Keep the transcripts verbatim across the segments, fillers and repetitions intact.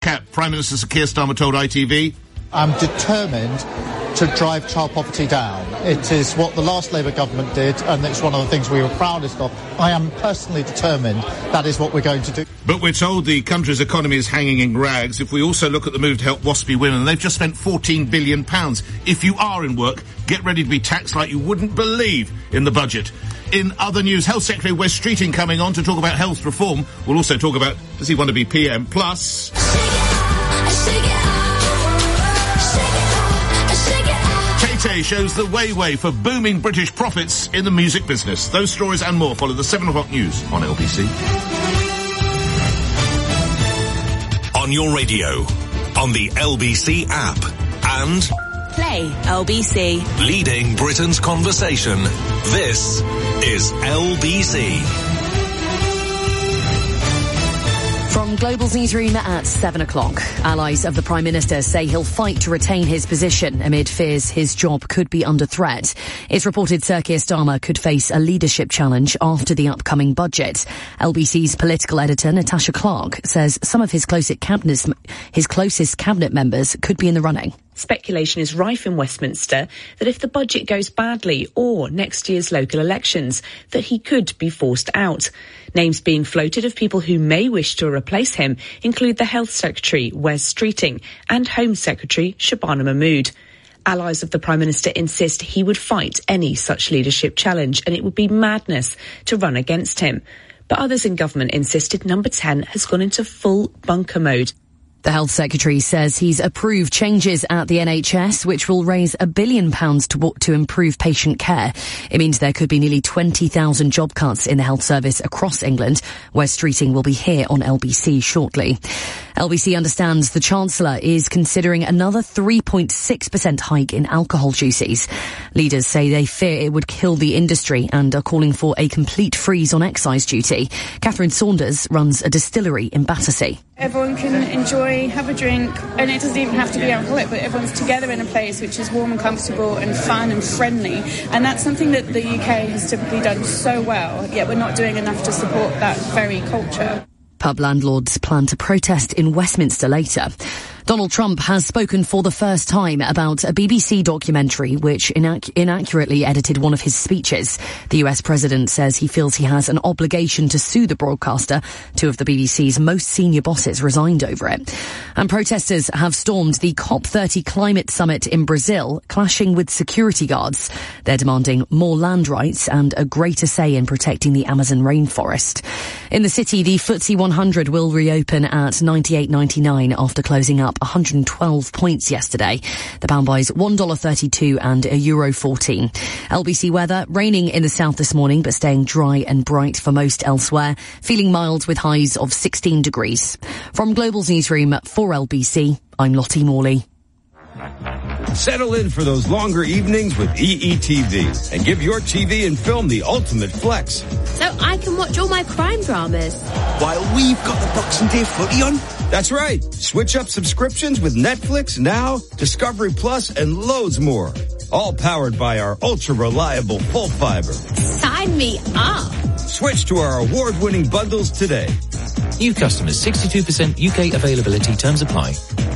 cap. Prime Minister Sir Keir Starmer told I T V, I'm determined to drive child poverty down. It is what the last Labour government did, and it's one of the things we were proudest of. I am personally determined that is what we're going to do. But we're told the country's economy is hanging in rags. If we also look at the move to help WASPy women, they've just spent fourteen billion pounds. If you are in work, get ready to be taxed like you wouldn't believe in the budget. In other news, Health Secretary Wes Streeting coming on to talk about health reform. We'll also talk about, does he want to be P M? Plus... Tay-Tay shows the way-way for booming British profits in the music business. Those stories and more follow the seven o'clock news on L B C. On your radio, on the L B C app, and... Play L B C. Leading Britain's conversation. This is L B C. From Global's newsroom at seven o'clock, allies of the Prime Minister say he'll fight to retain his position amid fears his job could be under threat. It's reported Sir Keir Starmer could face a leadership challenge after the upcoming budget. L B C's political editor Natasha Clark says some of his closest cabinet, his closest cabinet members could be in the running. Speculation is rife in Westminster that if the budget goes badly or next year's local elections, that he could be forced out. Names being floated of people who may wish to replace him include the Health Secretary, Wes Streeting, and Home Secretary, Shabana Mahmood. Allies of the Prime Minister insist he would fight any such leadership challenge and it would be madness to run against him. But others in government insisted Number ten has gone into full bunker mode. The Health Secretary says he's approved changes at the N H S which will raise a billion pounds to, to improve patient care. It means there could be nearly twenty thousand job cuts in the health service across England. Wes Streeting will be here on L B C shortly. L B C understands the Chancellor is considering another three point six percent hike in alcohol duties. Leaders say they fear it would kill the industry and are calling for a complete freeze on excise duty. Catherine Saunders runs a distillery in Battersea. Everyone can enjoy, have a drink, and it doesn't even have to be alcoholic, but everyone's together in a place which is warm and comfortable and fun and friendly. And that's something that the U K has typically done so well, yet we're not doing enough to support that very culture. Pub landlords plan to protest in Westminster later. Donald Trump has spoken for the first time about a B B C documentary which inac- inaccurately edited one of his speeches. The U S president says he feels he has an obligation to sue the broadcaster. Two of the B B C's most senior bosses resigned over it. And protesters have stormed the COP thirty climate summit in Brazil, clashing with security guards. They're demanding more land rights and a greater say in protecting the Amazon rainforest. In the city, the F T S E one hundred will reopen at ninety-eight ninety-nine after closing up one hundred twelve points yesterday. The pound buys one dollar thirty-two and a euro fourteen. L B C weather, raining in the south this morning but staying dry and bright for most elsewhere. Feeling mild with highs of sixteen degrees. From Global's newsroom for L B C, I'm Lottie Morley. Settle in for those longer evenings with E E T V and give your T V and film the ultimate flex. So I can watch all my crime dramas. While we've got the Boxing Day footy on. That's right. Switch up subscriptions with Netflix, Now, Discovery Plus, and loads more. All powered by our ultra-reliable full fiber. Sign me up. Switch to our award-winning bundles today. New customers, sixty-two percent U K availability. Terms apply.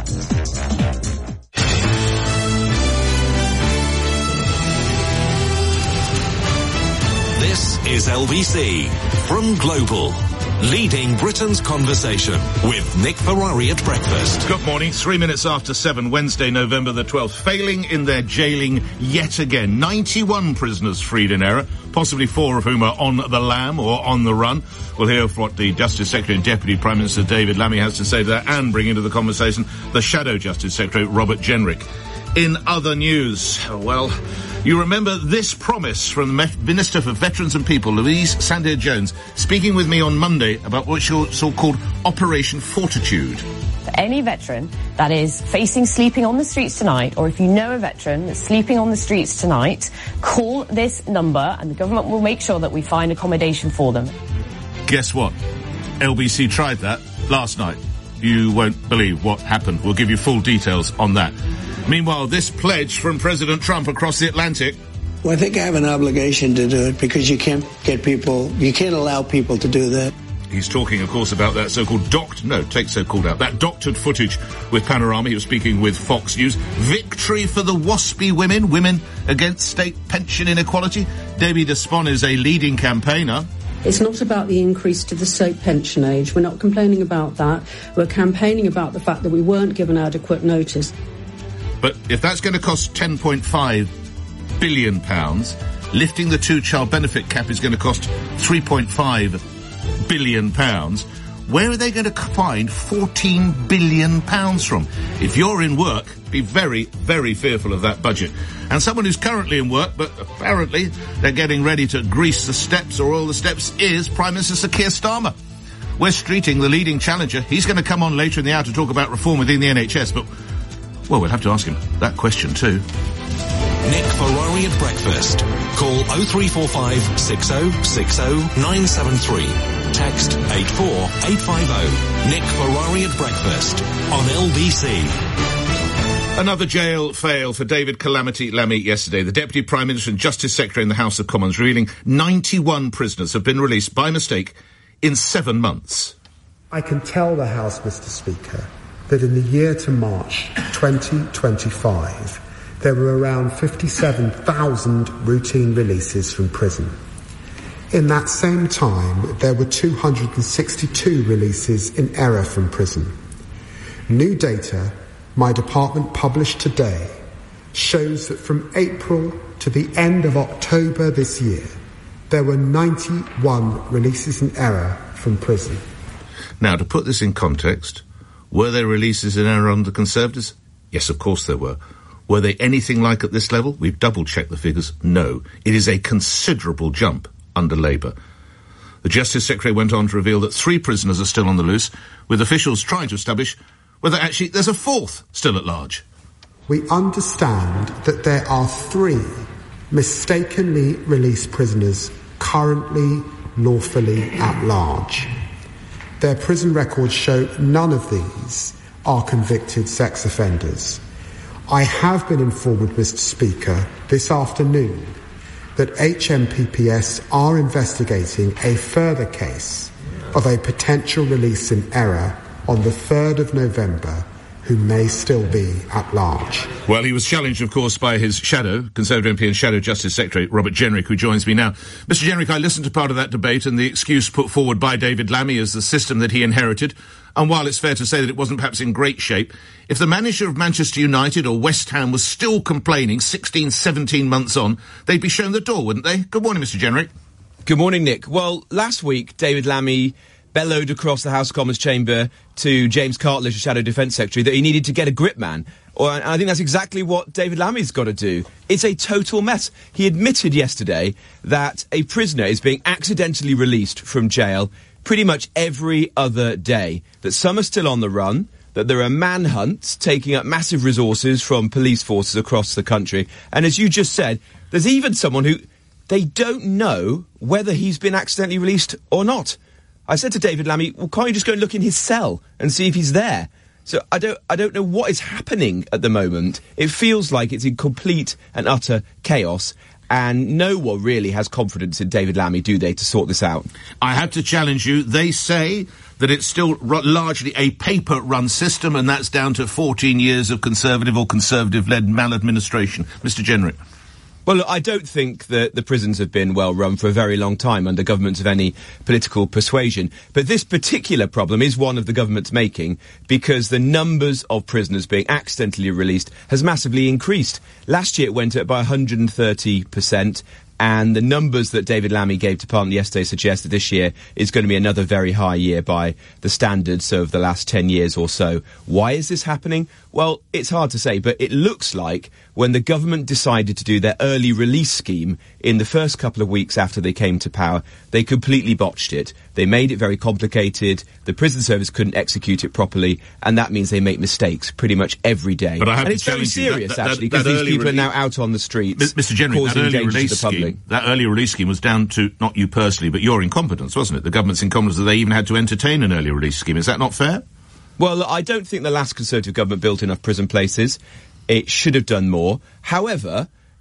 This is L B C from Global. Leading Britain's conversation with Nick Ferrari at breakfast. Good morning. Three minutes after seven, Wednesday, November the twelfth. Failing in their jailing yet again. ninety-one prisoners freed in error, possibly four of whom are on the lam or on the run. We'll hear what the Justice Secretary and Deputy Prime Minister David Lammy has to say to that, and bring into the conversation the Shadow Justice Secretary Robert Jenrick. In other news, well, you remember this promise from the Minister for Veterans and People, Louise Sanders-Jones, speaking with me on Monday about what's so-called Operation Fortitude. For any veteran that is facing sleeping on the streets tonight, or if you know a veteran that's sleeping on the streets tonight, call this number and the government will make sure that we find accommodation for them. Guess what? L B C tried that last night. You won't believe what happened. We'll give you full details on that. Meanwhile, this pledge from President Trump across the Atlantic. Well, I think I have an obligation to do it because you can't get people, you can't allow people to do that. He's talking, of course, about that so-called docked, no, take so-called out, that doctored footage with Panorama. He was speaking with Fox News. Victory for the WASPy women, women against state pension inequality. Debbie Despon is a leading campaigner. It's not about the increase to the state pension age. We're not complaining about that. We're campaigning about the fact that we weren't given adequate notice. But if that's going to cost ten point five billion pounds, lifting the two-child benefit cap is going to cost three point five billion pounds. Where are they going to find fourteen billion pounds from? If you're in work, be very, very fearful of that budget. And someone who's currently in work, but apparently they're getting ready to grease the steps or all the steps, is Prime Minister Sir Keir Starmer. Wes Streeting, the leading challenger, he's going to come on later in the hour to talk about reform within the N H S, but, well, we'll have to ask him that question too. Nick Ferrari at breakfast. Call oh three four five, six oh six oh, nine seven three. Text eight four eight five oh. Nick Ferrari at breakfast on L B C. Another jail fail for David Calamity Lammy yesterday. The Deputy Prime Minister and Justice Secretary in the House of Commons revealing ninety-one prisoners have been released by mistake in seven months. I can tell the House, Mister Speaker, that in the year to March twenty twenty-five, there were around fifty-seven thousand routine releases from prison. In that same time, there were two hundred sixty-two releases in error from prison. New data my department published today shows that from April to the end of October this year, there were ninety-one releases in error from prison. Now, to put this in context, were there releases in error under the Conservatives? Yes, of course there were. Were they anything like at this level? We've double-checked the figures. No. It is a considerable jump under Labour. The Justice Secretary went on to reveal that three prisoners are still on the loose, with officials trying to establish whether actually there's a fourth still at large. We understand that there are three mistakenly released prisoners currently lawfully at large. Their prison records show none of these are convicted sex offenders. I have been informed, Mister Speaker, this afternoon that H M P P S are investigating a further case of a potential release in error on the third of November, who may still be at large. Well, he was challenged, of course, by his shadow, Conservative M P and Shadow Justice Secretary, Robert Jenrick, who joins me now. Mister Jenrick, I listened to part of that debate, and the excuse put forward by David Lammy is the system that he inherited. And while it's fair to say that it wasn't perhaps in great shape, if the manager of Manchester United or West Ham was still complaining sixteen, seventeen months on, they'd be shown the door, wouldn't they? Good morning, Mister Jenrick. Good morning, Nick. Well, last week, David Lammy bellowed across the House of Commons chamber to James Cartledge, the Shadow Defence Secretary, that he needed to get a grip, man. Or, and I think that's exactly what David Lammy's got to do. It's a total mess. He admitted yesterday that a prisoner is being accidentally released from jail pretty much every other day, that some are still on the run, that there are manhunts taking up massive resources from police forces across the country, and as you just said, there's even someone who, they don't know whether he's been accidentally released or not. I said to David Lammy, well, can't you just go and look in his cell and see if he's there? So I don't, I don't know what is happening at the moment. It feels like it's in complete and utter chaos, and no one really has confidence in David Lammy, do they, to sort this out? I have to challenge you. They say that it's still r- largely a paper-run system, and that's down to fourteen years of Conservative or Conservative-led maladministration. Mister Jenrick. Well, look, I don't think that the prisons have been well run for a very long time under governments of any political persuasion. But this particular problem is one of the government's making, because the numbers of prisoners being accidentally released has massively increased. Last year it went up by one hundred thirty percent. And the numbers that David Lammy gave to Parliament yesterday suggest that this year is going to be another very high year by the standards of the last ten years or so. Why is this happening? Well, it's hard to say, but it looks like when the government decided to do their early release scheme in the first couple of weeks after they came to power, they completely botched it. They made it very complicated. The prison service couldn't execute it properly, and that means they make mistakes pretty much every day. But I have and to it's very serious, that, that, actually, because these people release, are now out on the streets, Mister Jenrick, causing that early danger release to the public. Scheme, that early release scheme was down to, not you personally, but your incompetence, wasn't it? The government's incompetence that they even had to entertain an early release scheme. Is that not fair? Well, I don't think the last Conservative government built enough prison places. It should have done more. However,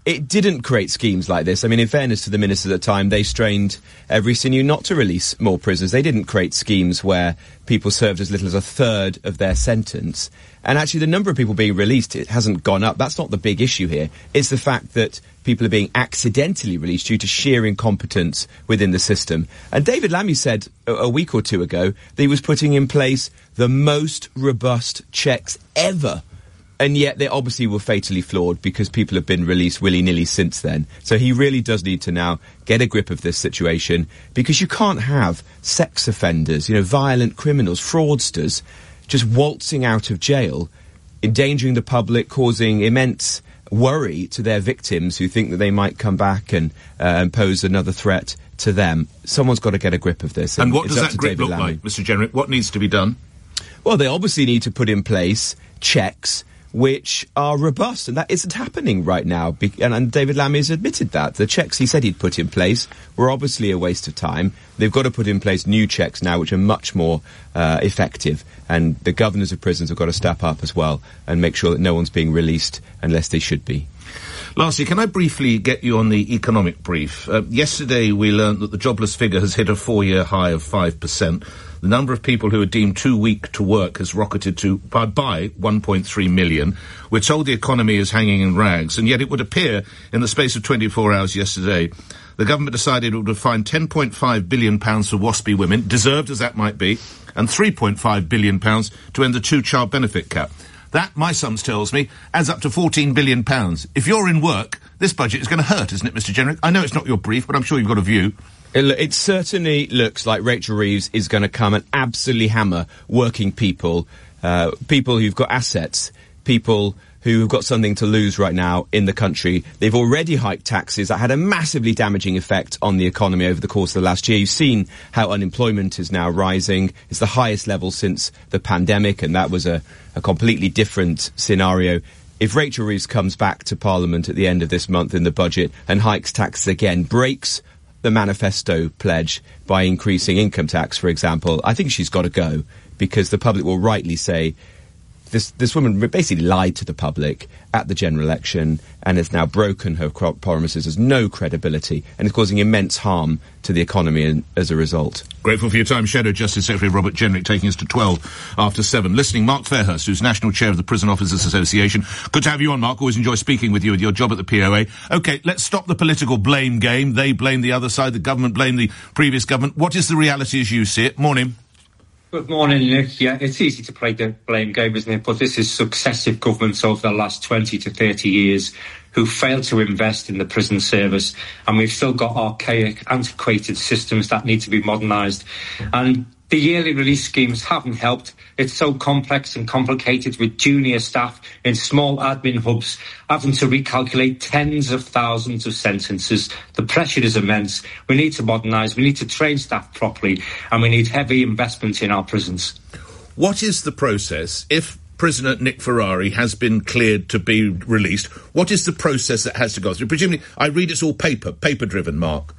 it didn't create schemes like this. I mean, in fairness to the ministers at the time, they strained every sinew not to release more prisoners. They didn't create schemes where people served as little as a third of their sentence. And actually, the number of people being released, it hasn't gone up. That's not the big issue here. It's the fact that people are being accidentally released due to sheer incompetence within the system. And David Lammy said a, a week or two ago that he was putting in place the most robust checks ever. And yet they obviously were fatally flawed because people have been released willy-nilly since then. So he really does need to now get a grip of this situation, because you can't have sex offenders, you know, violent criminals, fraudsters, just waltzing out of jail, endangering the public, causing immense worry to their victims who think that they might come back and, uh, and pose another threat to them. Someone's got to get a grip of this. And, and what does that grip David look Lammy. like, Mister Jenrick? What needs to be done? Well, they obviously need to put in place checks which are robust, and that isn't happening right now. Be- and, and David Lammy has admitted that. The checks he said he'd put in place were obviously a waste of time. They've got to put in place new checks now, which are much more uh, effective. And the governors of prisons have got to step up as well and make sure that no one's being released unless they should be. Lastly, can I briefly get you on the economic brief? Uh, yesterday we learned that the jobless figure has hit a four-year high of five percent. The number of people who are deemed too weak to work has rocketed to by, by one point three million. We're told the economy is hanging in rags, and yet it would appear in the space of twenty-four hours yesterday, the government decided it would find ten point five billion pounds for WASPy women, deserved as that might be, and three point five billion pounds to end the two-child benefit cap. That, my sums tells me, adds up to fourteen billion pounds. If you're in work, this budget is going to hurt, isn't it, Mister Jenrick? I know it's not your brief, but I'm sure you've got a view. It, it certainly looks like Rachel Reeves is going to come and absolutely hammer working people, uh, people who've got assets, people who've got something to lose right now in the country. They've already hiked taxes. That had a massively damaging effect on the economy over the course of the last year. You've seen how unemployment is now rising. It's the highest level since the pandemic, and that was a, a completely different scenario. If Rachel Reeves comes back to Parliament at the end of this month in the budget and hikes taxes again, breaks the manifesto pledge by increasing income tax, for example, I think she's got to go, because the public will rightly say this this woman basically lied to the public at the general election and has now broken her promises, has no credibility, and is causing immense harm to the economy and, as a result. Grateful for your time, Shadow Justice Secretary Robert Jenrick, taking us to twelve after seven. Listening, Mark Fairhurst, who's National Chair of the Prison Officers Association. Good to have you on, Mark. Always enjoy speaking with you with your job at the P O A. OK, let's stop the political blame game. They blame the other side, the government blame the previous government. What is the reality as you see it? Morning. Good morning, Nick. Yeah, it's easy to play the blame game, isn't it? But this is successive governments over the last twenty to thirty years who failed to invest in the prison service, and we've still got archaic, antiquated systems that need to be modernised. And the yearly release schemes haven't helped. It's so complex and complicated, with junior staff in small admin hubs having to recalculate tens of thousands of sentences. The pressure is immense. We need to modernise, we need to train staff properly, and we need heavy investment in our prisons. What is the process if prisoner Nick Ferrari has been cleared to be released? What is the process that has to go through? Presumably, I read it's all paper, paper-driven, Mark.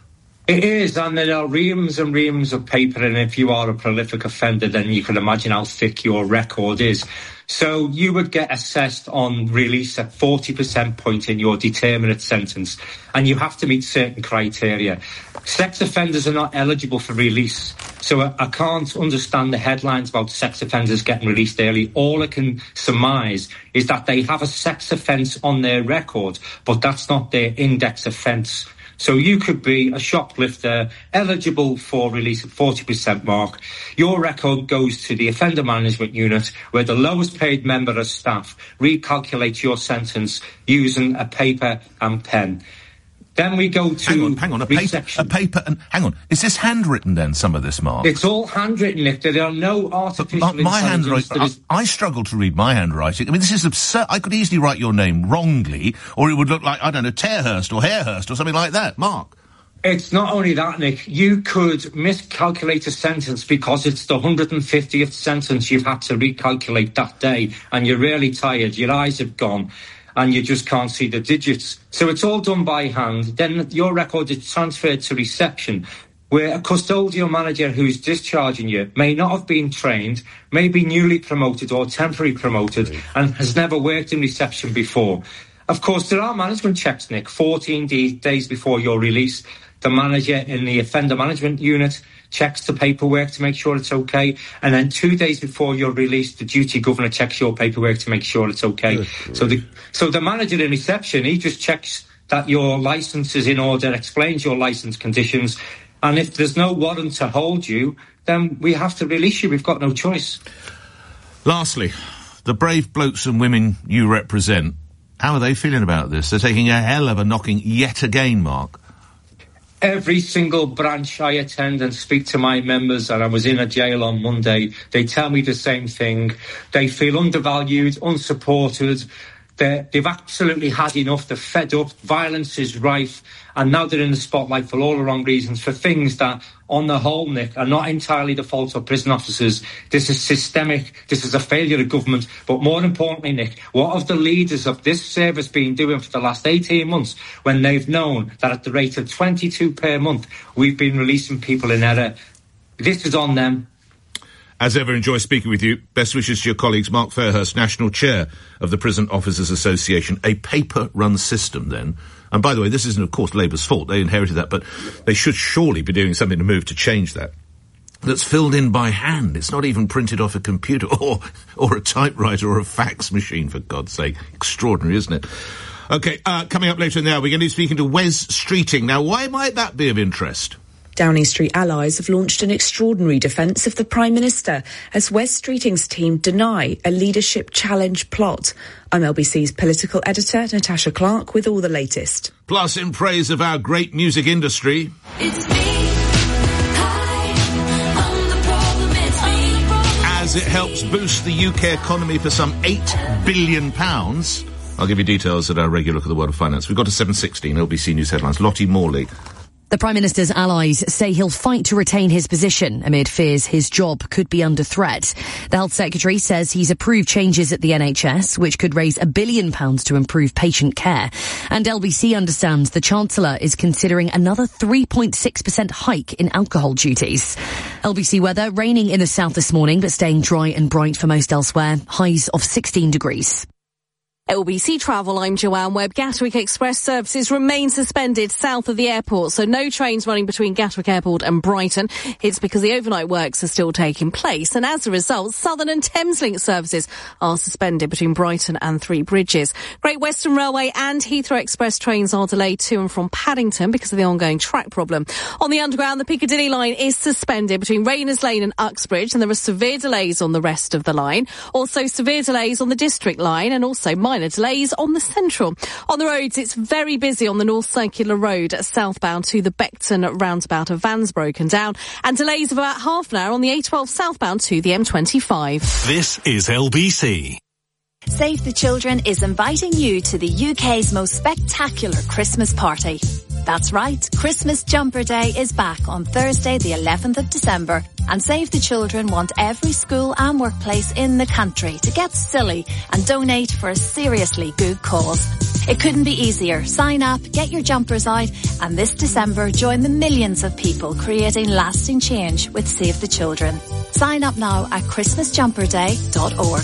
It is, and there are reams and reams of paper, and if you are a prolific offender, then you can imagine how thick your record is. So you would get assessed on release at forty percent point in your determinate sentence, and you have to meet certain criteria. Sex offenders are not eligible for release, so I, I can't understand the headlines about sex offenders getting released early. All I can surmise is that they have a sex offence on their record, but that's not their index offence. So you could be a shoplifter eligible for release at forty percent mark. Your record goes to the offender management unit, where the lowest paid member of staff recalculates your sentence using a paper and pen. Then we go to hang on, hang on, a paper, a paper, and hang on. Is this handwritten then? Some of this, Mark. It's all handwritten, Nick. There are no artificial but my, my handwriting. Is... I, I struggle to read my handwriting. I mean, this is absurd. I could easily write your name wrongly, or it would look like, I don't know, Tearhurst or Harehurst or something like that. Mark. It's not only that, Nick. You could miscalculate a sentence because it's the one hundred fiftieth sentence you've had to recalculate that day, and you're really tired. Your eyes have gone, and you just can't see the digits. So it's all done by hand. Then your record is transferred to reception, where a custodial manager who's discharging you may not have been trained, may be newly promoted or temporary promoted, and has never worked in reception before. Of course, there are management checks, Nick. fourteen d- days before your release, the manager in the offender management unit checks the paperwork to make sure it's okay. And then two days before you're released, the duty governor checks your paperwork to make sure it's okay. Good. So the so the manager in reception, he just checks that your licence is in order, explains your licence conditions. And if there's no warrant to hold you, then we have to release you. We've got no choice. Lastly, the brave blokes and women you represent, how are they feeling about this? They're taking a hell of a knocking yet again, Mark. Every single branch I attend and speak to my members, and I was in a jail on Monday, they tell me the same thing. They feel undervalued, unsupported. They're, they've absolutely had enough. They're fed up. Violence is rife. And now they're in the spotlight for all the wrong reasons, for things that, on the whole, Nick, are not entirely the fault of prison officers. This is systemic. This is a failure of government. But more importantly, Nick, what have the leaders of this service been doing for the last eighteen months when they've known that at the rate of twenty-two per month, we've been releasing people in error? This is on them. As ever, enjoy speaking with you. Best wishes to your colleagues. Mark Fairhurst, National Chair of the Prison Officers Association. A paper-run system, then. And by the way, this isn't, of course, Labour's fault. They inherited that, but they should surely be doing something to move to change that. That's filled in by hand. It's not even printed off a computer or or a typewriter or a fax machine, for God's sake. Extraordinary, isn't it? OK, uh, coming up later in the hour, we're going to be speaking to Wes Streeting. Now, why might that be of interest? Downing Street allies have launched an extraordinary defence of the Prime Minister as Wes Streeting's team deny a leadership challenge plot. I'm L B C's political editor, Natasha Clark, with all the latest. Plus, in praise of our great music industry... It's me. Hi, I'm the problem, it's me. As it helps boost the U K economy for some eight billion pounds. I'll give you details at our regular look at the world of finance. We've got to seven sixteen, L B C News headlines. Lottie Morley. The Prime Minister's allies say he'll fight to retain his position amid fears his job could be under threat. The Health Secretary says he's approved changes at the N H S, which could raise a billion pounds to improve patient care. And L B C understands the Chancellor is considering another three point six percent hike in alcohol duties. L B C weather, raining in the south this morning, but staying dry and bright for most elsewhere. Highs of sixteen degrees. L B C Travel, I'm Joanne Webb. Gatwick Express services remain suspended south of the airport, so no trains running between Gatwick Airport and Brighton. It's because the overnight works are still taking place, and as a result, Southern and Thameslink services are suspended between Brighton and Three Bridges. Great Western Railway and Heathrow Express trains are delayed to and from Paddington because of the ongoing track problem. On the Underground, the Piccadilly line is suspended between Rayners Lane and Uxbridge, and there are severe delays on the rest of the line. Also, severe delays on the District line, and also minor delays on the Central. On the roads, it's very busy on the North Circular Road southbound to the Beckton roundabout. A van's broken down, and delays of about half an hour on the A twelve southbound to the M twenty-five. This is L B C. Save the Children is inviting you to the U K's most spectacular Christmas party. That's right, Christmas Jumper Day is back on Thursday the eleventh of December, and Save the Children want every school and workplace in the country to get silly and donate for a seriously good cause. It couldn't be easier. Sign up, get your jumpers out, and this December join the millions of people creating lasting change with Save the Children. Sign up now at christmas jumper day dot org.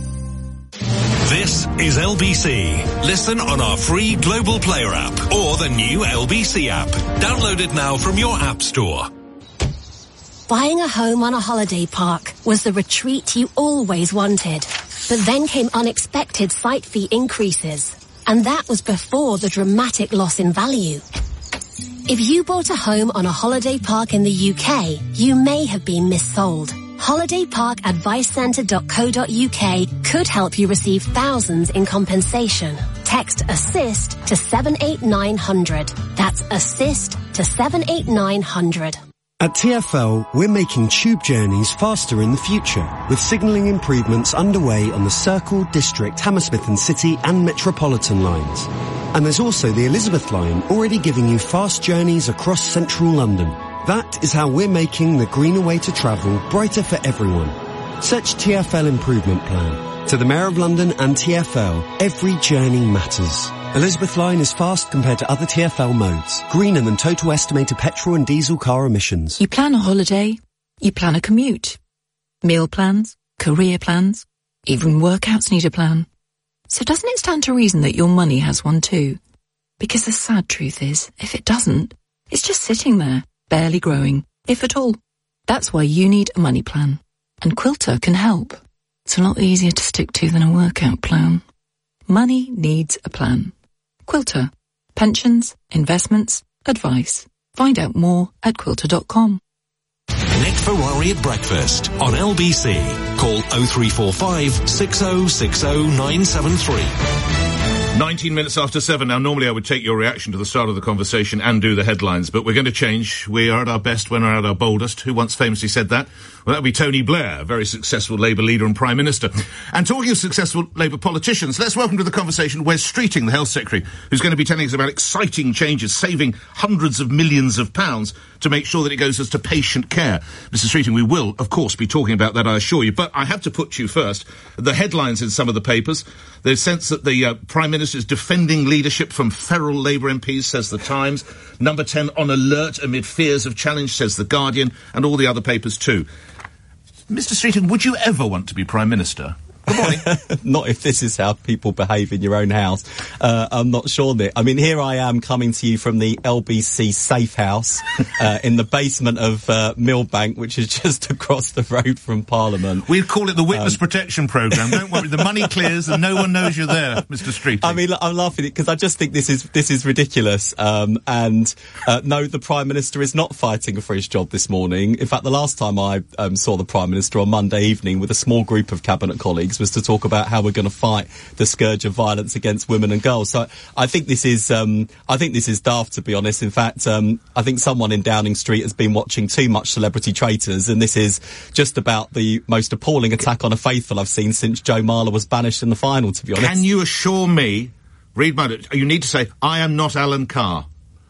This is L B C. Listen on our free Global Player app or the new L B C app. Download it now from your app store. Buying a home on a holiday park was the retreat you always wanted. But then came unexpected site fee increases. And that was before the dramatic loss in value. If you bought a home on a holiday park in the U K, you may have been missold. holiday park advice centre dot co dot U K could help you receive thousands in compensation. Text ASSIST to seven eight nine hundred. That's ASSIST to seven eight nine hundred. At T F L, we're making tube journeys faster in the future, with signalling improvements underway on the Circle, District, Hammersmith and City and Metropolitan lines. And there's also the Elizabeth line, already giving you fast journeys across central London. That is how we're making the greener way to travel brighter for everyone. Search T F L Improvement Plan. To the Mayor of London and T F L, every journey matters. Elizabeth line is fast compared to other T F L modes. Greener than total estimated petrol and diesel car emissions. You plan a holiday, you plan a commute. Meal plans, career plans, even workouts need a plan. So doesn't it stand to reason that your money has one too? Because the sad truth is, if it doesn't, it's just sitting there, barely growing, if at all. That's why you need a money plan. And Quilter can help. It's a lot easier to stick to than a workout plan. Money needs a plan. Quilter. Pensions, investments, advice. Find out more at quilter dot com. Nick Ferrari at breakfast on L B C. Call oh three four five, six oh six oh, nine seven three. nineteen minutes after seven. Now, normally I would take your reaction to the start of the conversation and do the headlines, but we're going to change. We are at our best when we're at our boldest. Who once famously said that? Well, that would be Tony Blair, a very successful Labour leader and Prime Minister. And talking of successful Labour politicians, let's welcome to the conversation Wes Streeting, the Health Secretary, who's going to be telling us about exciting changes, saving hundreds of millions of pounds to make sure that it goes as to patient care. Mister Streeting, we will, of course, be talking about that, I assure you. But I have to put to you first the headlines in some of the papers. There's sense that the uh, Prime Minister is defending leadership from feral Labour M Ps, says The Times. Number ten on alert amid fears of challenge, says The Guardian, and all the other papers too. Mister Streeting, would you ever want to be Prime Minister? Good morning. Not if this is how people behave in your own house. Uh, I'm not sure, Nick. I mean, here I am coming to you from the L B C safe house uh, in the basement of uh, Millbank, which is just across the road from Parliament. We'd call it the Witness Um, Protection Programme. Don't worry, the money clears and no one knows you're there, Mister Streeting. I mean, I'm laughing because I just think this is this is ridiculous. Um, and uh, no, the Prime Minister is not fighting for his job this morning. In fact, the last time I um, saw the Prime Minister on Monday evening with a small group of Cabinet colleagues was to talk about how we're going to fight the scourge of violence against women and girls. So I think this is um, I think this is daft, to be honest. In fact, um, I think someone in Downing Street has been watching too much Celebrity Traitors, and this is just about the most appalling attack on a faithful I've seen since Joe Marler was banished in the final, to be honest. Can you assure me, read my lips, you need to say, I am not Alan Carr.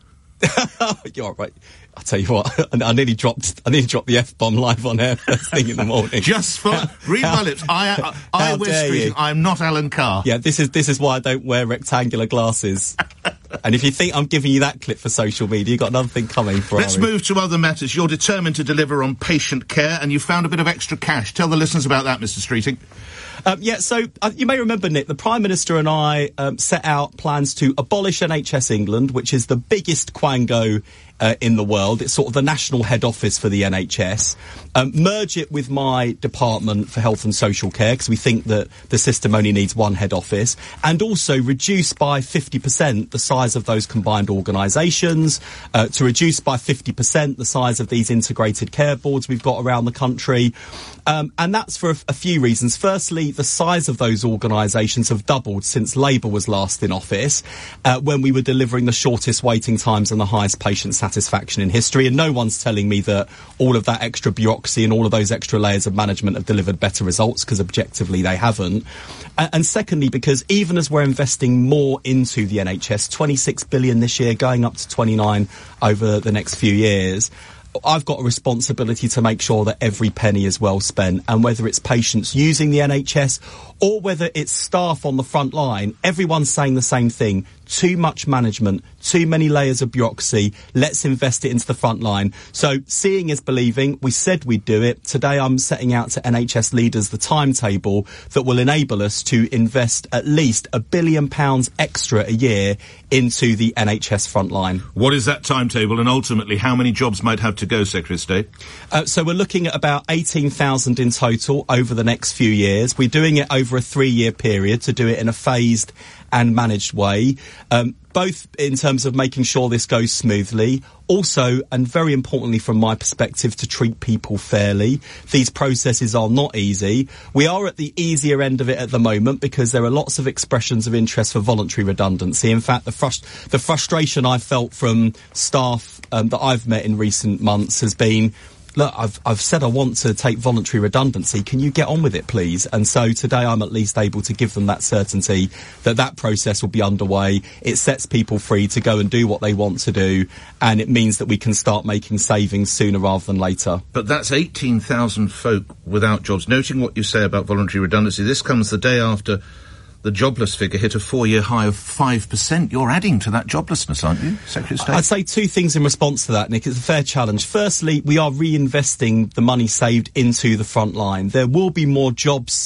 You're right. I tell you what, I nearly dropped. I nearly dropped the F-bomb live on air first thing in the morning. Just for read my lips. I, I, I Wes Streeting. I'm not Alan Carr. Yeah, this is this is why I don't wear rectangular glasses. And if you think I'm giving you that clip for social media, you've got another thing coming for. Let's move to other matters. You're determined to deliver on patient care, and you found a bit of extra cash. Tell the listeners about that, Mister Streeting. Um, yeah, so uh, you may remember, Nick, the Prime Minister and I um, set out plans to abolish N H S England, which is the biggest quango uh, in the world. It's sort of the national head office for the N H S. Um, merge it with my Department for Health and Social Care, because we think that the system only needs one head office, and also reduce by fifty percent the size of those combined organisations, uh, to reduce by fifty percent the size of these integrated care boards we've got around the country. Um, and that's for a, a few reasons. Firstly, the size of those organisations have doubled since Labour was last in office, uh, when we were delivering the shortest waiting times and the highest patient satisfaction in history. And no one's telling me that all of that extra bureaucracy and all of those extra layers of management have delivered better results, because objectively they haven't. And, and secondly, because even as we're investing more into the N H S, twenty-six billion this year, going up to twenty-nine over the next few years, I've got a responsibility to make sure that every penny is well spent, and whether it's patients using the N H S or whether it's staff on the front line, everyone's saying the same thing. Too much management, too many layers of bureaucracy. Let's invest it into the front line. So seeing is believing. We said we'd do it. Today I'm setting out to N H S leaders the timetable that will enable us to invest at least a billion pounds extra a year into the N H S front line. What is that timetable, and ultimately how many jobs might have to go, Secretary of State? Uh, so we're looking at about eighteen thousand in total over the next few years. We're doing it over a three-year period to do it in a phased and managed way, um, both in terms of making sure this goes smoothly, also, and very importantly from my perspective, to treat people fairly. These processes are not easy. We are at the easier end of it at the moment because there are lots of expressions of interest for voluntary redundancy. In fact, the, frust- the frustration I've felt from staff um, that I've met in recent months has been, look, I've, I've said I want to take voluntary redundancy. Can you get on with it, please? And so today I'm at least able to give them that certainty that that process will be underway. It sets people free to go and do what they want to do, and it means that we can start making savings sooner rather than later. But that's eighteen thousand folk without jobs. Noting what you say about voluntary redundancy, this comes the day after the jobless figure hit a four-year high of five percent. You're adding to that joblessness, aren't you, Secretary of State? I'd say two things in response to that, Nick. It's a fair challenge. Firstly, we are reinvesting the money saved into the front line. There will be more jobs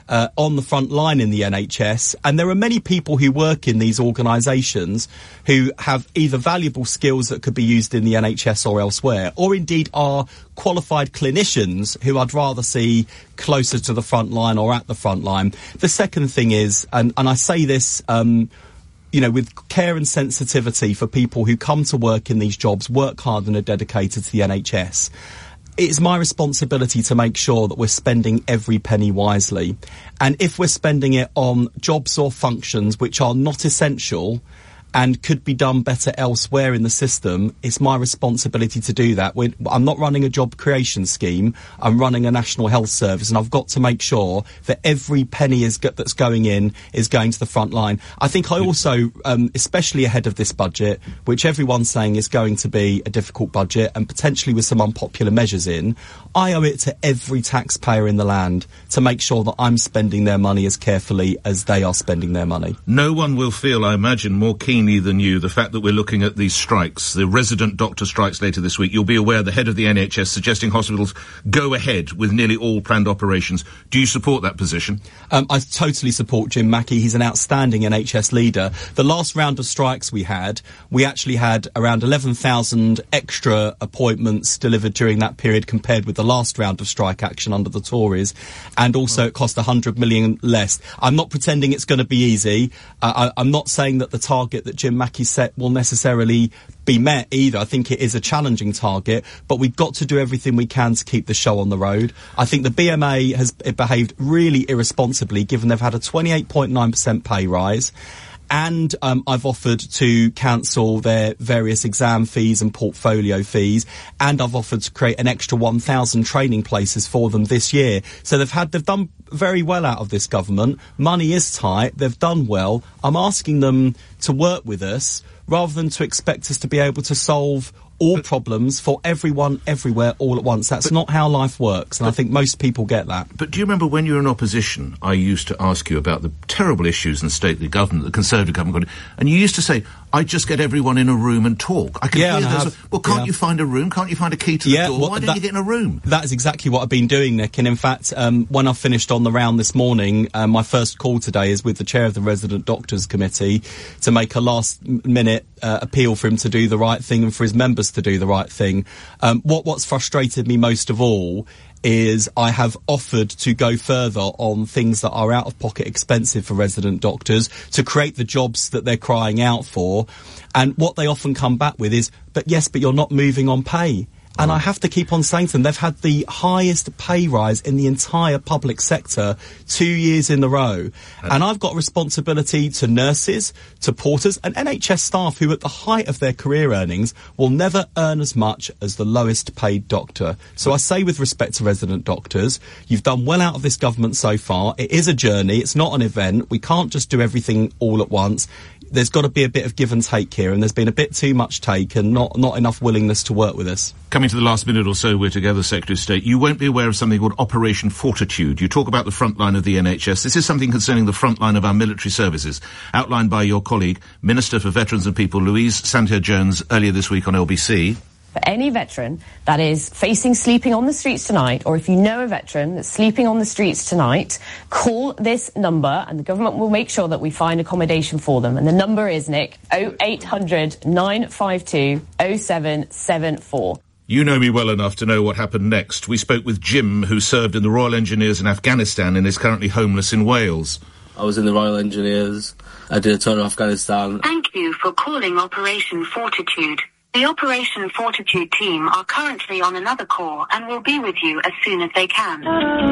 uh, on the front line in the N H S. And there are many people who work in these organisations who have either valuable skills that could be used in the N H S or elsewhere, or indeed are qualified clinicians who I'd rather see closer to the front line or at the front line. The second thing is, and, and I say this, um, you know, with care and sensitivity for people who come to work in these jobs, work hard and are dedicated to the N H S. It's my responsibility to make sure that we're spending every penny wisely. And if we're spending it on jobs or functions which are not essential and could be done better elsewhere in the system, it's my responsibility to do that. We're, I'm not running a job creation scheme. I'm running a national health service, and I've got to make sure that every penny is go- that's going in is going to the front line. I think I also, um, especially ahead of this budget, which everyone's saying is going to be a difficult budget and potentially with some unpopular measures in, I owe it to every taxpayer in the land to make sure that I'm spending their money as carefully as they are spending their money. No one will feel, I imagine, more keen than you, the fact that we're looking at these strikes, the resident doctor strikes later this week. You'll be aware the head of the N H S suggesting hospitals go ahead with nearly all planned operations. Do you support that position? Um, I totally support Jim Mackey. He's an outstanding N H S leader. The last round of strikes we had, we actually had around eleven thousand extra appointments delivered during that period compared with the last round of strike action under the Tories, and also it cost one hundred million less. I'm not pretending it's going to be easy. Uh, I, I'm not saying that the target that Jim Mackey set will necessarily be met either. I think it is a challenging target, but we've got to do everything we can to keep the show on the road. I think the B M A has behaved really irresponsibly, given they've had a twenty-eight point nine percent pay rise. And um, I've offered to cancel their various exam fees and portfolio fees, and I've offered to create an extra one thousand training places for them this year. So they've had, they've done very well out of this government. Money is tight. They've done well. I'm asking them to work with us rather than to expect us to be able to solve all but, problems for everyone, everywhere, all at once. That's but, not how life works, and but, I think most people get that. But do you remember when you were in opposition, I used to ask you about the terrible issues in the state, the government, the Conservative government, and you used to say, I just get everyone in a room and talk. I can yeah, hear I those. Well, can't yeah. you find a room? Can't you find a key to the yeah, door? well, Why don't that, you get in a room? That is exactly what I've been doing, Nick. And in fact, um, when I finished on the round this morning, uh, my first call today is with the chair of the Resident Doctors Committee to make a last-minute uh, appeal for him to do the right thing and for his members to do the right thing. Um, what, what's frustrated me most of all is I have offered to go further on things that are out-of-pocket expensive for resident doctors to create the jobs that they're crying out for. And what they often come back with is, but yes, but you're not moving on pay. And I have to keep on saying to them, they've had the highest pay rise in the entire public sector two years in a row. And I've got responsibility to nurses, to porters, and N H S staff who at the height of their career earnings will never earn as much as the lowest paid doctor. So I say with respect to resident doctors, you've done well out of this government so far. It is a journey. It's not an event. We can't just do everything all at once. There's got to be a bit of give and take here, and there's been a bit too much take and not, not enough willingness to work with us. Coming to the last minute or so, we're together, Secretary of State. You won't be aware of something called Operation Fortitude. You talk about the front line of the N H S. This is something concerning the front line of our military services, outlined by your colleague, Minister for Veterans and People, Louise Santiago-Jones, earlier this week on L B C. For any veteran that is facing sleeping on the streets tonight, or if you know a veteran that's sleeping on the streets tonight, call this number and the government will make sure that we find accommodation for them. And the number is, Nick, oh eight hundred, nine five two, oh seven seven four. You know me well enough to know what happened next. We spoke with Jim, who served in the Royal Engineers in Afghanistan and is currently homeless in Wales. I was in the Royal Engineers. I did a tour of Afghanistan. Thank you for calling Operation Fortitude. The Operation Fortitude team are currently on another call and will be with you as soon as they can.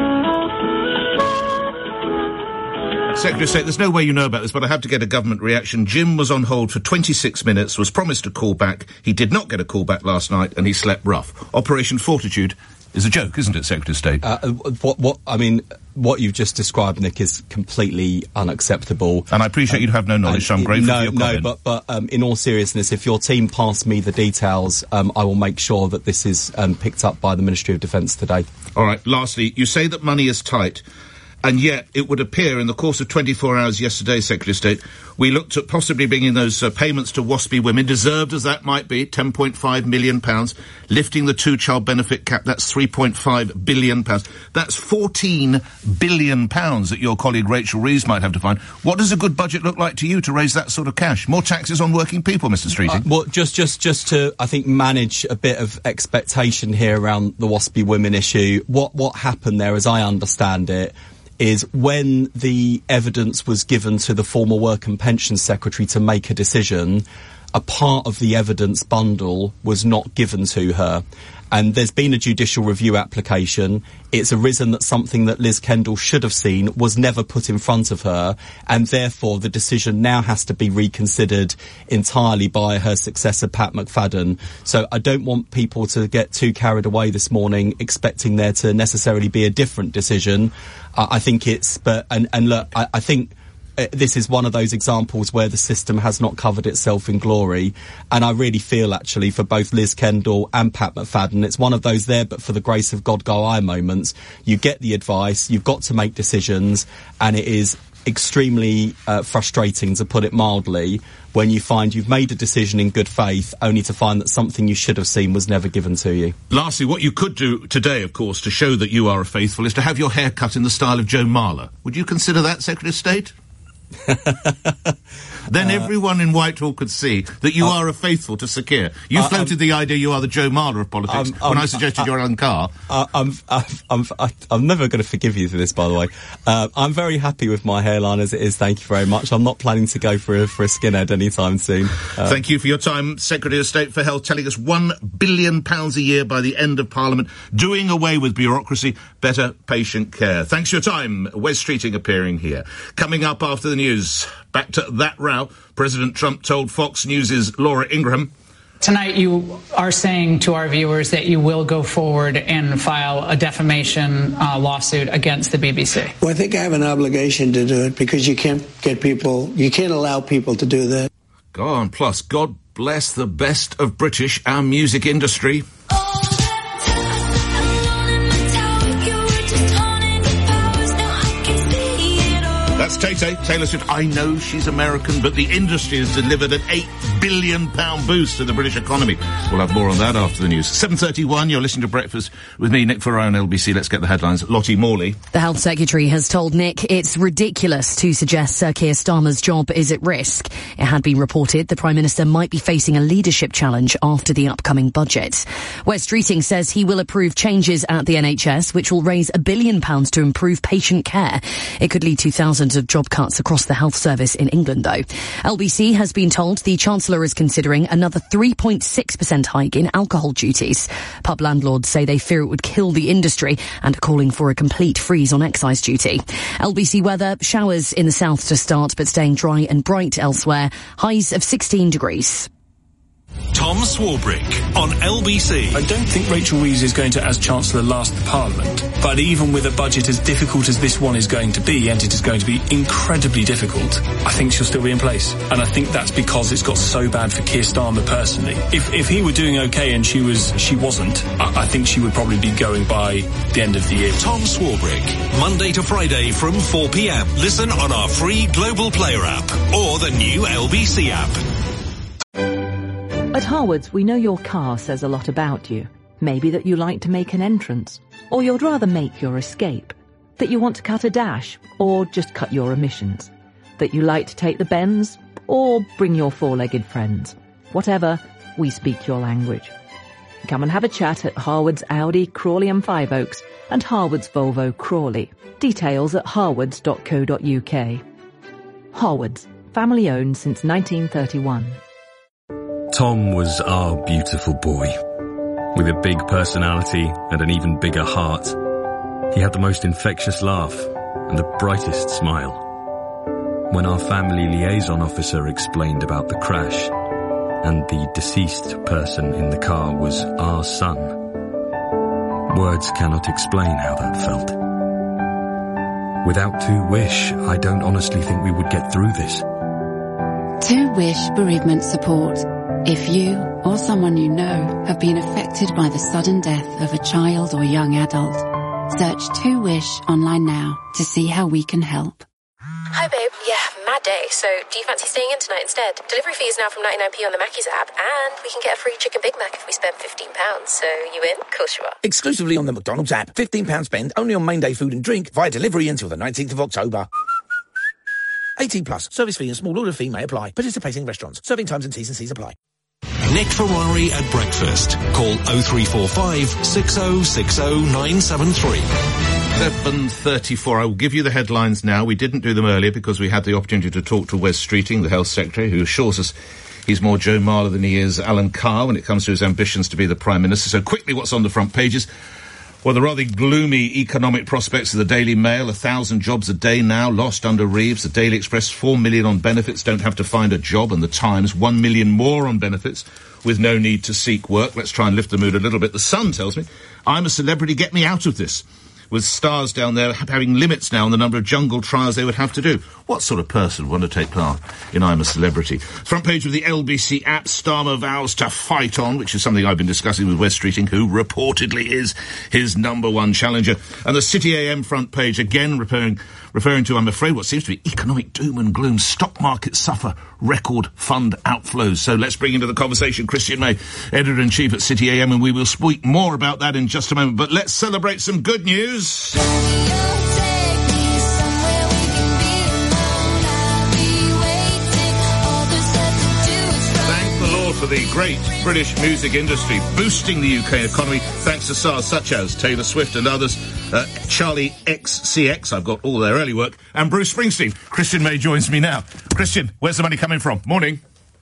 Secretary of State, there's no way you know about this, but I have to get a government reaction. Jim was on hold for twenty-six minutes, was promised a call back. He did not get a call back last night, and he slept rough. Operation Fortitude is a joke, isn't it, Secretary of State? Uh, what, what, I mean, what you've just described, Nick, is completely unacceptable. And I appreciate um, you have no knowledge, so I'm grateful no, for your no, comment. No, but, but um, in all seriousness, if your team pass me the details, um, I will make sure that this is um, picked up by the Ministry of Defence today. All right, lastly, you say that money is tight. And yet, it would appear in the course of twenty-four hours yesterday, Secretary of State, we looked at possibly bringing those uh, payments to WASPy women, deserved as that might be, ten point five million pounds, lifting the two-child benefit cap, that's three point five billion pounds. That's fourteen billion pounds that your colleague Rachel Reeves might have to find. What does a good budget look like to you to raise that sort of cash? More taxes on working people, Mister Streeting? Uh, well, just, just, just to, I think, manage a bit of expectation here around the WASPy women issue, what, what happened there, as I understand it, is when the evidence was given to the former Work and Pensions Secretary to make a decision, a part of the evidence bundle was not given to her. And there's been a judicial review application. It's arisen that something that Liz Kendall should have seen was never put in front of her, and therefore the decision now has to be reconsidered entirely by her successor, Pat McFadden. So I don't want people to get too carried away this morning expecting there to necessarily be a different decision. Uh, I think it's, but, and, and look, I, I think this is one of those examples where the system has not covered itself in glory. And I really feel, actually, for both Liz Kendall and Pat McFadden, it's one of those there but for the grace of God go I moments. You get the advice, you've got to make decisions, and it is extremely uh, frustrating, to put it mildly, when you find you've made a decision in good faith only to find that something you should have seen was never given to you. Lastly, what you could do today, of course, to show that you are a faithful, is to have your hair cut in the style of Joe Marler. Would you consider that, Secretary of State? Then uh, everyone in Whitehall could see that you uh, are a faithful to Sir Keir. You uh, floated um, the idea you are the Joe Marler of politics um, when um, I suggested uh, you're Alan Carr. Uh, I'm, I'm, I'm, I'm never going to forgive you for this, by the way. Uh, I'm very happy with my hairline as it is, thank you very much. I'm not planning to go for a, for a skinhead anytime soon. Uh, thank you for your time, Secretary of State for Health, telling us one billion pounds a year by the end of Parliament, doing away with bureaucracy, better patient care. Thanks for your time. Wes Streeting appearing here. Coming up after the news, back to that row. President Trump told Fox News' Laura Ingraham. Tonight you are saying to our viewers that you will go forward and file a defamation uh, lawsuit against the B B C. Well, I think I have an obligation to do it because you can't get people, you can't allow people to do that. Go on, plus, God bless the best of British, our music industry. That's Tay-Tay, Taylor Swift. I know she's American, but the industry has delivered an eight billion pound boost to the British economy. We'll have more on that after the news. seven thirty-one, you're listening to Breakfast with me, Nick Ferrari on L B C. Let's get the headlines. Lottie Morley. The Health Secretary has told Nick it's ridiculous to suggest Sir Keir Starmer's job is at risk. It had been reported the Prime Minister might be facing a leadership challenge after the upcoming budget. Wes Streeting says he will approve changes at the N H S, which will raise a billion pounds to improve patient care. It could lead to thousands of job cuts across the health service in England, though. L B C has been told the Chancellor is considering another three point six percent hike in alcohol duties. Pub landlords say they fear it would kill the industry and are calling for a complete freeze on excise duty. L B C weather, showers in the south to start, but staying dry and bright elsewhere. Highs of sixteen degrees. Tom Swarbrick on L B C. I don't think Rachel Reeves is going to, as Chancellor, last the Parliament. But even with a budget as difficult as this one is going to be, and it is going to be incredibly difficult, I think she'll still be in place. And I think that's because it's got so bad for Keir Starmer personally. If if he were doing okay and she was she wasn't, I, I think she would probably be going by the end of the year. Tom Swarbrick, Monday to Friday from four p.m. Listen on our free Global Player app or the new L B C app. At Harwood's, we know your car says a lot about you. Maybe that you like to make an entrance, or you'd rather make your escape. That you want to cut a dash, or just cut your emissions. That you like to take the bends, or bring your four-legged friends. Whatever, we speak your language. Come and have a chat at Harwood's Audi, Crawley and Five Oaks, and Harwood's Volvo Crawley. Details at harwoods dot co dot uk. Harwood's, family owned since nineteen thirty-one. Tom was our beautiful boy. With a big personality and an even bigger heart. He had the most infectious laugh and the brightest smile. When our family liaison officer explained about the crash and the deceased person in the car was our son, words cannot explain how that felt. Without Two Wish, I don't honestly think we would get through this. Two Wish Bereavement Support. If you, or someone you know, have been affected by the sudden death of a child or young adult, Search two wish online now to see how we can help. Hi babe, yeah, mad day, so do you fancy staying in tonight instead? Delivery fee is now from ninety-nine p on the Mackey's app, and we can get a free chicken Big Mac if we spend fifteen pounds, so you in? Of course you are. Exclusively on the McDonald's app, fifteen pounds spend only on main day food and drink via delivery until the nineteenth of October. eighteen plus, service fee and small order fee may apply. Participating restaurants, serving times and T's and C's apply. Nick Ferrari at breakfast. Call oh three four five, six oh six oh, nine seven three. seven thirty-four. I will give you the headlines now. We didn't do them earlier because we had the opportunity to talk to Wes Streeting, the Health Secretary, who assures us he's more Joe Marler than he is Alan Carr when it comes to his ambitions to be the Prime Minister. So quickly, what's on the front pages? Well, the rather gloomy economic prospects of the Daily Mail. A thousand jobs a day now lost under Reeves. The Daily Express, four million on benefits, don't have to find a job. And the Times, one million more on benefits with no need to seek work. Let's try and lift the mood a little bit. The Sun tells me, I'm a celebrity, get me out of this. With stars down there having limits now on the number of jungle trials they would have to do. What sort of person would want to take part in I'm a Celebrity? Front page of the L B C app, Starmer vows to fight on, which is something I've been discussing with Wes Streeting, who reportedly is his number one challenger. And the City A M front page, again referring, referring to, I'm afraid, what seems to be economic doom and gloom. Stock markets suffer record fund outflows. So let's bring into the conversation Christian May, Editor-in-Chief at City A M, and we will speak more about that in just a moment. But let's celebrate some good news. Thank the Lord for the great British music industry boosting the U K economy thanks to stars such as Taylor Swift and others, uh, Charlie X C X, I've got all their early work, and Bruce Springsteen. Christian May joins me now. Christian, where's the money coming from? Morning.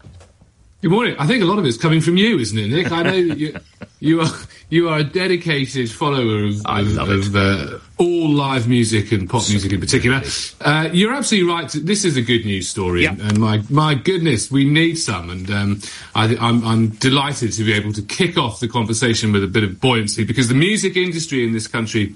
Good morning. I think a lot of it's coming from you, isn't it, Nick? I know that you, you are you are a dedicated follower of, of, of uh, all live music and pop music in particular. Uh, you're absolutely right. This is a good news story, yep. and, and my my goodness, we need some. And um, I, I'm, I'm delighted to be able to kick off the conversation with a bit of buoyancy because the music industry in this country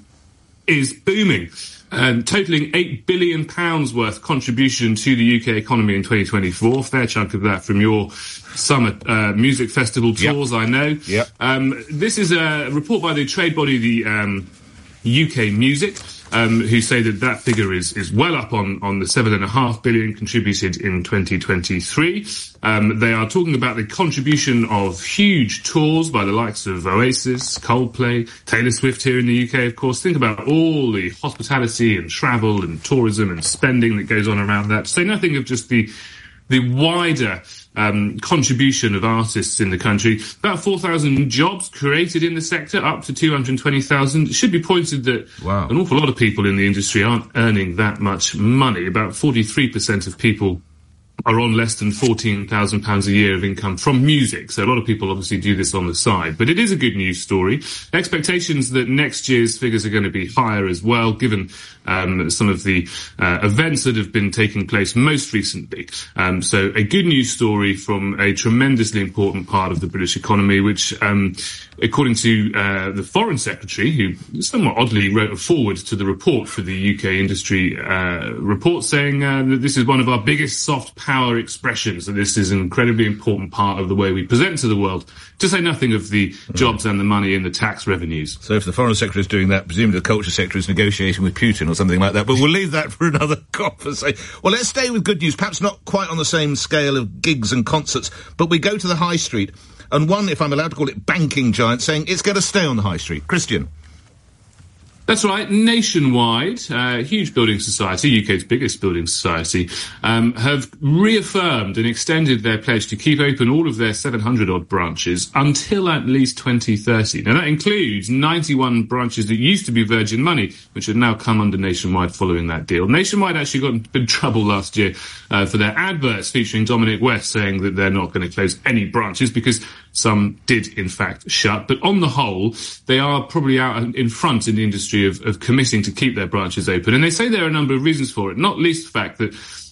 is booming. Um, totaling eight billion pounds worth contribution to the U K economy in twenty twenty-four. Fair chunk of that from your summer uh, music festival tours, yep. I know. Yep. Um, this is a report by the trade body, the um, U K Music, um, who say that that figure is, is well up on, on the seven and a half billion contributed in twenty twenty-three. Um, they are talking about the contribution of huge tours by the likes of Oasis, Coldplay, Taylor Swift here in the U K, of course. Think about all the hospitality and travel and tourism and spending that goes on around that. To say nothing of just the the wider um, contribution of artists in the country. About four thousand jobs created in the sector, up to two hundred twenty thousand. It should be pointed that wow. an awful lot of people in the industry aren't earning that much money. About forty-three percent of people are on less than fourteen thousand pounds a year of income from music. So a lot of people obviously do this on the side. But it is a good news story. Expectations that next year's figures are going to be higher as well, given um, some of the uh, events that have been taking place most recently. Um, so a good news story from a tremendously important part of the British economy, which, um, according to uh, the Foreign Secretary, who somewhat oddly wrote a forward to the report for the U K industry uh, report, saying uh, that this is one of our biggest soft power expressions, that this is an incredibly important part of the way we present to the world, to say nothing of the jobs and the money and the tax revenues. So if the Foreign Secretary is doing that, presumably the Culture Secretary is negotiating with Putin or something like that, but we'll leave that for another conversation. Well, let's stay with good news, perhaps not quite on the same scale of gigs and concerts, but we go to the High Street, and one, if I'm allowed to call it, banking giant saying it's going to stay on the High Street. Christian. That's right. Nationwide, uh, huge building society, U K's biggest building society, um, have reaffirmed and extended their pledge to keep open all of their seven hundred odd branches until at least twenty thirty. Now, that includes ninety-one branches that used to be Virgin Money, which have now come under Nationwide following that deal. Nationwide actually got in big trouble last year uh, for their adverts featuring Dominic West saying that they're not going to close any branches because some did, in fact, shut. But on the whole, they are probably out in front in the industry of, of committing to keep their branches open. And they say there are a number of reasons for it, not least the fact that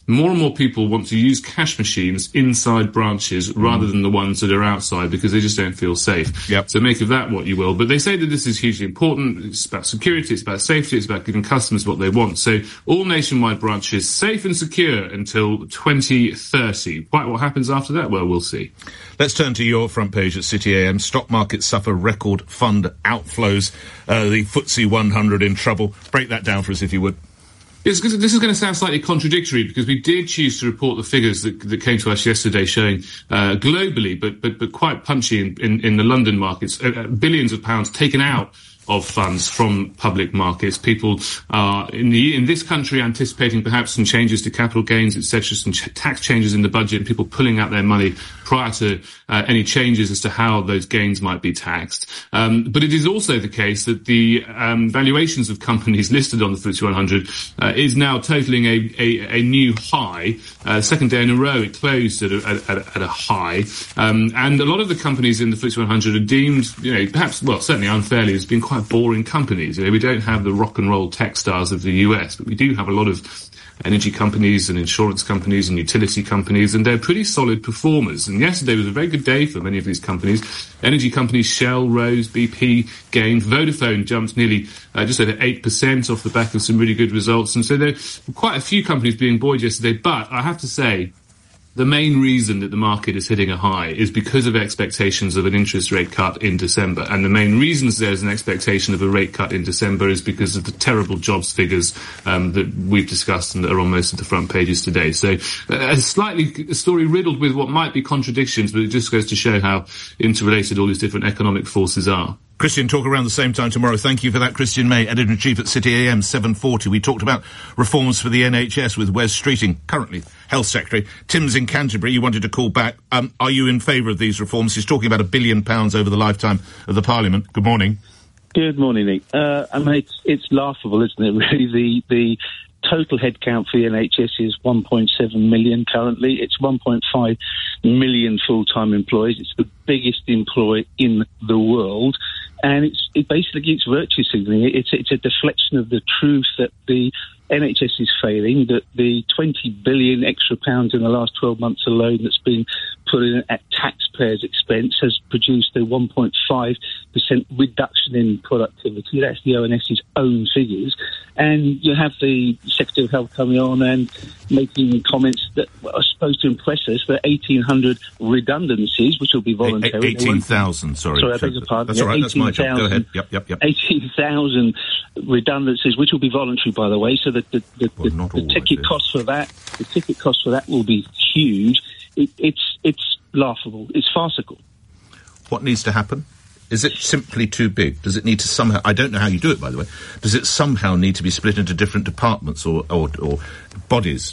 more and more people want to use cash machines inside branches rather than the ones that are outside because they just don't feel safe. Yep. So make of that what you will. But they say that this is hugely important. It's about security, it's about safety, it's about giving customers what they want. So all nationwide branches safe and secure until twenty thirty. Quite what happens after that? Well, we'll see. Let's turn to your front page at City A M. Stock markets suffer record fund outflows. Uh, the F T S E one hundred in trouble. Break that down for us if you would. Yes, because this is going to sound slightly contradictory because we did choose to report the figures that, that came to us yesterday showing uh, globally, but, but, but quite punchy in, in, in the London markets, uh, billions of pounds taken out of funds from public markets. People are in the in this country anticipating perhaps some changes to capital gains, et cetera, some ch- tax changes in the budget, and people pulling out their money prior to uh, any changes as to how those gains might be taxed. Um, but it is also the case that the um, valuations of companies listed on the F T S E one hundred uh, is now totaling a, a, a new high. Uh, second day in a row, it closed at a, at, at a high. Um, and a lot of the companies in the F T S E one hundred are deemed, you know, perhaps, well, certainly unfairly, as being quite boring companies. You know, we don't have the rock and roll tech stars of the U S, but we do have a lot of energy companies and insurance companies and utility companies, and they're pretty solid performers. And yesterday was a very good day for many of these companies. Energy companies, Shell rose, B P gained, Vodafone jumped nearly uh, just over eight percent off the back of some really good results. And so there were quite a few companies being buoyed yesterday, but I have to say, the main reason that the market is hitting a high is because of expectations of an interest rate cut in December. And the main reasons there's an expectation of a rate cut in December is because of the terrible jobs figures um, that we've discussed and that are on most of the front pages today. So uh, a slightly a story riddled with what might be contradictions, but it just goes to show how interrelated all these different economic forces are. Christian, talk around the same time tomorrow. Thank you for that. Christian May, Editor-in-Chief at City A M, seven forty. We talked about reforms for the N H S with Wes Streeting, currently Health Secretary. Tim's in Canterbury. You wanted to call back. Um, are you in favour of these reforms? He's talking about a billion pounds over the lifetime of the Parliament. Good morning. Good morning, Nick. Uh, I mean, it's, it's laughable, isn't it, really? The, the total headcount for the N H S is one point seven million currently. It's one point five million full-time employees. It's the biggest employer in the world. And it's it basically it's virtue signalling. It's it's a deflection of the truth that the N H S is failing, that the twenty billion extra pounds in the last twelve months alone that's been put in at taxpayers' expense has produced a one point five percent reduction in productivity. That's the O N S's own figures. And you have the Secretary of Health coming on and making comments that are supposed to impress us, that eighteen hundred redundancies, which will be voluntary. eighteen thousand, sorry. Sorry, I beg your pardon. That's all right, that's my job. Go ahead. Yep, yep, yep. eighteen thousand redundancies, which will be voluntary, by the way, so that the, the, well, the, the ticket cost for that, the ticket cost for that will be huge. It, it's, it's laughable. It's farcical. What needs to happen? Is it simply too big? Does it need to somehow, I don't know how you do it, by the way, does it somehow need to be split into different departments or, or, or bodies?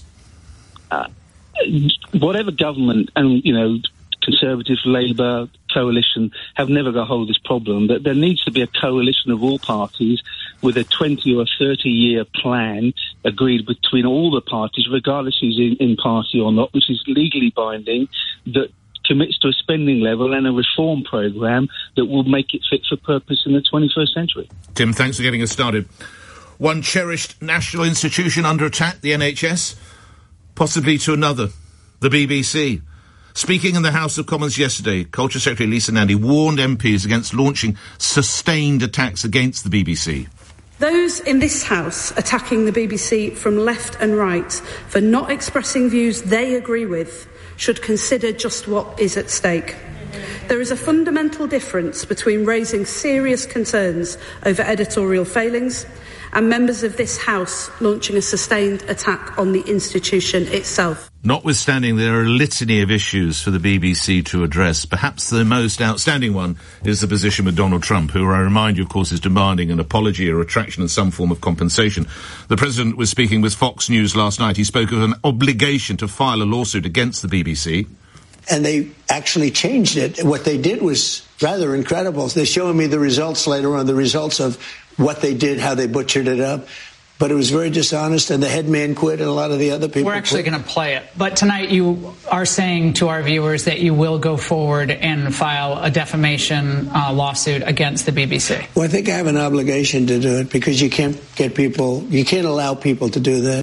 Uh, whatever government, and, you know, Conservative, Labour, coalition have never got hold of this problem, but there needs to be a coalition of all parties with a twenty or a thirty year plan agreed between all the parties, regardless who's in, in party or not, which is legally binding, that commits to a spending level and a reform programme that will make it fit for purpose in the twenty-first century. Tim, thanks for getting us started. One cherished national institution under attack, the N H S, possibly to another, the B B C. Speaking in the House of Commons yesterday, Culture Secretary Lisa Nandy warned M Ps against launching sustained attacks against the B B C. Those in this House attacking the B B C from left and right for not expressing views they agree with should consider just what is at stake. There is a fundamental difference between raising serious concerns over editorial failings and members of this House launching a sustained attack on the institution itself. Notwithstanding, there are a litany of issues for the B B C to address. Perhaps the most outstanding one is the position with Donald Trump, who, I remind you, of course, is demanding an apology, a retraction and some form of compensation. The President was speaking with Fox News last night. He spoke of an obligation to file a lawsuit against the B B C. And they actually changed it. What they did was rather incredible. They're showing me the results later on, the results of what they did, how they butchered it up. But it was very dishonest, and the head man quit, and a lot of the other people We're actually going to play it. But tonight you are saying to our viewers that you will go forward and file a defamation uh, lawsuit against the B B C. Well, I think I have an obligation to do it, because you can't get people, you can't allow people to do that.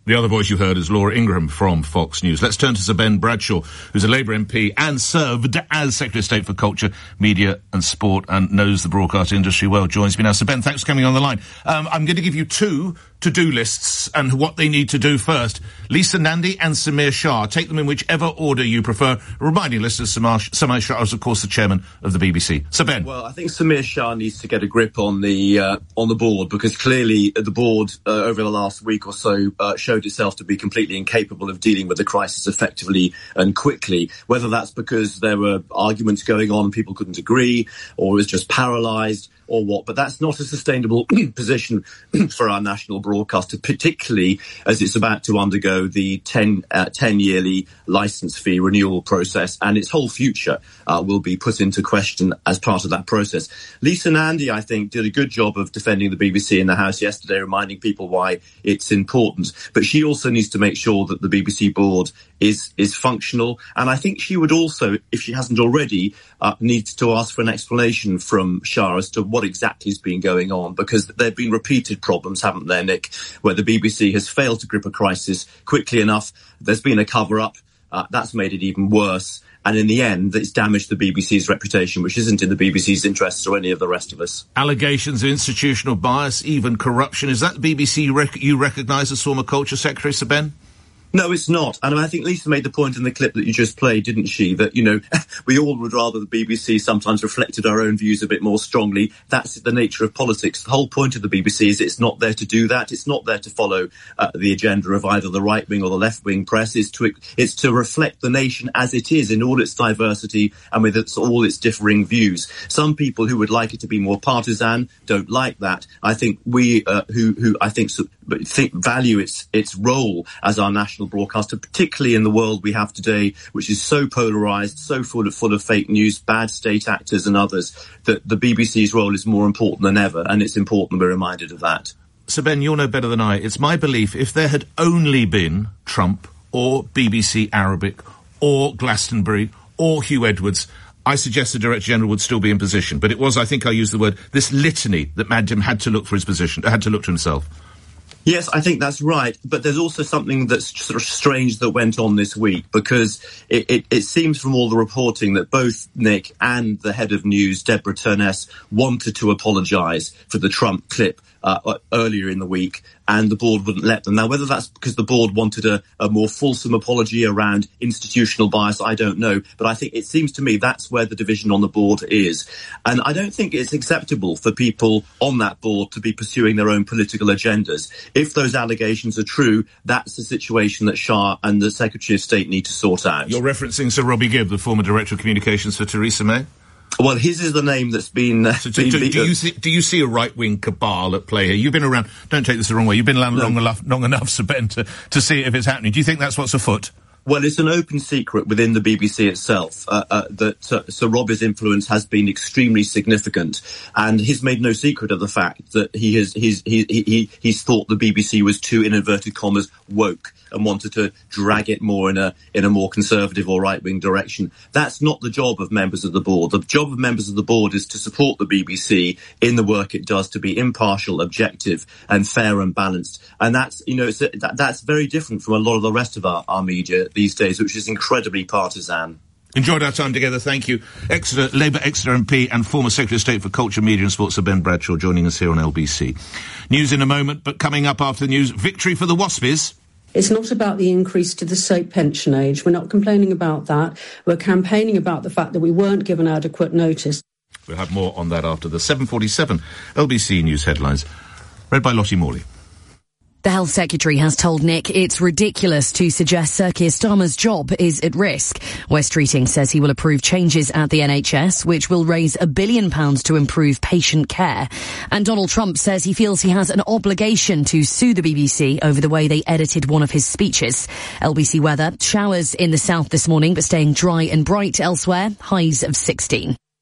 The other voice you heard is Laura Ingraham from Fox News. Let's turn to Sir Ben Bradshaw, who's a Labour M P and served as Secretary of State for Culture, Media and Sport and knows the broadcast industry well. Joins me now. Sir Ben, thanks for coming on the line. Um, I'm going to give you two to-do lists and what they need to do first. Lisa Nandy and Samir Shah. Take them in whichever order you prefer. Reminding listeners, Samir, Samir Shah is, of course, the chairman of the B B C. Sir Ben. Well, I think Samir Shah needs to get a grip on the uh, on the board, because clearly the board uh, over the last week or so uh, showed itself to be completely incapable of dealing with the crisis effectively and quickly. Whether that's because there were arguments going on and people couldn't agree, or it was just paralysed, or what, but that's not a sustainable position for our national broadcaster, particularly as it's about to undergo the ten, uh, ten-yearly licence fee renewal process, and its whole future uh, will be put into question as part of that process. Lisa Nandy, I think, did a good job of defending the B B C in the House yesterday, reminding people why it's important. But she also needs to make sure that the B B C board is is functional, and I think she would also, if she hasn't already, uh, need to ask for an explanation from Shah as to what exactly has been going on, because there have been repeated problems, haven't there, Nick, where the B B C has failed to grip a crisis quickly enough. There's been a cover-up. Uh, that's made it even worse. And in the end, it's damaged the B B C's reputation, which isn't in the B B C's interests or any of the rest of us. Allegations of institutional bias, even corruption. Is that the B B C rec- you recognise as former Culture Secretary, Sir Ben? No, it's not. And I think Lisa made the point in the clip that you just played, didn't she? That, you know, we all would rather the B B C sometimes reflected our own views a bit more strongly. That's the nature of politics. The whole point of the B B C is it's not there to do that. It's not there to follow uh, the agenda of either the right-wing or the left-wing press. It's to, it's to reflect the nation as it is in all its diversity and with its, all its differing views. Some people who would like it to be more partisan don't like that. I think we, uh, who, who I think, think value its, its role as our national broadcaster, particularly in the world we have today, which is so polarised, so full of, full of fake news, bad state actors and others, that the B B C's role is more important than ever, and it's important we're reminded of that. So, Ben, you'll know better than I. It's my belief if there had only been Trump or B B C Arabic or Glastonbury or Hugh Edwards, I suggest the Director General would still be in position. But it was, I think I used the word, this litany that made him had to look for his position, had to look to himself. Yes, I think that's right. But there's also something that's sort of strange that went on this week, because it, it, it seems from all the reporting that both Nick and the head of news, Deborah Turness, wanted to apologise for the Trump clip uh, earlier in the week, and the board wouldn't let them. Now, whether that's because the board wanted a, a more fulsome apology around institutional bias, I don't know. But I think it seems to me that's where the division on the board is. And I don't think it's acceptable for people on that board to be pursuing their own political agendas. If those allegations are true, that's the situation that Shah and the Secretary of State need to sort out. You're referencing Sir Robbie Gibb, the former Director of Communications for Theresa May? Well, his is the name that's been... Uh, so, do, been do, do, you see, do you see a right-wing cabal at play here? You've been around... Don't take this the wrong way. You've been around no. long enough, long enough, Sir Ben, to, to see if it's happening. Do you think that's what's afoot? Well, it's an open secret within the B B C itself uh, uh, that uh, Sir Robbie's influence has been extremely significant, and he's made no secret of the fact that he has he's he, he he's thought the B B C was too, in inverted commas, woke, and wanted to drag it more in a in a more conservative or right wing direction. That's not the job of members of the board. The job of members of the board is to support the B B C in the work it does to be impartial, objective, and fair and balanced. And that's you know it's, that, that's very different from a lot of the rest of our, our media these days, which is incredibly partisan. Enjoyed our time together, thank you. Exeter, Labour Exeter M P and former Secretary of State for Culture, Media and Sports, Sir Ben Bradshaw, joining us here on L B C. News in a moment, but coming up after the news, victory for the Waspies. It's not about the increase to the state pension age. We're not complaining about that. We're campaigning about the fact that we weren't given adequate notice. We'll have more on that after the seven forty-seven L B C News headlines, read by Lottie Morley. The Health Secretary has told Nick it's ridiculous to suggest Sir Keir Starmer's job is at risk. West Streeting says he will approve changes at the N H S, which will raise a billion pounds to improve patient care. And Donald Trump says he feels he has an obligation to sue the B B C over the way they edited one of his speeches. L B C weather, showers in the south this morning, but staying dry and bright elsewhere, highs of sixteen.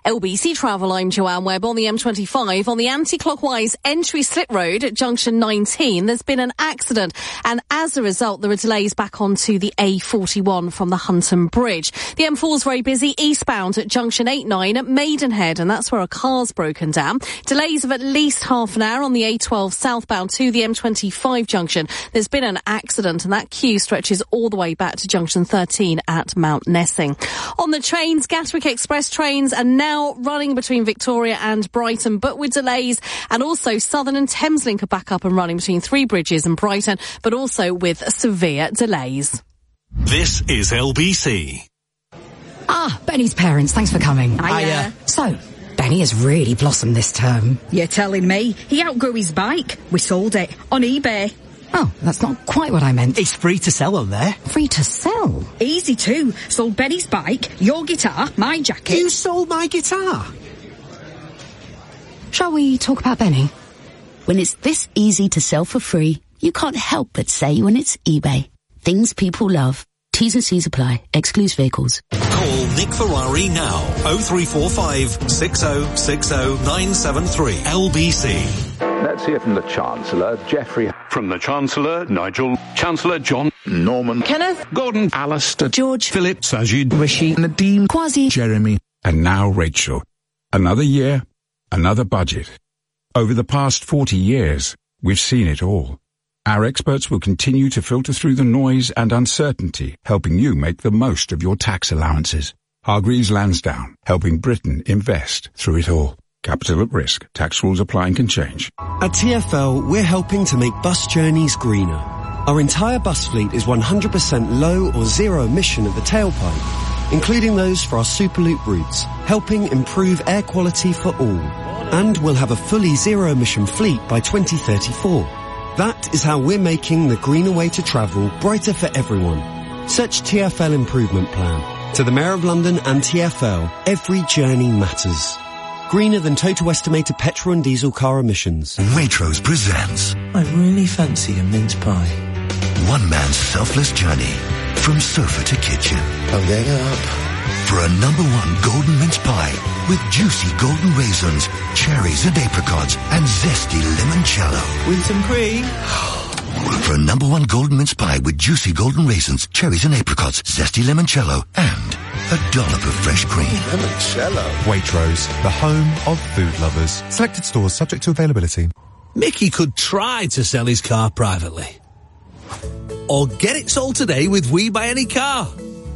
L B C Travel, I'm Joanne Webb on the M twenty-five. On the anti-clockwise entry slip road at junction nineteen, there's been an accident, and as a result, there are delays back onto the A forty-one from the Hunton Bridge. The M four's very busy eastbound at junction eighty-nine at Maidenhead, and that's where a car's broken down. Delays of at least half an hour on the A twelve southbound to the M twenty-five junction. There's been an accident, and that queue stretches all the way back to junction thirteen at Mount Nessing. On the trains, Gatwick Express trains are now running between Victoria and Brighton, but with delays, and also Southern and Thameslink are back up and running between Three Bridges and Brighton, but also with severe delays. This is L B C. Ah, Benny's parents, thanks for coming. Hiya. So, Benny has really blossomed this term. You're telling me? He outgrew his bike. We sold it on eBay. Oh, that's not quite what I meant. It's free to sell on there. Free to sell? Easy too. Sold Benny's bike, your guitar, my jacket. You sold my guitar? Shall we talk about Benny? When it's this easy to sell for free, you can't help but say when it's eBay. Things people love. T's and C's apply. Excludes vehicles. Call Nick Ferrari now. oh three four five, six oh six oh, nine seven three. L B C. Let's hear from the Chancellor, Geoffrey. From the Chancellor, Nigel. Chancellor John. Norman. Kenneth. Gordon. Alistair. George. Philip. Sajid. Rishi. Nadine. Kwasi. Jeremy. And now Rachel. Another year, another budget. Over the past forty years, we've seen it all. Our experts will continue to filter through the noise and uncertainty, helping you make the most of your tax allowances. Hargreaves Lansdowne, helping Britain invest through it all. Capital at risk. Tax rules apply and can change. At T F L, we're helping to make bus journeys greener. Our entire bus fleet is one hundred percent low or zero emission at the tailpipe, including those for our Superloop routes, helping improve air quality for all. And we'll have a fully zero emission fleet by twenty thirty-four. That is how we're making the greener way to travel brighter for everyone. Search T F L Improvement Plan. To the Mayor of London and T F L, every journey matters. Greener than total estimated petrol and diesel car emissions. Waitrose presents I really fancy a mince pie. One man's selfless journey from sofa to kitchen. I'm getting up. For a number one golden mince pie with juicy golden raisins, cherries and apricots, and zesty limoncello. With some cream. For a number one golden mince pie with juicy golden raisins, cherries and apricots, zesty limoncello, and a dollop of fresh cream. Limoncello. Waitrose, the home of food lovers. Selected stores subject to availability. Mickey could try to sell his car privately. Or get it sold today with We Buy Any Car.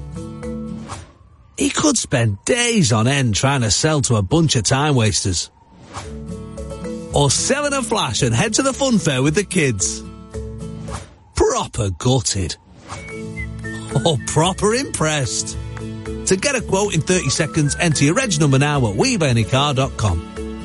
He could spend days on end trying to sell to a bunch of time wasters. Or sell in a flash and head to the fun fair with the kids. Proper gutted. Or proper impressed. To get a quote in thirty seconds, enter your reg number now at we buy any car dot com.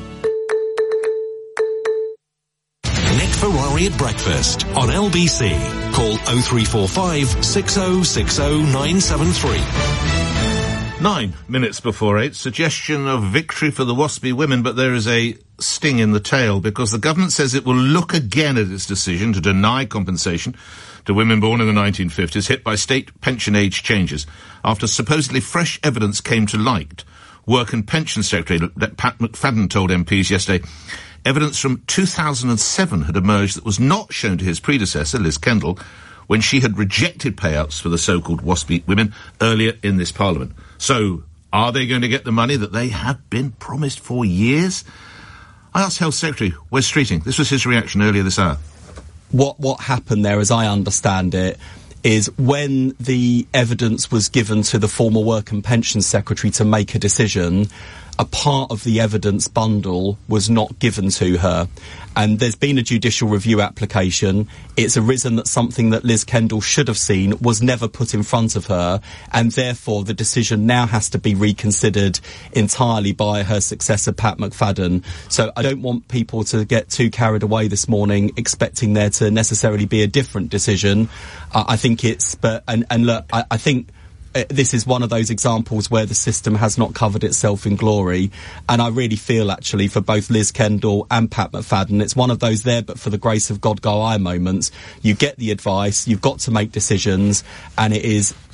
Nick Ferrari at breakfast on L B C. Call oh three four five, six oh six oh, nine seven three. Nine minutes before eight, suggestion of victory for the WASPy women, but there is a sting in the tail because the government says it will look again at its decision to deny compensation to women born in the nineteen fifties hit by state pension age changes after supposedly fresh evidence came to light. Work and Pension Secretary Pat McFadden told M Ps yesterday evidence from two thousand seven had emerged that was not shown to his predecessor, Liz Kendall, when she had rejected payouts for the so-called WASPy women earlier in this parliament. So, are they going to get the money that they have been promised for years? I asked Health Secretary Wes Streeting. This was his reaction earlier this hour. What what happened there, as I understand it, is when the evidence was given to the former Work and Pension Secretary to make a decision, a part of the evidence bundle was not given to her. And there's been a judicial review application. It's arisen that something that Liz Kendall should have seen was never put in front of her, and therefore the decision now has to be reconsidered entirely by her successor, Pat McFadden. So I don't want people to get too carried away this morning expecting there to necessarily be a different decision. Uh, I think it's, but, and, and look, I, I think this is one of those examples where the system has not covered itself in glory, and I really feel actually for both Liz Kendall and Pat McFadden it's one of those there but for the grace of God go I moments. You get the advice, you've got to make decisions, and it is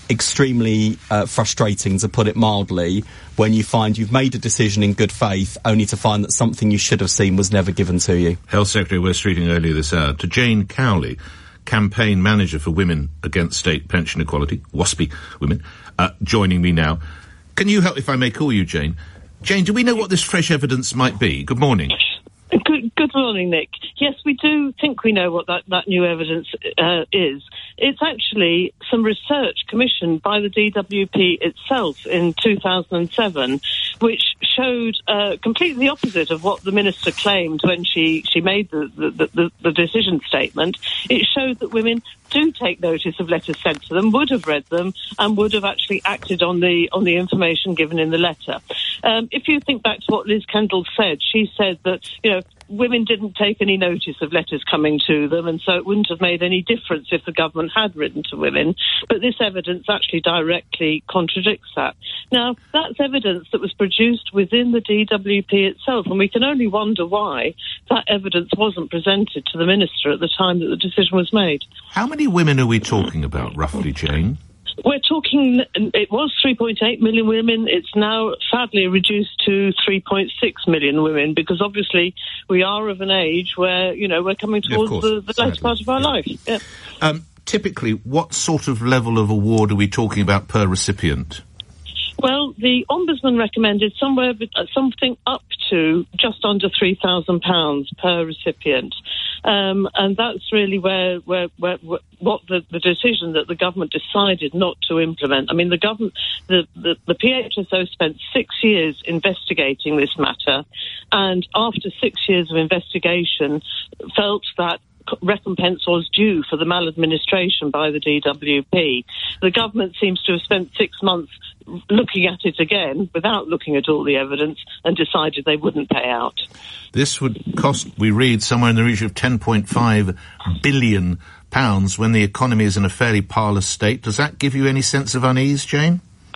extremely uh, frustrating, to put it mildly, when you find you've made a decision in good faith, only to find that something you should have seen was never given to you. Health Secretary Wes Streeting earlier this hour. To Jane Cowley, Campaign Manager for Women Against State Pension Equality, WASPI Women, uh, joining me now. Can you help, if I may call you Jane? Jane, do we know what this fresh evidence might be? Good morning. Good, good morning, Nick. Yes, we do think we know what that, that new evidence uh, is. It's actually some research commissioned by the D W P itself in two thousand seven, which showed uh, completely the opposite of what the minister claimed when she, she made the, the, the, the decision statement. It showed that women do take notice of letters sent to them, would have read them, and would have actually acted on the on the information given in the letter. Um, if you think back to what Liz Kendall said, she said that, you know, women didn't take any notice of letters coming to them, and so it wouldn't have made any difference if the government had written to women. But this evidence actually directly contradicts that. Now, that's evidence that was produced within the D W P itself, and we can only wonder why that evidence wasn't presented to the minister at the time that the decision was made. How many women are we talking about, roughly, Jane? We're talking, it was three point eight million women. It's now sadly reduced to three point six million women, because obviously we are of an age where, you know, we're coming towards yeah, the, the later part of our yeah. life. Yeah. Um, typically, what sort of level of award are we talking about per recipient? Well, the Ombudsman recommended somewhere uh, something up to just under three thousand pounds per recipient. Um, and that's really where, where, where, where what the, the decision that the government decided not to implement. I mean, the government, the, the, the P H S O spent six years investigating this matter, and after six years of investigation, felt that recompense was due for the maladministration by the D W P. The government seems to have spent six months looking at it again without looking at all the evidence, and decided they wouldn't pay out. This would cost, we read, somewhere in the region of ten point five billion pounds when the economy is in a fairly parlous state. Does that give you any sense of unease, Jane?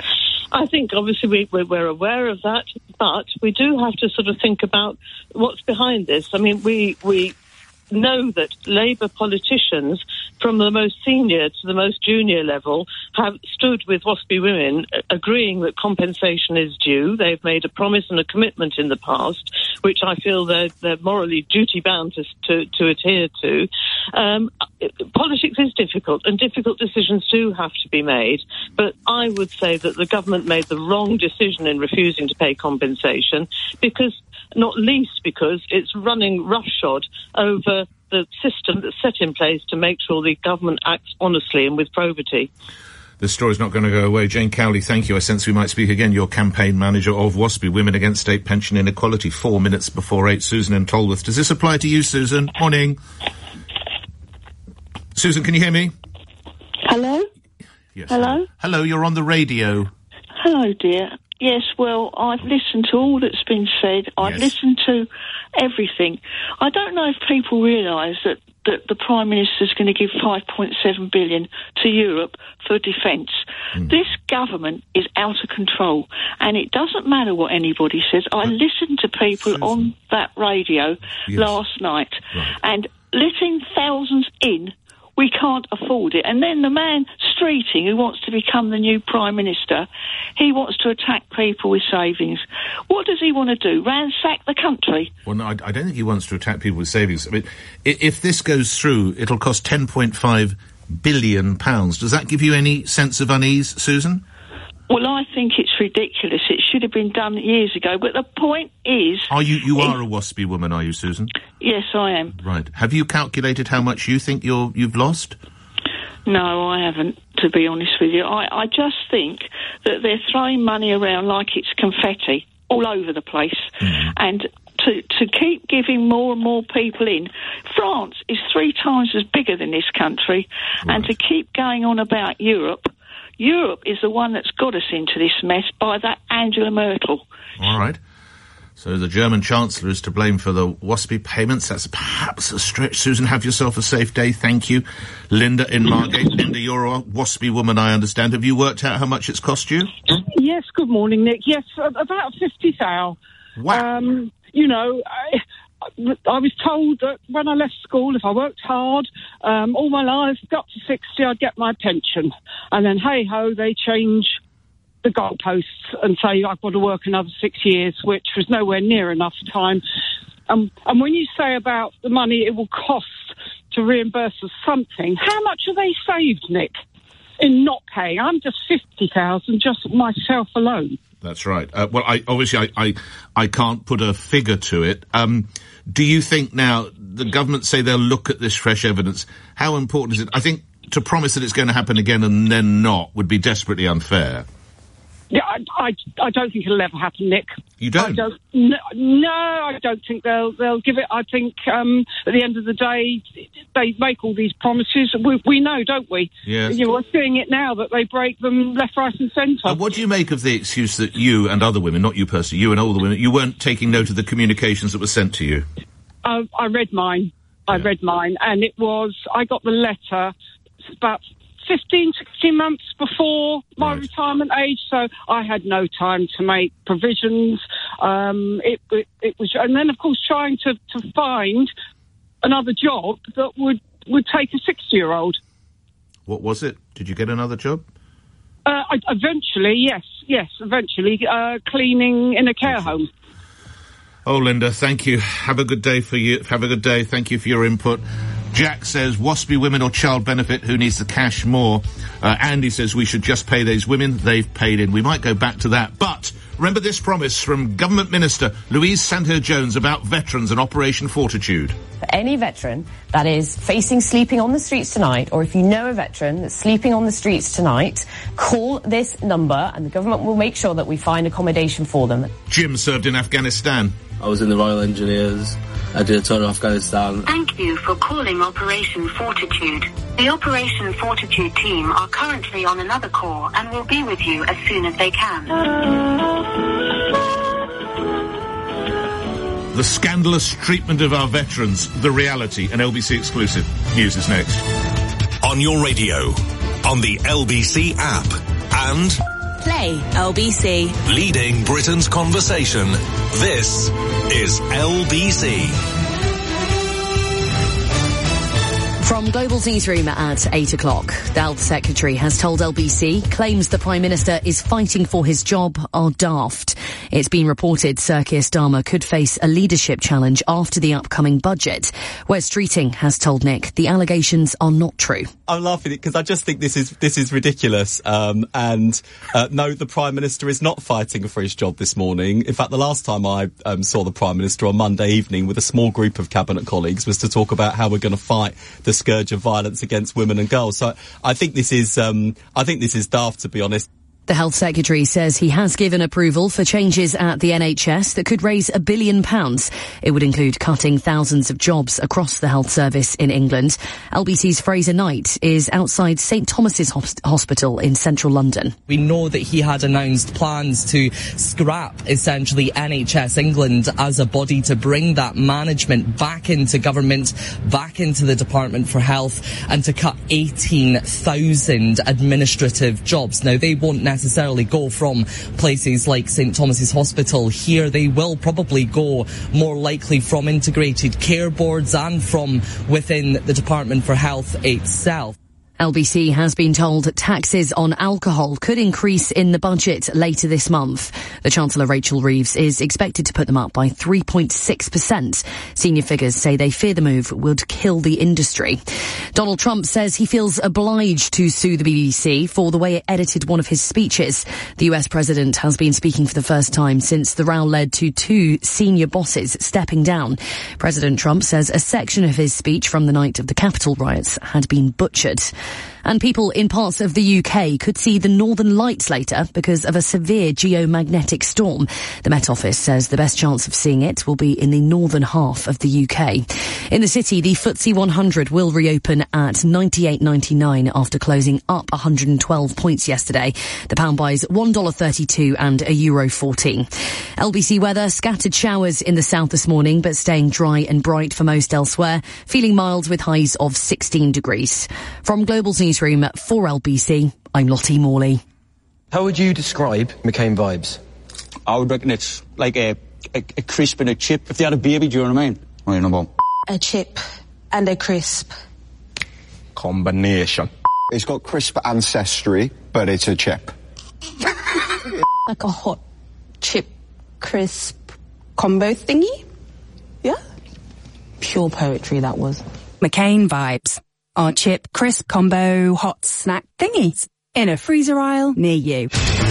I think obviously we, we're aware of that, but we do have to sort of think about what's behind this. I mean, we we know that Labour politicians from the most senior to the most junior level have stood with WASPI Women agreeing that compensation is due. They've made a promise and a commitment in the past, which I feel they're, they're morally duty-bound to, to, to adhere to. Um, politics is difficult, and difficult decisions do have to be made, but I would say that the government made the wrong decision in refusing to pay compensation, because not least because it's running roughshod over the system that's set in place to make sure the government acts honestly and with probity. This story's not going to go away. Jane Cowley, thank you. I sense we might speak again. You're campaign manager of WASPI, Women Against State Pension Inequality. Four minutes before eight. Susan in Tolworth. Does this apply to you, Susan? Morning. Susan, can you hear me? Hello? Yes. Hello? Hello, you're on the radio. Hello, dear. Yes, well, I've listened to all that's been said. I've yes. listened to everything. I don't know if people realise that, that the Prime Minister's going to give five point seven billion dollars to Europe for defence. Mm. This government is out of control, and it doesn't matter what anybody says. I but listened to people Susan. on that radio yes. last night, right. and letting thousands in, we can't afford it. And then the man Streeting, who wants to become the new Prime Minister, he wants to attack people with savings. What does he want to do? Ransack the country? Well, no, I, I don't think he wants to attack people with savings. I mean, if, if this goes through, it'll cost ten point five billion pounds. Does that give you any sense of unease, Susan? Well, I think it's ridiculous. It should have been done years ago. But the point is... Are you, you are a WASPI woman, are you, Susan? Yes, I am. Right. Have you calculated how much you think you're, you've lost? No, I haven't, to be honest with you. I, I just think that they're throwing money around like it's confetti all over the place. Mm. And to, to keep giving more and more people in... France is three times as bigger than this country. Right. And to keep going on about Europe... Europe is the one that's got us into this mess by that Angela Merkel. All right. So the German Chancellor is to blame for the WASPI payments. That's perhaps a stretch. Susan, have yourself a safe day. Thank you. Linda in Margate. Linda, you're a WASPI woman, I understand. Have you worked out how much it's cost you? Yes, good morning, Nick. Yes, about fifty thousand. Wow. Um, you know, I, I was told that when I left school, if I worked hard um, all my life, got to sixty, I'd get my pension. And then, hey-ho, they change the goalposts and say I've got to work another six years, which was nowhere near enough time. Um, and when you say about the money it will cost to reimburse us something, how much have they saved, Nick, in not paying? I'm just fifty thousand, just myself alone. That's right. Uh, well, I, obviously, I, I, I can't put a figure to it. Um, do you think now the government say they'll look at this fresh evidence? How important is it? I think to promise that it's going to happen again and then not would be desperately unfair. Yeah, I, I, I don't think it'll ever happen, Nick. You don't? I don't no, no, I don't think they'll they'll give it. I think um, at the end of the day, they make all these promises. We, we know, don't we? Yes. You know, we're seeing it now that they break them left, right, and centre. And what do you make of the excuse that you and other women, not you personally, you and all the women, you weren't taking note of the communications that were sent to you? I, I read mine. I Yeah. read mine, and it was. I got the letter about fifteen, sixteen months before my Right. retirement age, so I had no time to make provisions. Um, it, it, it was, and then of course trying to, to find another job that would, would take a sixty-year-old. What was it? Did you get another job? Uh, I, eventually, yes, yes, eventually, uh, cleaning in a care home. Oh, Linda, thank you. Have a good day for you. Have a good day. Thank you for your input. Jack says, waspy women or child benefit, who needs the cash more? Uh, Andy says we should just pay those women. They've paid in. We might go back to that. But remember this promise from Government Minister Louise Sandhill-Jones about veterans and Operation Fortitude. For any veteran that is facing sleeping on the streets tonight, or if you know a veteran that's sleeping on the streets tonight, call this number and the government will make sure that we find accommodation for them. Jim served in Afghanistan. I was in the Royal Engineers. I did a tour of Afghanistan. Thank you for calling Operation Fortitude. The Operation Fortitude team are currently on another call and will be with you as soon as they can. The scandalous treatment of our veterans, the reality, an L B C exclusive. News is next. On your radio, on the L B C app, and Play L B C. leading Britain's conversation. This is L B C. From Global's newsroom at eight o'clock, the Health Secretary has told L B C claims the Prime Minister is fighting for his job are daft. It's been reported Sir Keir Starmer could face a leadership challenge after the upcoming budget. Wes Streeting has told Nick the allegations are not true. I'm laughing because I just think this is this is ridiculous. Um, and uh, no, the Prime Minister is not fighting for his job this morning. In fact, the last time I um, saw the Prime Minister on Monday evening with a small group of cabinet colleagues was to talk about how we're going to fight the scourge of violence against women and girls. So I think this is um, I think this is daft, to be honest. The Health Secretary says he has given approval for changes at the N H S that could raise a billion pounds. It would include cutting thousands of jobs across the health service in England. L B C's Fraser Knight is outside St Thomas's Hosp- Hospital in central London. We know that he had announced plans to scrap essentially N H S England as a body to bring that management back into government, back into the Department for Health, and to cut eighteen thousand administrative jobs. Now, they won't necessarily necessarily go from places like St Thomas's Hospital. Here they will probably go more likely from integrated care boards and from within the Department for Health itself. L B C has been told taxes on alcohol could increase in the budget later this month. The Chancellor, Rachel Reeves, is expected to put them up by three point six percent. Senior figures say they fear the move would kill the industry. Donald Trump says he feels obliged to sue the B B C for the way it edited one of his speeches. The U S president has been speaking for the first time since the row led to two senior bosses stepping down. President Trump says a section of his speech from the night of the Capitol riots had been butchered. And people in parts of the U K could see the Northern Lights later because of a severe geomagnetic storm. The Met Office says the best chance of seeing it will be in the northern half of the U K. In the city, the F T S E one hundred will reopen at ninety-eight ninety-nine after closing up one hundred twelve points yesterday. The pound buys one dollar thirty-two and a euro fourteen. L B C weather, scattered showers in the south this morning, but staying dry and bright for most elsewhere. Feeling mild with highs of sixteen degrees. From Global's newsroom for L B C, I'm Lottie Morley. How would you describe McCain vibes? I would reckon it's like a, a, a crisp and a chip. If they had a baby, do you know what I mean? Reasonable. A chip and a crisp. Combination. It's got crisp ancestry, but it's a chip. Like a hot chip crisp combo thingy? Yeah? Pure poetry, that was. McCain vibes. Our chip crisp combo hot snack thingies. In a freezer aisle near you.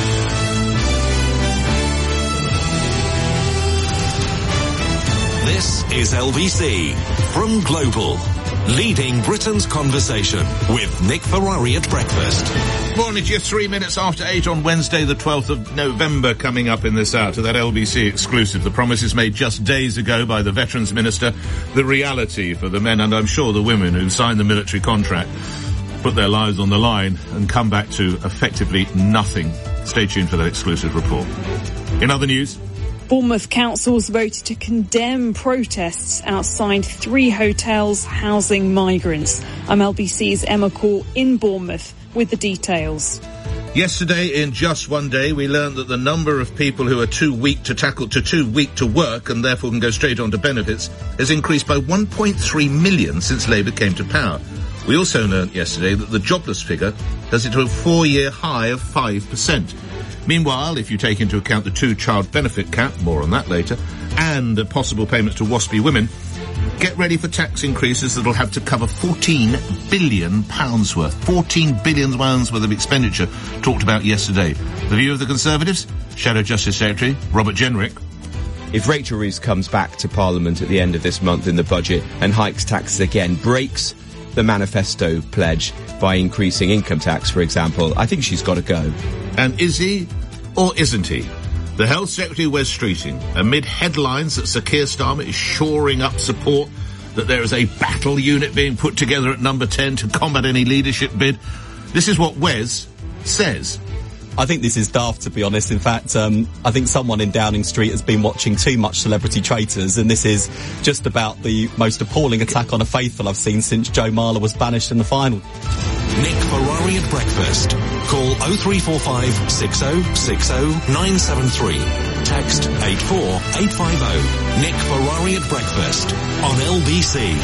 This is L B C from Global, leading Britain's conversation with Nick Ferrari at breakfast. Morning, just three minutes after eight on Wednesday, the twelfth of November, coming up in this hour to that L B C exclusive. The promises made just days ago by the Veterans Minister, the reality for the men and I'm sure the women who signed the military contract, put their lives on the line and come back to effectively nothing. Stay tuned for that exclusive report. In other news, Bournemouth councils voted to condemn protests outside three hotels housing migrants. I'm L B C's Emma Core in Bournemouth with the details. yesterday, in just one day, we learned that the number of people who are too weak to tackle, to too weak to work and therefore can go straight on to benefits has increased by one point three million since Labour came to power. We also learned yesterday that the jobless figure has hit a four-year high of five percent. Meanwhile, if you take into account the two-child benefit cap, more on that later, and the possible payments to WASPy women, get ready for tax increases that'll have to cover fourteen billion pounds worth. fourteen billion pounds worth of expenditure talked about yesterday. The view of the Conservatives? Shadow Justice Secretary Robert Jenrick. If Rachel Reeves comes back to Parliament at the end of this month in the budget and hikes taxes again, breaks the manifesto pledge by increasing income tax, for example, I think she's got to go. And is he or isn't he? The Health Secretary Wes Streeting, amid headlines that Sir Keir Starmer is shoring up support, that there is a battle unit being put together at number ten to combat any leadership bid. This is what Wes says. I think this is daft, to be honest. In fact, um, I think someone in Downing Street has been watching too much Celebrity Traitors, and this is just about the most appalling attack on a faithful I've seen since Joe Marler was banished in the final. Nick Ferrari at breakfast. Call oh three four five, six oh six oh, nine seven three. Text eight four eight five oh. Nick Ferrari at breakfast on L B C.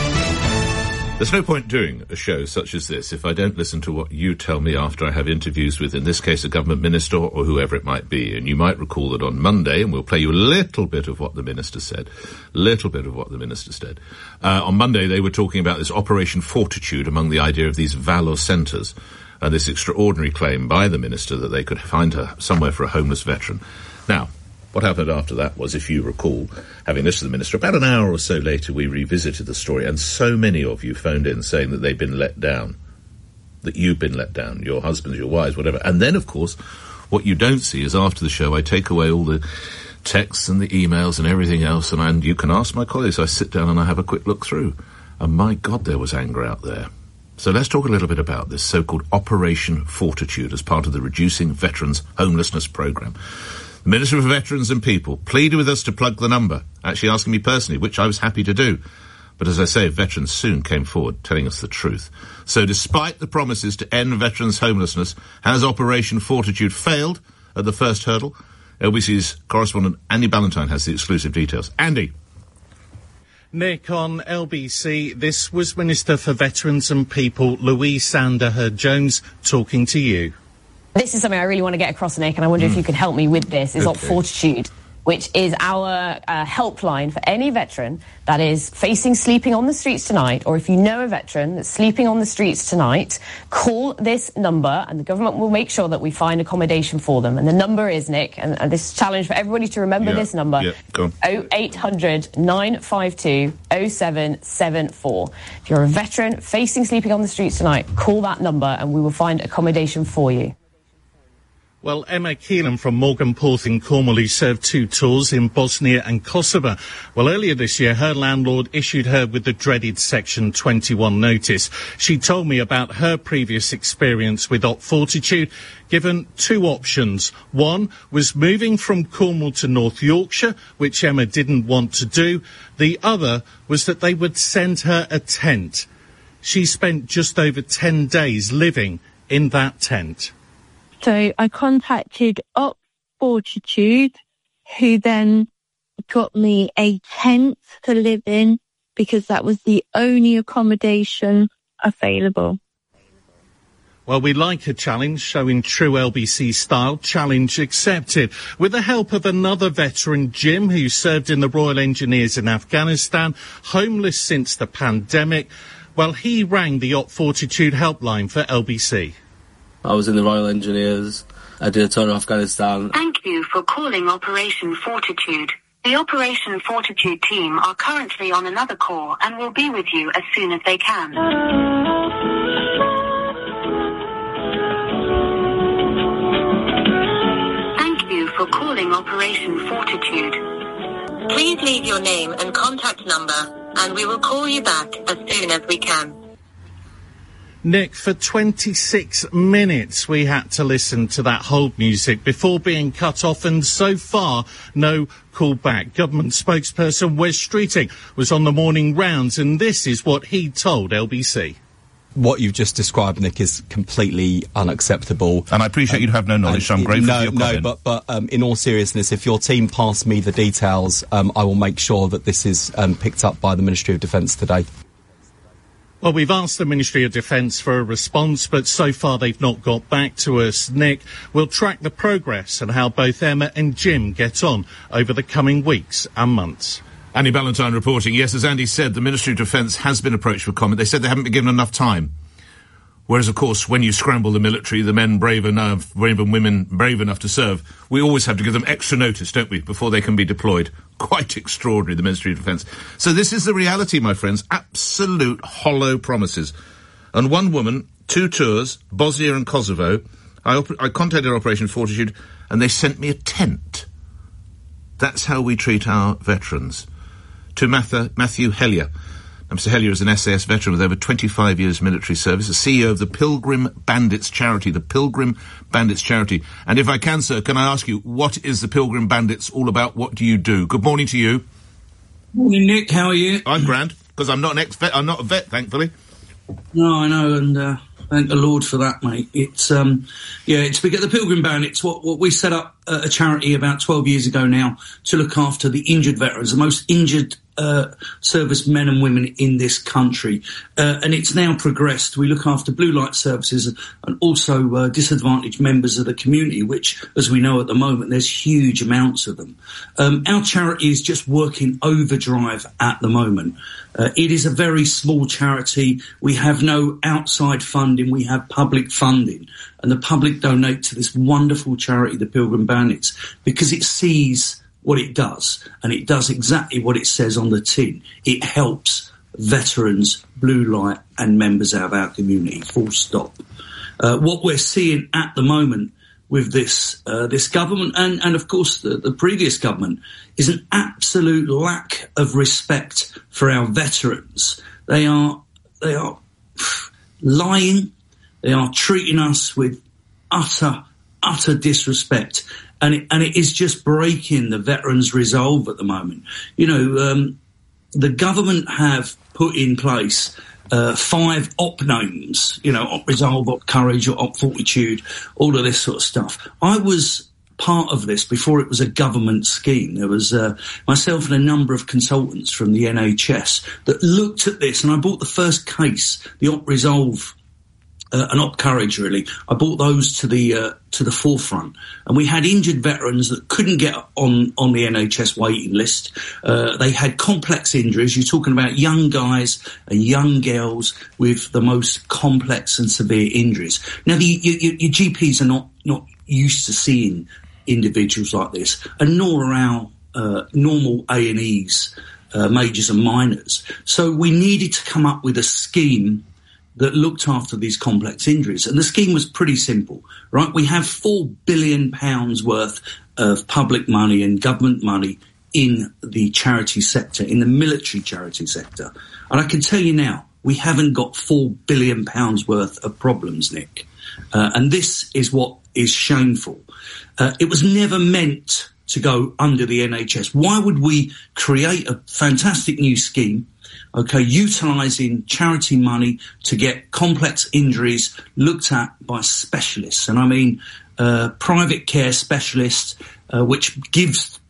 There's no point doing a show such as this if I don't listen to what you tell me after I have interviews with, in this case, a government minister or whoever it might be. And you might recall that on Monday, and we'll play you a little bit of what the minister said, little bit of what the minister said. Uh, on Monday, they were talking about this Operation Fortitude among the idea of these Valor centres, and this extraordinary claim by the minister that they could find her somewhere for a homeless veteran. Now, what happened after that was, if you recall, having listened to the minister, about an hour or so later we revisited the story, and so many of you phoned in saying that they'd been let down, that you've been let down, your husbands, your wives, whatever. And then, of course, what you don't see is after the show I take away all the texts and the emails and everything else, and, I, and you can ask my colleagues, I sit down and I have a quick look through. And my God, there was anger out there. So let's talk a little bit about this so-called Operation Fortitude as part of the Reducing Veterans Homelessness Programme. The Minister for Veterans and People pleaded with us to plug the number, actually asking me personally, which I was happy to do. But as I say, veterans soon came forward telling us the truth. So despite the promises to end veterans' homelessness, has Operation Fortitude failed at the first hurdle? L B C's correspondent Andy Ballantyne has the exclusive details. Andy. Nick, on L B C, this was Minister for Veterans and People Louise Sanderhead-Jones talking to you. This is something I really want to get across, Nick, and I wonder mm. if you could help me with this, is okay. Op Fortitude, which is our uh, helpline for any veteran that is facing sleeping on the streets tonight, or if you know a veteran that's sleeping on the streets tonight, call this number and the government will make sure that we find accommodation for them. And the number is, Nick, and, and this is a challenge for everybody to remember yeah. this number, yeah. Go on. oh eight hundred, nine five two, oh seven seven four. If you're a veteran facing sleeping on the streets tonight, call that number and we will find accommodation for you. Well, Emma Keelan from Morgan Porth in Cornwall, who served two tours in Bosnia and Kosovo. Well, earlier this year, her landlord issued her with the dreaded Section twenty-one notice. She told me about her previous experience with Op Fortitude, given two options. One was moving from Cornwall to North Yorkshire, which Emma didn't want to do. The other was that they would send her a tent. She spent just over ten days living in that tent. So I contacted Op Fortitude, who then got me a tent to live in because that was the only accommodation available. Well, we like a challenge, showing true L B C style. Challenge accepted. With the help of another veteran, Jim, who served in the Royal Engineers in Afghanistan, homeless since the pandemic, well, he rang the Op Fortitude helpline for L B C. I was in the Royal Engineers. I did a tour of Afghanistan. Thank you for calling Operation Fortitude. The Operation Fortitude team are currently on another call and will be with you as soon as they can. Thank you for calling Operation Fortitude. Please leave your name and contact number, and we will call you back as soon as we can. Nick, for twenty-six minutes we had to listen to that hold music before being cut off, and so far, no call back. Government spokesperson Wes Streeting was on the morning rounds, and this is what he told L B C. What you've just described, Nick, is completely unacceptable. And I appreciate um, you have no knowledge, so I'm grateful no, for your comment. No, but, but um, in all seriousness, if your team pass me the details, um, I will make sure that this is um, picked up by the Ministry of Defence today. Well, we've asked the Ministry of Defence for a response, but so far they've not got back to us. Nick, we'll track the progress and how both Emma and Jim get on over the coming weeks and months. Andy Ballantyne reporting. Yes, as Andy said, the Ministry of Defence has been approached for comment. They said they haven't been given enough time. Whereas, of course, when you scramble the military, the men brave enough, brave and women brave enough to serve, we always have to give them extra notice, don't we, before they can be deployed. Quite extraordinary, the Ministry of Defence. So this is the reality, my friends. Absolute hollow promises. And one woman, two tours, Bosnia and Kosovo. I, op- I contacted Operation Fortitude, and they sent me a tent. That's how we treat our veterans. To Matha, Matthew Hellier. Now, Mister Hellier is an S A S veteran with over twenty-five years military service, the C E O of the Pilgrim Bandits charity, the Pilgrim Bandits charity. And if I can, sir, can I ask you, what is the Pilgrim Bandits all about? What do you do? Good morning to you. Morning, Nick. How are you? I'm grand, because I'm not an ex-vet. I'm not a vet, thankfully. No, I know, and uh, thank the Lord for that, mate. It's, um, yeah, it's because the Pilgrim Bandits, what, what we set up uh, a charity about twelve years ago now to look after the injured veterans, the most injured Uh, service men and women in this country, uh, and it's now progressed. We look after blue light services and also uh, disadvantaged members of the community, which, as we know at the moment, there's huge amounts of them. Um, our charity is just working overdrive at the moment. Uh, it is a very small charity. We have no outside funding. We have public funding, and the public donate to this wonderful charity, the Pilgrim Bandits, because it sees what it does, and it does exactly what it says on the tin. It helps veterans, blue light, and members of our community, full stop. Uh, what we're seeing at the moment with this uh, this government, and, and of course the, the previous government, is an absolute lack of respect for our veterans. They are, they are lying, they are treating us with utter, utter disrespect. And it, and it is just breaking the veterans' resolve at the moment. You know, um, the government have put in place uh, five op names, you know, Op Resolve, Op Courage, or Op Fortitude, all of this sort of stuff. I was part of this before it was a government scheme. There was uh, myself and a number of consultants from the N H S that looked at this, and I brought the first case, the Op Resolve Uh, and Op Courage, really. I brought those to the uh, to the forefront, and we had injured veterans that couldn't get on on the N H S waiting list. Uh, they had complex injuries. You're talking about young guys and young girls with the most complex and severe injuries. Now, the, your, your G Ps are not not used to seeing individuals like this, and nor are our uh, normal A and Es, uh, majors and minors. So we needed to come up with a scheme that looked after these complex injuries. And the scheme was pretty simple, right? We have four billion pounds worth of public money and government money in the charity sector, in the military charity sector. And I can tell you now, we haven't got four billion pounds worth of problems, Nick. Uh, and this is what is shameful. Uh, it was never meant to go under the N H S. Why would we create a fantastic new scheme, okay, utilising charity money to get complex injuries looked at by specialists? And I mean uh, private care specialists, uh, which gives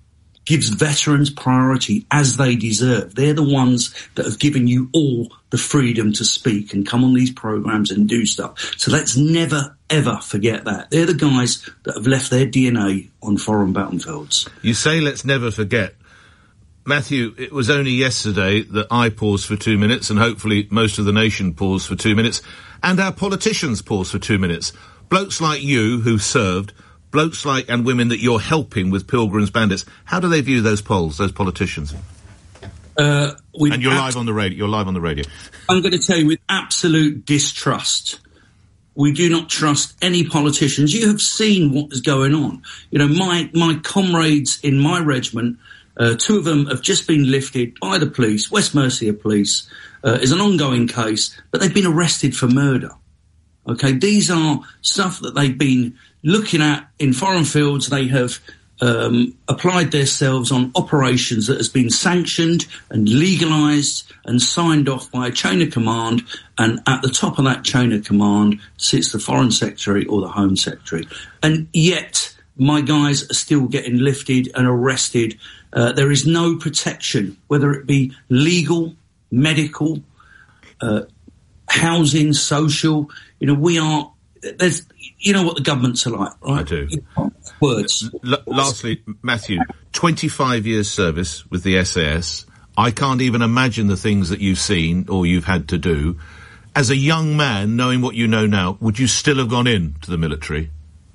gives veterans priority as they deserve. They're the ones that have given you all the freedom to speak and come on these programmes and do stuff. So let's never, ever forget that. They're the guys that have left their D N A on foreign battlefields. You say let's never forget. Matthew, it was only yesterday that I paused for two minutes, and hopefully most of the nation paused for two minutes, and our politicians paused for two minutes. Blokes like you who served, blokes like and women that you're helping with Pilgrim's Bandits, how do they view those polls, those politicians? Uh, and you're live on the radio. You're live on the radio. I'm going to tell you with absolute distrust. We do not trust any politicians. You have seen what is going on. You know, my my comrades in my regiment. Uh, two of them have just been lifted by the police. West Mercia Police uh, is an ongoing case, but they've been arrested for murder. Okay, these are stuff that they've been looking at in foreign fields. They have um, applied themselves on operations that has been sanctioned and legalised and signed off by a chain of command. And at the top of that chain of command sits the Foreign Secretary or the Home Secretary. And yet my guys are still getting lifted and arrested. Uh, there is no protection, whether it be legal, medical, uh, housing, social. You know, we are, there's, you know what the governments are like, right? I do. Words. L- lastly, Matthew, twenty-five years service with the S A S. I can't even imagine the things that you've seen or you've had to do. As a young man, knowing what you know now, would you still have gone in to the military?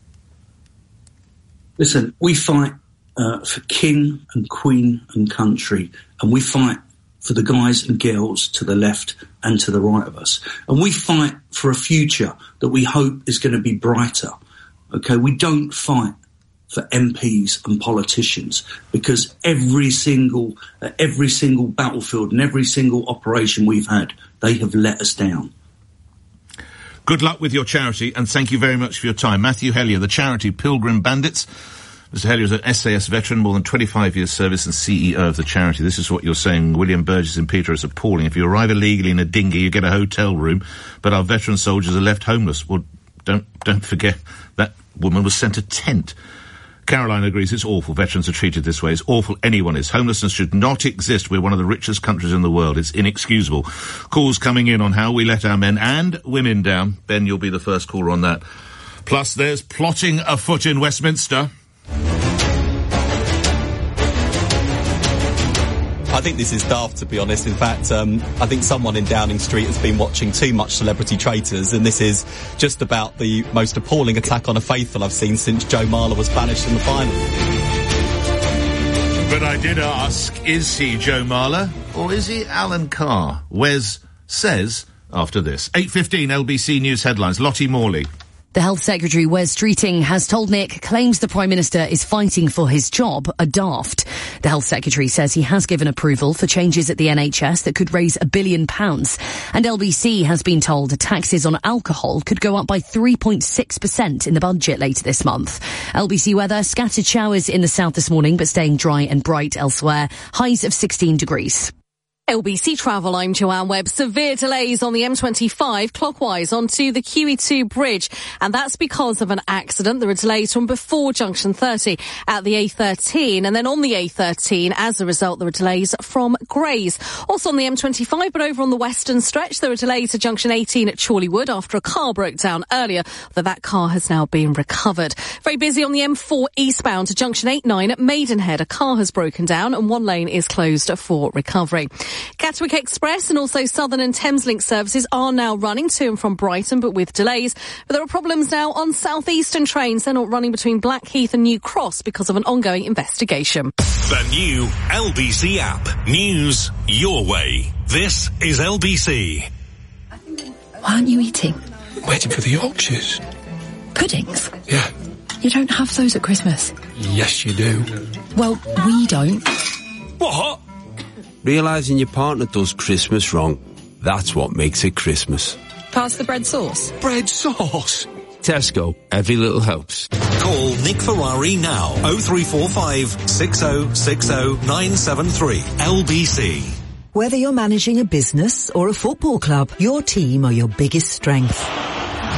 Listen, we fight uh, for king and queen and country, and we fight for the guys and girls to the left and to the right of us. And we fight for a future that we hope is going to be brighter. Okay, we don't fight for M Ps and politicians, because every single uh, every single battlefield and every single operation we've had, they have let us down. Good luck with your charity, and thank you very much for your time. Matthew Hellier, the charity Pilgrim Bandits. Mister Hellier is an S A S veteran, more than twenty-five years service, and C E O of the charity. This is what you're saying. William Burgess in Peter is appalling. If you arrive illegally in a dinghy, you get a hotel room, but our veteran soldiers are left homeless. Well, don't don't forget that woman was sent a tent. Caroline agrees it's awful. Veterans are treated this way. It's awful. Anyone is. Homelessness should not exist. We're one of the richest countries in the world. It's inexcusable. Calls coming in on how we let our men and women down. Ben, you'll be the first caller on that. Plus, there's plotting afoot in Westminster. I think this is daft, to be honest. In fact, um, I think someone in Downing Street has been watching too much Celebrity Traitors, and this is just about the most appalling attack on a faithful I've seen since Joe Marler was banished in the final. But I did ask, is he Joe Marler or is he Alan Carr? Wes says after this. eight fifteen L B C News headlines. Lottie Morley. The Health Secretary, Wes Streeting, has told Nick claims the Prime Minister is fighting for his job are daft. The Health Secretary says he has given approval for changes at the N H S that could raise a billion pounds. And L B C has been told taxes on alcohol could go up by three point six percent in the budget later this month. L B C weather, scattered showers in the south this morning, but staying dry and bright elsewhere. Highs of sixteen degrees. L B C Travel, I'm Joanne Webb. Severe delays on the M twenty-five clockwise onto the Q E two bridge, and that's because of an accident. There are delays from before junction thirty at the A thirteen, and then on the A thirteen, as a result, there are delays from Grays. Also on the M twenty-five, but over on the western stretch, there are delays at junction eighteen at Chorleywood after a car broke down earlier, though that car has now been recovered. Very busy on the M four eastbound to junction eighty-nine at Maidenhead. A car has broken down and one lane is closed for recovery. Gatwick Express and also Southern and Thameslink services are now running to and from Brighton, but with delays. But there are problems now on southeastern trains. They're not running between Blackheath and New Cross because of an ongoing investigation. The new L B C app. News your way. This is L B C. Why aren't you eating? Waiting for the Yorkshires. Puddings? Yeah. You don't have those at Christmas? Yes, you do. Well, we don't. What? Realising your partner does Christmas wrong, that's what makes it Christmas. Pass the bread sauce. Bread sauce? Tesco, every little helps. Call Nick Ferrari now. oh three four five, six oh six oh, nine seven three. L B C. Whether you're managing a business or a football club, your team are your biggest strength.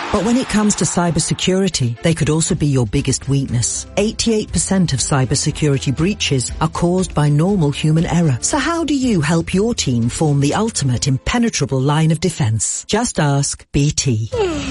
But when it comes to cybersecurity, they could also be your biggest weakness. eighty-eight percent of cybersecurity breaches are caused by normal human error. So how do you help your team form the ultimate impenetrable line of defense? Just ask B T.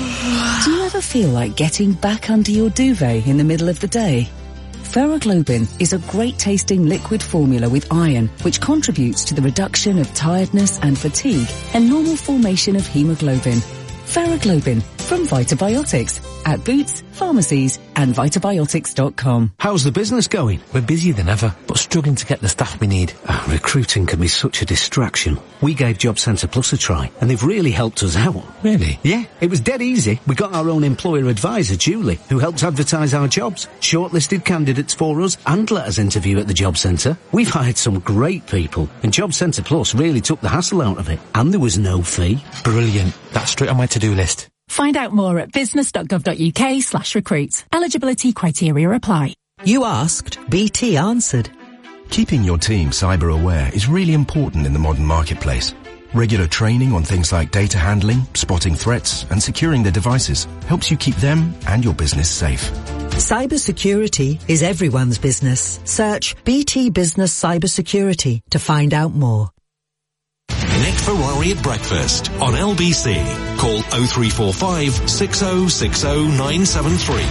Do you ever feel like getting back under your duvet in the middle of the day? Ferroglobin is a great-tasting liquid formula with iron, which contributes to the reduction of tiredness and fatigue and normal formation of hemoglobin. Ferroglobin from Vitabiotics at Boots, pharmacies and vitabiotics dot com. How's the business going? We're busier than ever, but struggling to get the staff we need. Oh, recruiting can be such a distraction. We gave Job Centre Plus a try, and they've really helped us out. Really? Yeah, it was dead easy. We got our own employer advisor, Julie, who helps advertise our jobs, shortlisted candidates for us, and let us interview at the Job Centre. We've hired some great people, and Job Centre Plus really took the hassle out of it, and there was no fee. Brilliant. That's straight on my to-do list. Find out more at business.gov.uk slash recruit. Eligibility criteria apply. You asked, B T answered. Keeping your team cyber aware is really important in the modern marketplace. Regular training on things like data handling, spotting threats, and securing their devices helps you keep them and your business safe. Cybersecurity is everyone's business. Search B T Business Cybersecurity to find out more. Nick Ferrari at breakfast on L B C. Call oh three four five, six oh six oh, nine seven three.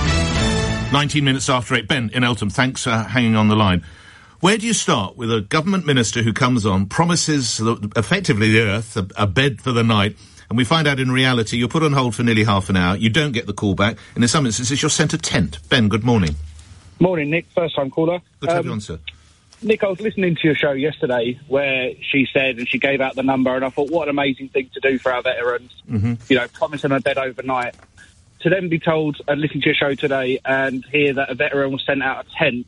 nineteen minutes after eight. Ben in Eltham, thanks for hanging on the line. Where do you start with a government minister who comes on, promises the, effectively the earth, a, a bed for the night, and we find out in reality you're put on hold for nearly half an hour, you don't get the call back, and in some instances you're sent a tent. Ben, good morning. Morning, Nick. First time caller. Good to um, have you on, sir. Nick, I was listening to your show yesterday where she said, and she gave out the number, and I thought, what an amazing thing to do for our veterans. Mm-hmm. You know, promising a bed overnight. To then be told and listen to your show today and hear that a veteran was sent out a tent,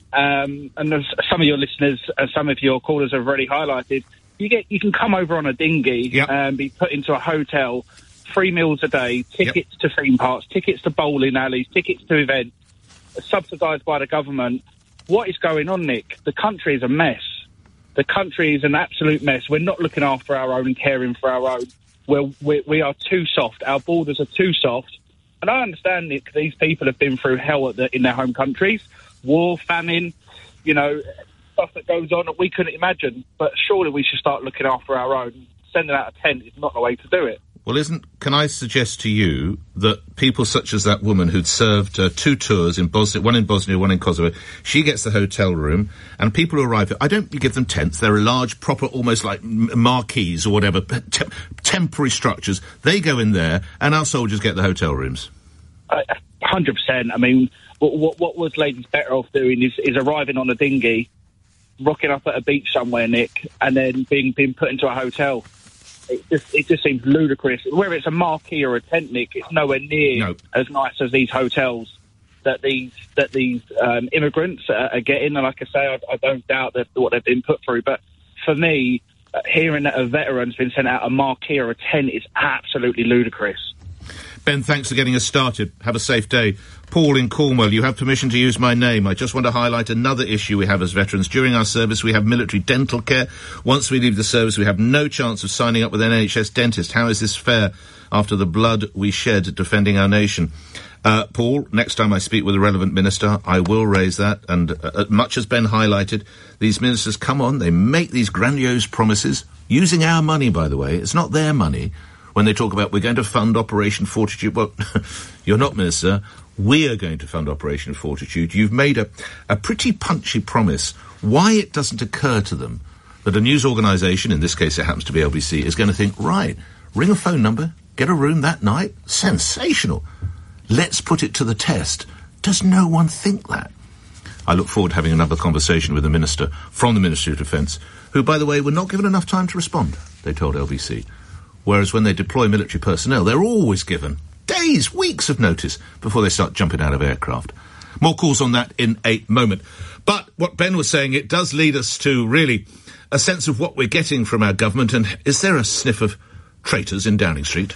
um, and as some of your listeners and some of your callers have already highlighted, you get you can come over on a dinghy yep. and be put into a hotel, free meals a day, tickets yep. to theme parks, tickets to bowling alleys, tickets to events, subsidised by the government. What is going on, Nick? The country is a mess. The country is an absolute mess. We're not looking after our own and caring for our own. We're, we, we are too soft. Our borders are too soft. And I understand, Nick, these people have been through hell at the, in their home countries. War, famine, you know, stuff that goes on that we couldn't imagine. But surely we should start looking after our own. Sending out a tent is not the way to do it. Well, isn't, can I suggest to you that people such as that woman who'd served uh, two tours in Bosnia, one in Bosnia, one in Kosovo, she gets the hotel room, and people who arrive, I don't give them tents, they're large, proper, almost like marquees or whatever, te- temporary structures. They go in there, and our soldiers get the hotel rooms. Uh, one hundred percent. I mean, what, what, what was ladies better off doing is, is arriving on a dinghy, rocking up at a beach somewhere, Nick, and then being, being put into a hotel. It just, it just seems ludicrous. Whether it's a marquee or a tent, Nick, it's nowhere near no. as nice as these hotels that these that these um, immigrants are, are getting. And like I say, I, I don't doubt that what they've been put through. But for me, uh, hearing that a veteran's been sent out a marquee or a tent is absolutely ludicrous. Ben, thanks for getting us started. Have a safe day. Paul in Cornwall, you have permission to use my name. I just want to highlight another issue we have as veterans. During our service, we have military dental care. Once we leave the service, we have no chance of signing up with an N H S dentist. How is this fair after the blood we shed defending our nation? Uh, Paul, next time I speak with a relevant minister, I will raise that. And uh, much as Ben highlighted, these ministers come on, they make these grandiose promises, using our money, by the way. It's not their money. When they talk about, we're going to fund Operation Fortitude, well, you're not, Minister. We are going to fund Operation Fortitude. You've made a, a pretty punchy promise. Why it doesn't occur to them that a news organisation, in this case it happens to be L B C, is going to think, right, ring a phone number, get a room that night, sensational. Let's put it to the test. Does no one think that? I look forward to having another conversation with the Minister from the Ministry of Defence, who, by the way, were not given enough time to respond, they told L B C. Whereas when they deploy military personnel, they're always given days, weeks of notice before they start jumping out of aircraft. More calls on that in a moment. But what Ben was saying, it does lead us to really a sense of what we're getting from our government. And is there a sniff of traitors in Downing Street?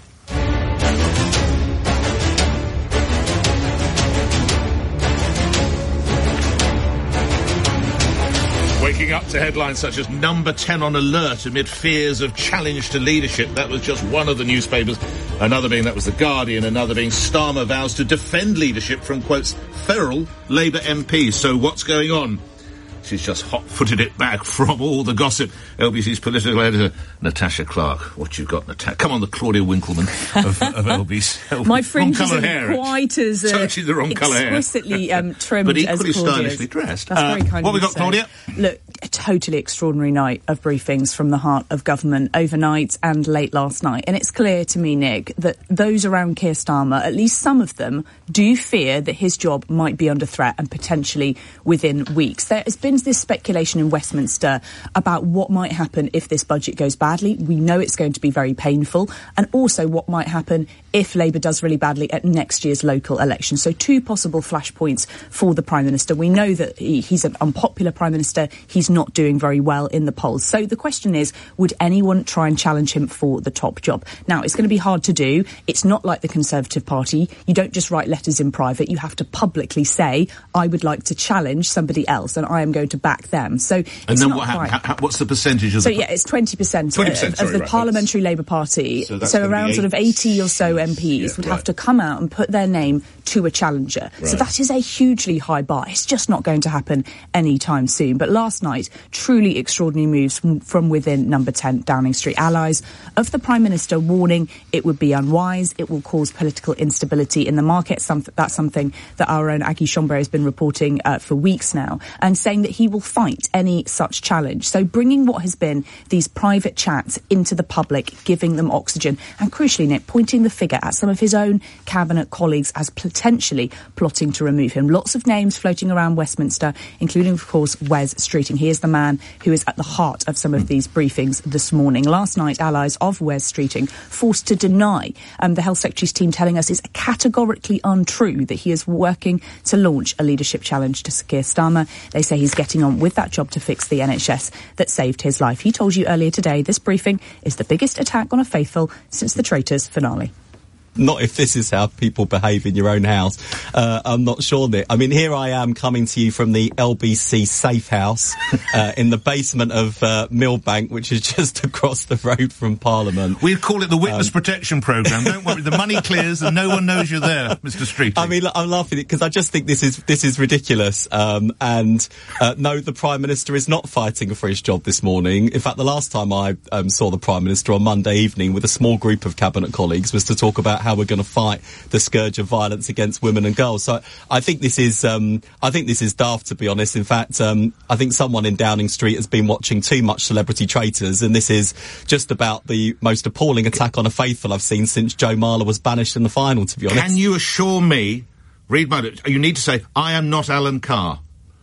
waking up to headlines such as number ten on alert amid fears of challenge to leadership. That was just one of the newspapers. Another being, that was The Guardian, another being Starmer vows to defend leadership from, quotes, feral Labour M Ps. So what's going on? She's just hot-footed it back from all the gossip. L B C's political editor, Natasha Clark. What you got, Natasha? Come on, the Claudia Winkleman of, of L B C. My fringe isn't hair, quite as uh, totally the wrong colour hair. exquisitely um, trimmed but as equally Claudia's. stylishly dressed. That's Uh, very kind what of we you got, to say. Claudia? Look, a totally extraordinary night of briefings from the heart of government overnight and late last night. And it's clear to me, Nick, that those around Keir Starmer, at least some of them, do fear that his job might be under threat and potentially within weeks. There has been this speculation in Westminster about what might happen if this budget goes badly. We know it's going to be very painful. And also what might happen if Labour does really badly at next year's local election. So two possible flashpoints for the Prime Minister. We know that he, he's an unpopular Prime Minister. He's not doing very well in the polls. So the question is, would anyone try and challenge him for the top job? Now, it's going to be hard to do. It's not like the Conservative Party. You don't just write letters in private. You have to publicly say, I would like to challenge somebody else and I am going to back them. So And it's then not what quite- happened? How, what's the percentage of So the... yeah, it's twenty percent, twenty of, percent, of sorry, the right, Parliamentary Labour Party. So So, that's gonna be around sort of eight. eighty or so M Ps Yeah, would right. have to come out and put their name to a challenger. So Right. that is a hugely high bar. It's just not going to happen anytime soon. But last night, truly extraordinary moves from, from within Number ten Downing Street. Allies of the Prime Minister warning it would be unwise, it will cause political instability in the market. Some, that's something that our own Aggie Chambray has been reporting uh, for weeks now, and saying that he will fight any such challenge. So bringing what has been these private chats into the public, giving them oxygen, and crucially, Nick, pointing the finger at some of his own cabinet colleagues as potentially plotting to remove him. Lots of names floating around Westminster, including, of course, Wes Streeting. He is the man who is at the heart of some of these briefings this morning. Last night, allies of Wes Streeting forced to deny um, the Health Secretary's team telling us it's categorically untrue that he is working to launch a leadership challenge to Keir Starmer. They say he's getting on with that job to fix the N H S that saved his life. He told you earlier today this briefing is the biggest attack on a faithful since the Traitors finale. Not if this is how people behave in your own house. Uh, I'm not sure, Nick. I mean, here I am coming to you from the L B C safe house uh, in the basement of uh, Millbank, which is just across the road from Parliament. We'd call it the Witness um, Protection Programme. Don't worry, the money clears and no one knows you're there, Mister Streeting. I mean, I'm laughing because I just think this is this is ridiculous. Um, and uh, no, the Prime Minister is not fighting for his job this morning. In fact, the last time I um, saw the Prime Minister on Monday evening with a small group of cabinet colleagues was to talk about how we're going to fight the scourge of violence against women and girls. So I think this is, um, I think this is daft, to be honest. In fact, um, I think someone in Downing Street has been watching too much Celebrity Traitors, and this is just about the most appalling attack on a faithful I've seen since Joe Marler was banished in the final, to be honest. Can you assure me, read my lips, you need to say, I am not Alan Carr.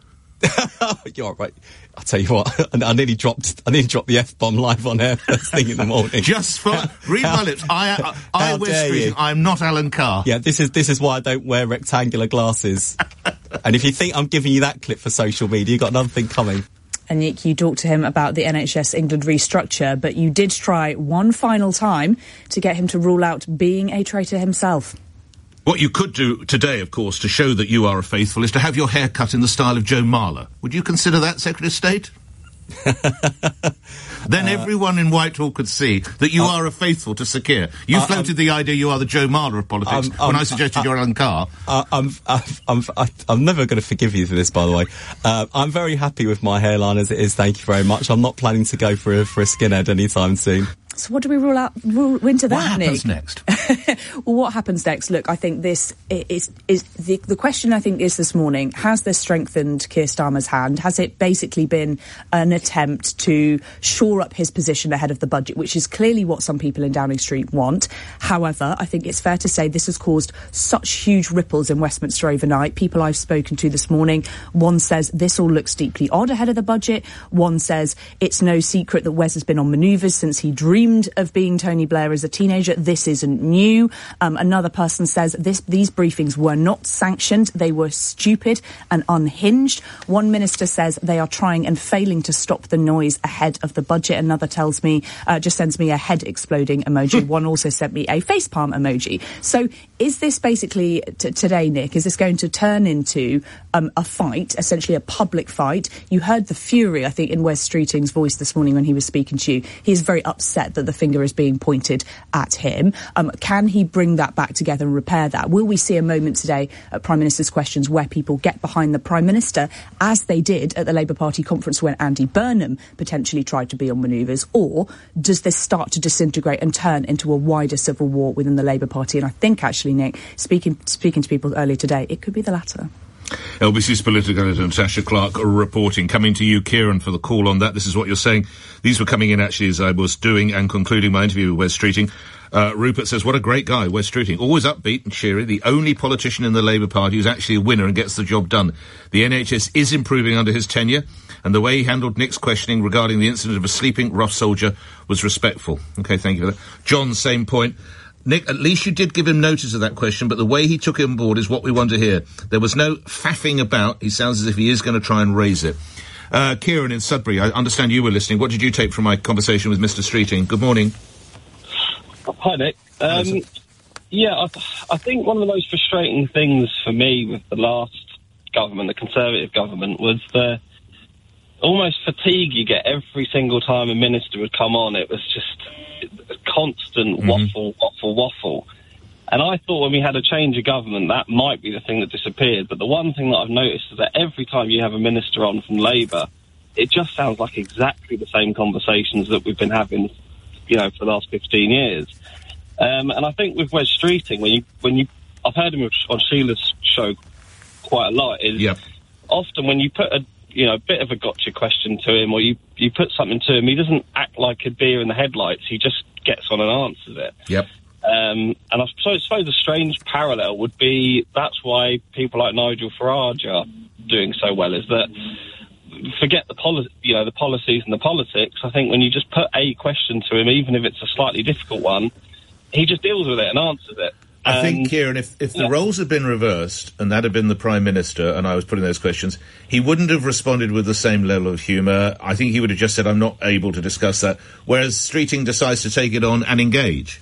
You're right. I'll tell you what, I nearly dropped, I nearly dropped the F-bomb live on air first thing in the morning. Just for, read my lips, I, I, I wear streeting, I'm not Alan Carr. Yeah, this is, this is why I don't wear rectangular glasses. And if you think I'm giving you that clip for social media, you've got another thing coming. And Nick, you talked to him about the N H S England restructure, but you did try one final time to get him to rule out being a traitor himself. What you could do today, of course, to show that you are a faithful, is to have your hair cut in the style of Joe Marler. Would you consider that, Secretary of State? Then uh, everyone in Whitehall could see that you uh, are a faithful to Sir Keir. You uh, floated um, the idea you are the Joe Marler of politics um, um, when I suggested uh, you're Alan Carr. Uh, I'm, I'm, I'm, I'm never going to forgive you for this, by the way. Uh, I'm very happy with my hairline as it is, thank you very much. I'm not planning to go for a, for a skinhead anytime soon. So what do we rule out rule into that, What happens Nick? next? Well, what happens next? Look, I think this is is the the question. I think is this morning: has this strengthened Keir Starmer's hand? Has it basically been an attempt to shore up his position ahead of the budget, which is clearly what some people in Downing Street want? However, I think it's fair to say this has caused such huge ripples in Westminster overnight. People I've spoken to this morning, one says this all looks deeply odd ahead of the budget. One says it's no secret that Wes has been on manoeuvres since he dreamed dreamed of being Tony Blair as a teenager. This isn't new. Um, another person says this, these briefings were not sanctioned. They were stupid and unhinged. One minister says they are trying and failing to stop the noise ahead of the budget. Another tells me, uh, just sends me a head exploding emoji. One also sent me a facepalm emoji. So is this basically, t- today, Nick, is this going to turn into um, a fight, essentially a public fight? You heard the fury, I think, in Wes Streeting's voice this morning when he was speaking to you. He is very upset that the finger is being pointed at him. Um, can he bring that back together and repair that? Will we see a moment today at Prime Minister's Questions where people get behind the Prime Minister, as they did at the Labour Party conference when Andy Burnham potentially tried to be on manoeuvres? Or does this start to disintegrate and turn into a wider civil war within the Labour Party? And I think, actually, Nick, speaking, speaking to people earlier today, it could be the latter. L B C's political editor Natasha Clark reporting. Coming to you, Kieran, for the call on that. This is what you're saying. These were coming in, actually, as I was doing and concluding my interview with Wes Streeting. Uh, Rupert says, what a great guy, Wes Streeting. Always upbeat and cheery. The only politician in the Labour Party who's actually a winner and gets the job done. The N H S is improving under his tenure, and the way he handled Nick's questioning regarding the incident of a sleeping rough soldier was respectful. OK, thank you for that. John, same point. Nick, at least you did give him notice of that question, but the way he took it on board is what we want to hear. There was no faffing about. He sounds as if he is going to try and raise it. Uh, Kieran in Sudbury, I understand you were listening. What did you take from my conversation with Mister Streeting? Good morning. Hi, Nick. Um, yeah, I, I think one of the most frustrating things for me with the last government, the Conservative government, was the almost fatigue you get every single time a minister would come on. It was just a constant mm-hmm. waffle, waffle, waffle. And I thought when we had a change of government, that might be the thing that disappeared. But the one thing that I've noticed is that every time you have a minister on from Labour, it just sounds like exactly the same conversations that we've been having, you know, for the last fifteen years. Um, and I think with Wes Streeting, when you, when you, I've heard him on Sheila's show quite a lot, is yep. often when you put a, you know, a bit of a gotcha question to him, or you, you put something to him, he doesn't act like a deer in the headlights. He just gets on and answers it. Yep. Um, and I suppose, I suppose a strange parallel would be that's why people like Nigel Farage are doing so well, is that forget the poli- you know, the policies and the politics. I think when you just put a question to him, even if it's a slightly difficult one, he just deals with it and answers it. I um, think, Kieran, if, if the yeah. roles had been reversed and that had been the Prime Minister and I was putting those questions, he wouldn't have responded with the same level of humour. I think he would have just said, I'm not able to discuss that, whereas Streeting decides to take it on and engage.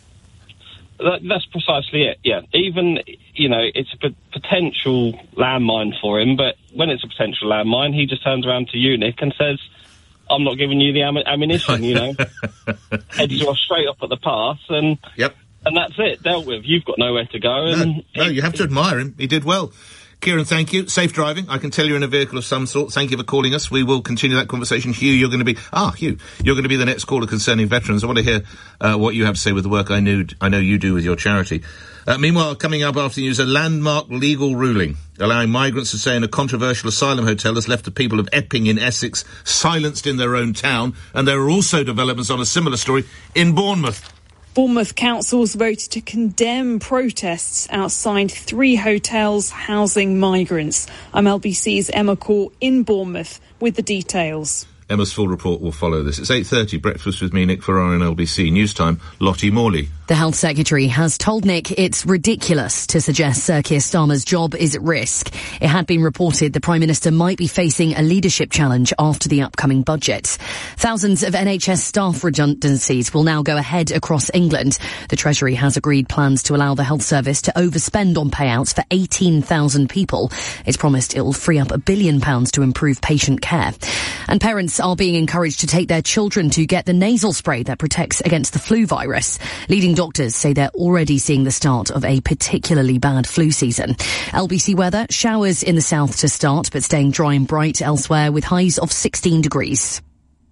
That, that's precisely it, yeah. Even, you know, it's a p- potential landmine for him, but when it's a potential landmine, he just turns around to you, Nick, and says, I'm not giving you the am- ammunition, you know. Heads you off straight up at the pass, and... Yep. And that's it, dealt with. You've got nowhere to go. And no, no, you have to admire him. He did well. Kieran, thank you. Safe driving. I can tell you're in a vehicle of some sort. Thank you for calling us. We will continue that conversation. Hugh, you're going to be... Ah, Hugh, you're going to be the next caller concerning veterans. I want to hear uh, what you have to say with the work I, knew, I know you do with your charity. Uh, meanwhile, coming up after the news, a landmark legal ruling allowing migrants to stay in a controversial asylum hotel has left the people of Epping in Essex silenced in their own town. And there are also developments on a similar story in Bournemouth. Bournemouth councils voted to condemn protests outside three hotels housing migrants. I'm L B C's Emma Court in Bournemouth with the details. Emma's full report will follow this. It's eight thirty, breakfast with me, Nick Ferrari, on L B C. News time, Lottie Morley. The Health Secretary has told Nick it's ridiculous to suggest Sir Keir Starmer's job is at risk. It had been reported the Prime Minister might be facing a leadership challenge after the upcoming budget. Thousands of N H S staff redundancies will now go ahead across England. The Treasury has agreed plans to allow the health service to overspend on payouts for eighteen thousand people. It's promised it will free up a billion pounds to improve patient care. And parents are being encouraged to take their children to get the nasal spray that protects against the flu virus. Leading doctors say they're already seeing the start of a particularly bad flu season. L B C weather, showers in the south to start, but staying dry and bright elsewhere with highs of sixteen degrees.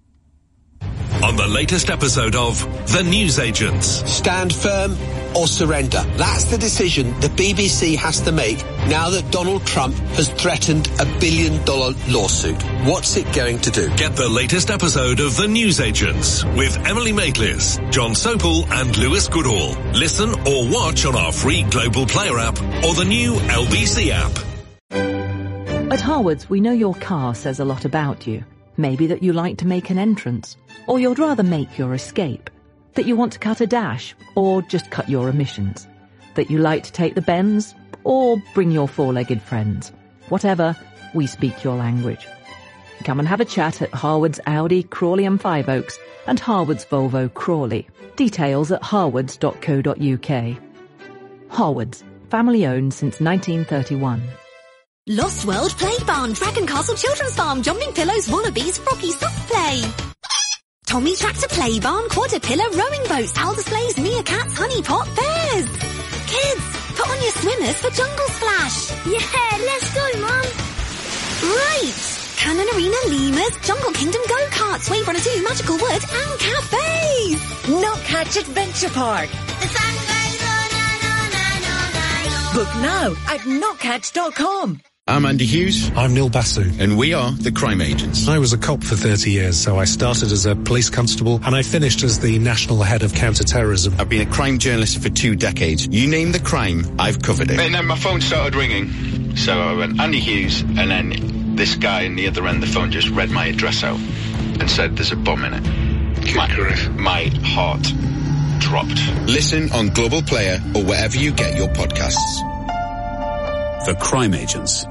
On the latest episode of The Newsagents. Stand firm or surrender. That's the decision the B B C has to make now that Donald Trump has threatened a billion dollar lawsuit. What's it going to do? Get the latest episode of The Newsagents with Emily Maitlis, John Sopel and Lewis Goodall. Listen or watch on our free Global Player app or the new L B C app. At Harwood's, we know your car says a lot about you. Maybe that you like to make an entrance, or you'd rather make your escape. That you want to cut a dash, or just cut your emissions? That you like to take the bends, or bring your four-legged friends? Whatever, we speak your language. Come and have a chat at Harwood's Audi, Crawley and Five Oaks, and Harwood's Volvo Crawley. Details at harwoods dot co dot uk. Harwood's, family owned since nineteen thirty-one. Lost World Play Barn, Dragon Castle Children's Farm, Jumping Pillows, Wallabies, Froggy Soft Play. Tommy Tractor Play Barn, Quadripillar, Rowing Boats, Owl Displays, Meerkats, Honey Pot, Bears. Kids, put on your swimmers for Jungle Splash. Yeah, let's go, Mum. Right. Cannon Arena, Lemurs, Jungle Kingdom Go-Karts, Wave Runner two, Magical Wood, and cafes. Notcatch Adventure Park. The sun goes on and on and on and on. Book now at notcatch dot com. I'm Andy Hughes. I'm Neil Basu. And we are the Crime Agents. I was a cop for thirty years, so I started as a police constable and I finished as the national head of counter-terrorism. I've been a crime journalist for two decades. You name the crime, I've covered it. And then my phone started ringing. So I went, Andy Hughes, and then this guy on the other end of the phone just read my address out and said there's a bomb in it. Good my, grief. my heart dropped. Listen on Global Player or wherever you get your podcasts. The Crime Agents.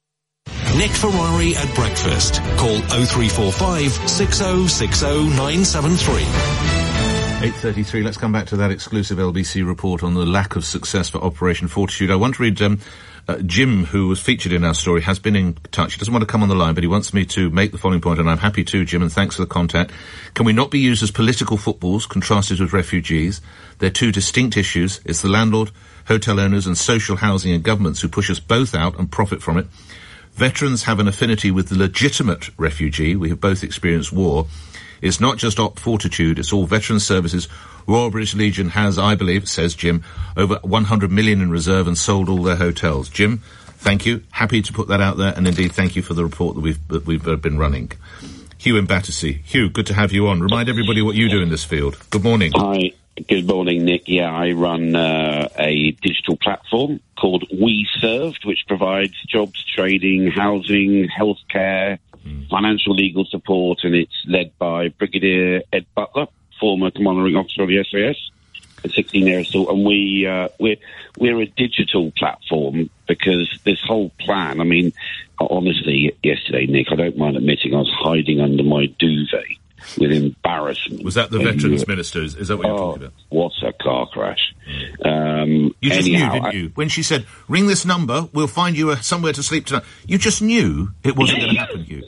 Nick Ferrari at breakfast. Call oh three four five, six oh six oh, nine seven three. eight thirty-three, let's come back to that exclusive L B C report on the lack of success for Operation Fortitude. I want to read, um, uh, Jim, who was featured in our story, has been in touch. He doesn't want to come on the line, but he wants me to make the following point, and I'm happy to, Jim, and thanks for the contact. Can we not be used as political footballs contrasted with refugees? They're two distinct issues. It's the landlord, hotel owners and social housing and governments who push us both out and profit from it. Veterans have an affinity with the legitimate refugee. We have both experienced war. It's not just Op Fortitude, it's all veteran services. Royal British Legion has, I believe, says Jim, over one hundred million in reserve and sold all their hotels. Jim, thank you. Happy to put that out there, and indeed thank you for the report that we've, that we've uh, been running. Hugh in Battersea. Hugh, good to have you on. Remind everybody what you do in this field. Good morning. Hi. Good morning, Nick. Yeah, I run uh, a digital platform called We Served, which provides jobs, trading, housing, healthcare, mm. financial legal support, and it's led by Brigadier Ed Butler, former commanding officer of the S A S, for sixteen years. And we uh, we're we're a digital platform because this whole plan. I mean, honestly, yesterday, Nick, I don't mind admitting I was hiding under my duvet with embarrassment. Was that the Veterans Minister? Is that what you're oh, talking about? What a car crash. Um, you just anyhow, knew, didn't you? When she said, ring this number, we'll find you a, somewhere to sleep tonight. You just knew it wasn't going to happen, Hugh.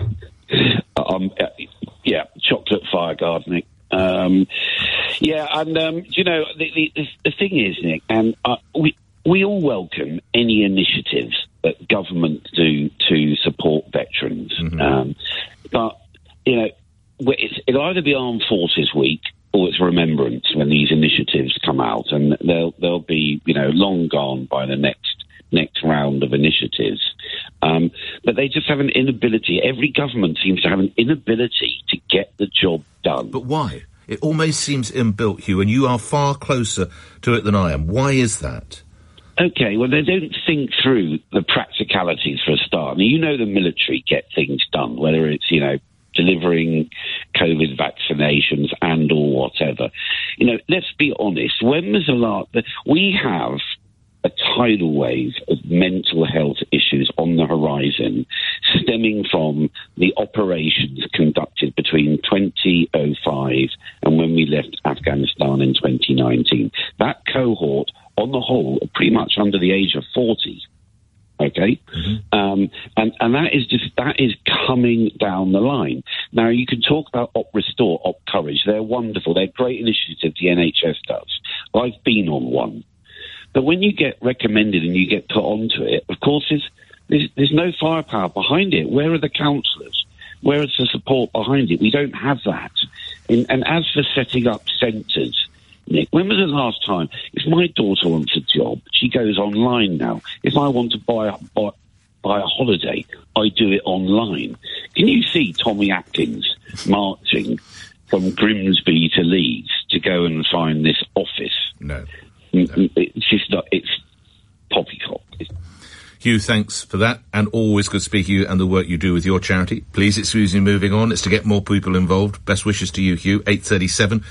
Um, uh, yeah, chocolate fire guard, Nick. Um, yeah, and, um, you know, the, the, the thing is, Nick, and uh, we, we all welcome any initiatives that government do to support veterans. Mm-hmm. Um, but, you know, It's, it'll either be Armed Forces Week or it's Remembrance when these initiatives come out, and they'll they'll be you know long gone by the next next round of initiatives. Um, but they just have an inability. Every government seems to have an inability to get the job done. But why? It almost seems inbuilt, Hugh, and you are far closer to it than I am. Why is that? Okay, well, they don't think through the practicalities for a start. Now, you know the military get things done, whether it's you know. delivering COVID vaccinations and or whatever. You know, let's be honest. When was the last... We have a tidal wave of mental health issues on the horizon stemming from the operations conducted between twenty oh five and when we left Afghanistan in twenty nineteen. That cohort, on the whole, are pretty much under the age of forty. Okay, mm-hmm. um, and and that is just that is coming down the line. Now you can talk about Op Restore, Op Courage. They're wonderful. They're great initiatives the N H S does. I've been on one, but when you get recommended and you get put onto it, of course, there's there's, there's no firepower behind it. Where are the counsellors? Where is the support behind it? We don't have that. And, and as for setting up centres. Nick, when was the last time? If my daughter wants a job, she goes online now. If I want to buy a, buy, buy a holiday, I do it online. Can you see Tommy Atkins marching from Grimsby to Leeds to go and find this office? No. no. It's just not, it's poppycock. Hugh, thanks for that, and always good speaking to you and the work you do with your charity. Please excuse me moving on. It's to get more people involved. Best wishes to you, Hugh. eight thirty-seven.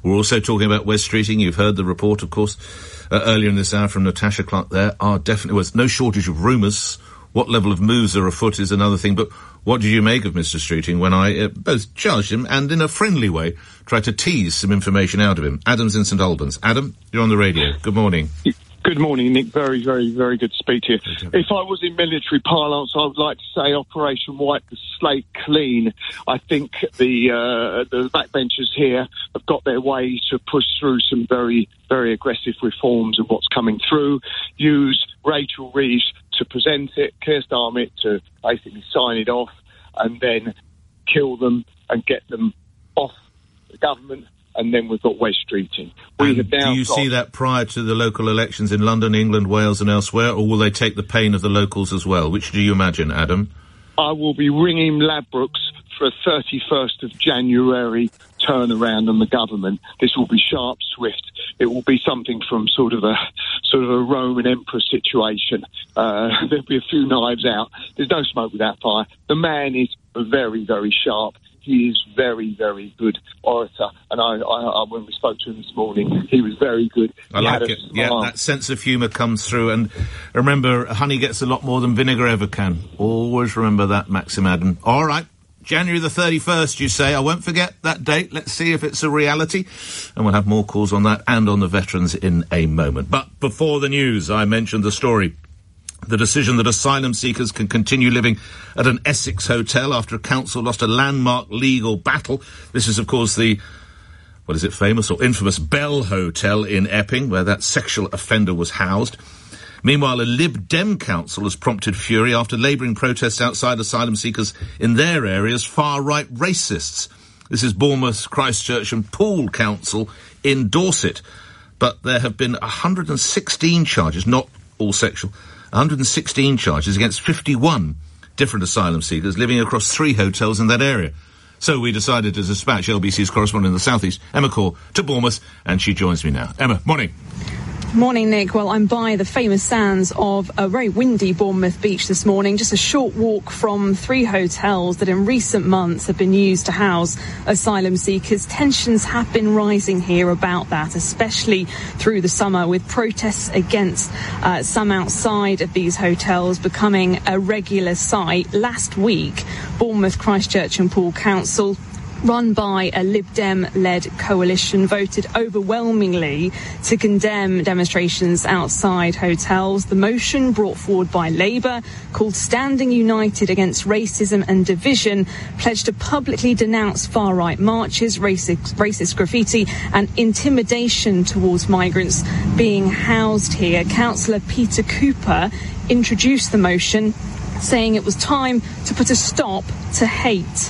We're also talking about West Streeting. You've heard the report, of course, uh, earlier in this hour from Natasha Clark. There are definitely was no shortage of rumours. What level of moves are afoot is another thing. But what did you make of Mister Streeting when I uh, both charged him and in a friendly way tried to tease some information out of him? Adam's in St Albans. Adam, you're on the radio. Good morning. Good morning, Nick. Very, very, very good to speak to you. If I was in military parlance, I would like to say Operation Wipe the Slate Clean. I think the uh, the backbenchers here have got their way to push through some very, very aggressive reforms of what's coming through. Use Rachel Reeves to present it, Keir Starmer to basically sign it off, and then kill them and get them off the government. And then we've got West Streeting. We and have now do you got, see that prior to the local elections in London, England, Wales and elsewhere, or will they take the pain of the locals as well? Which do you imagine, Adam? I will be ringing Ladbrokes for a thirty-first of January turnaround on the government. This will be sharp, swift. It will be something from sort of a sort of a Roman emperor situation. Uh, there'll be a few knives out. There's no smoke without fire. The man is very, very sharp. He is very, very good orator, and I, I, I, when we spoke to him this morning, he was very good. I He like had a it. Yeah, smile. that sense of humour comes through. And remember, honey gets a lot more than vinegar ever can. Always remember that, Maxim Adam. All right, January the thirty-first, you say. I won't forget that date. Let's see if it's a reality. And we'll have more calls on that and on the veterans in a moment. But before the news, I mentioned the story. The decision that asylum seekers can continue living at an Essex hotel after a council lost a landmark legal battle. This is, of course, the, what is it, famous or infamous Bell Hotel in Epping, where that sexual offender was housed. Meanwhile, a Lib Dem council has prompted fury after labouring protests outside asylum seekers in their areas far-right racists. This is Bournemouth, Christchurch and Poole Council in Dorset. But there have been one hundred sixteen charges, not all sexual, one hundred sixteen charges against fifty-one different asylum seekers living across three hotels in that area. So we decided to dispatch L B C's correspondent in the southeast, Emma Core, to Bournemouth, and she joins me now. Emma, morning. Morning, Nick. Well, I'm by the famous sands of a very windy Bournemouth beach this morning, just a short walk from three hotels that in recent months have been used to house asylum seekers. Tensions have been rising here about that, especially through the summer, with protests against uh, some outside of these hotels becoming a regular sight. Last week, Bournemouth, Christchurch and Poole Council, run by a Lib Dem-led coalition, voted overwhelmingly to condemn demonstrations outside hotels. The motion, brought forward by Labour, called Standing United Against Racism and Division, pledged to publicly denounce far-right marches, racist, racist graffiti and intimidation towards migrants being housed here. Councillor Peter Cooper introduced the motion, saying it was time to put a stop to hate.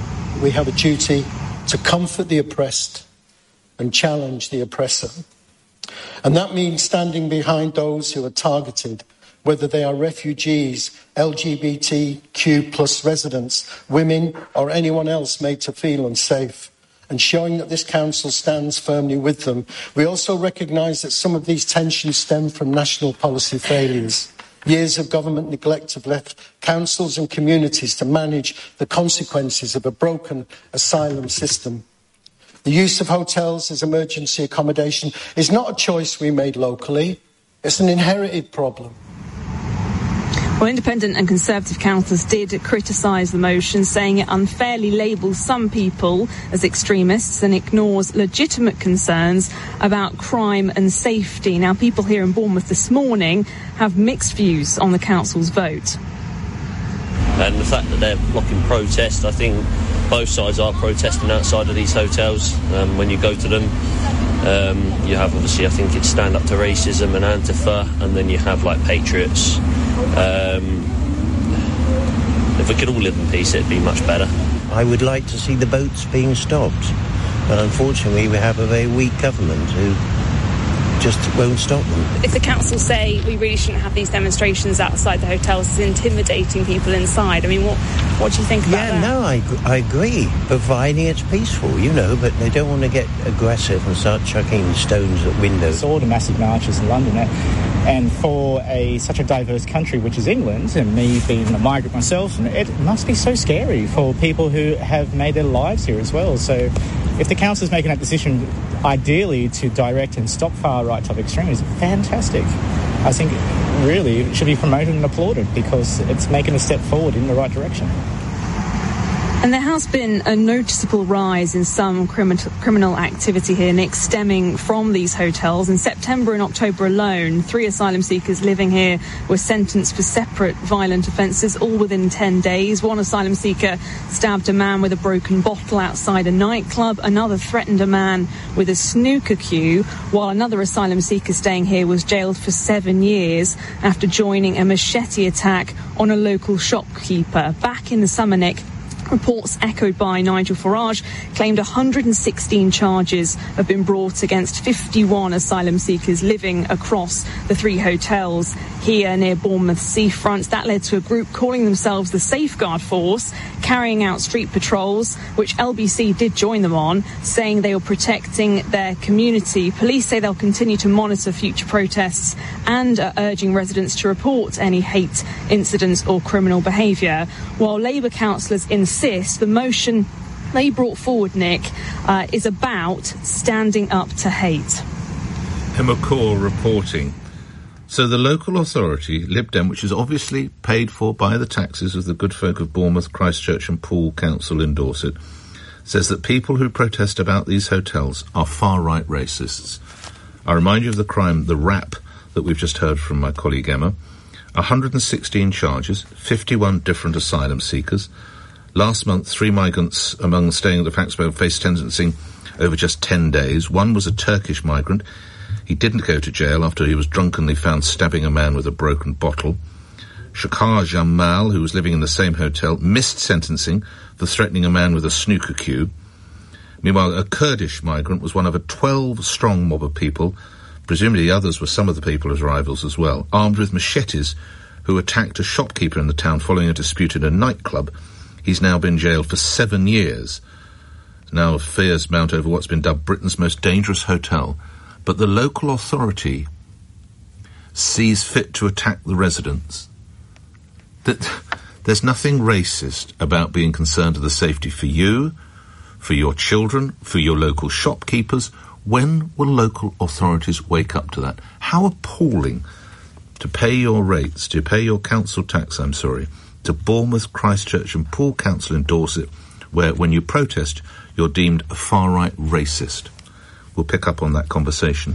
We have a duty to comfort the oppressed and challenge the oppressor. And that means standing behind those who are targeted, whether they are refugees, L G B T Q plus residents, women, or anyone else made to feel unsafe, and showing that this council stands firmly with them. We also recognise that some of these tensions stem from national policy failures. Years of government neglect have left councils and communities to manage the consequences of a broken asylum system. The use of hotels as emergency accommodation is not a choice we made locally. It's an inherited problem. Well, independent and Conservative councillors did criticise the motion, saying it unfairly labels some people as extremists and ignores legitimate concerns about crime and safety. Now, people here in Bournemouth this morning have mixed views on the council's vote. And the fact that they're blocking protest, I think both sides are protesting outside of these hotels. Um, when you go to them, um, you have obviously, I think it's Stand Up to Racism and Antifa, and then you have like Patriots. Um, if we could all live in peace, it'd be much better. I would like to see the boats being stopped, but unfortunately we have a very weak government who just won't stop them. If the council say we really shouldn't have these demonstrations outside the hotels, it's intimidating people inside, I mean, what what do you think about yeah, that? Yeah, no, I, I agree, providing it's peaceful, you know, but they don't want to get aggressive and start chucking stones at windows. I saw the massive marches in London. And for a such a diverse country, which is England, and me being a migrant myself, it must be so scary for people who have made their lives here as well. So if the council's making that decision, ideally to direct and stop far-right type extremism, fantastic. I think really it should be promoted and applauded because it's making a step forward in the right direction. And there has been a noticeable rise in some crimi- criminal activity here, Nick, stemming from these hotels. In September and October alone, three asylum seekers living here were sentenced for separate violent offences, all within ten days. One asylum seeker stabbed a man with a broken bottle outside a nightclub. Another threatened a man with a snooker cue, while another asylum seeker staying here was jailed for seven years after joining a machete attack on a local shopkeeper. Back in the summer, Nick, reports echoed by Nigel Farage claimed one hundred sixteen charges have been brought against fifty-one asylum seekers living across the three hotels here near Bournemouth seafront. That led to a group calling themselves the Safeguard Force, carrying out street patrols, which L B C did join them on, saying they were protecting their community. Police say they'll continue to monitor future protests and are urging residents to report any hate incidents or criminal behaviour, while Labour councillors insist the motion they brought forward, Nick, uh, is about standing up to hate. Emma Core reporting. So the local authority, Lib Dem, which is obviously paid for by the taxes of the good folk of Bournemouth, Christchurch and Poole Council in Dorset, says that people who protest about these hotels are far-right racists. I remind you of the crime, the rap, that we've just heard from my colleague Emma. one hundred sixteen charges, fifty-one different asylum seekers. Last month, three migrants among staying at the Faxbow faced sentencing over just ten days. One was a Turkish migrant. He didn't go to jail after he was drunkenly found stabbing a man with a broken bottle. Shakar Jamal, who was living in the same hotel, missed sentencing for threatening a man with a snooker cue. Meanwhile, a Kurdish migrant was one of a twelve-strong mob of people, presumably the others were some of the people's rivals as well, armed with machetes, who attacked a shopkeeper in the town following a dispute in a nightclub. He's now been jailed for seven years. Now fears mount over what's been dubbed Britain's most dangerous hotel. But the local authority sees fit to attack the residents. That there's nothing racist about being concerned of the safety for you, for your children, for your local shopkeepers. When will local authorities wake up to that? How appalling to pay your rates, to pay your council tax, I'm sorry, to Bournemouth, Christchurch and Poole Council in Dorset, where when you protest, you're deemed a far-right racist. We'll pick up on that conversation.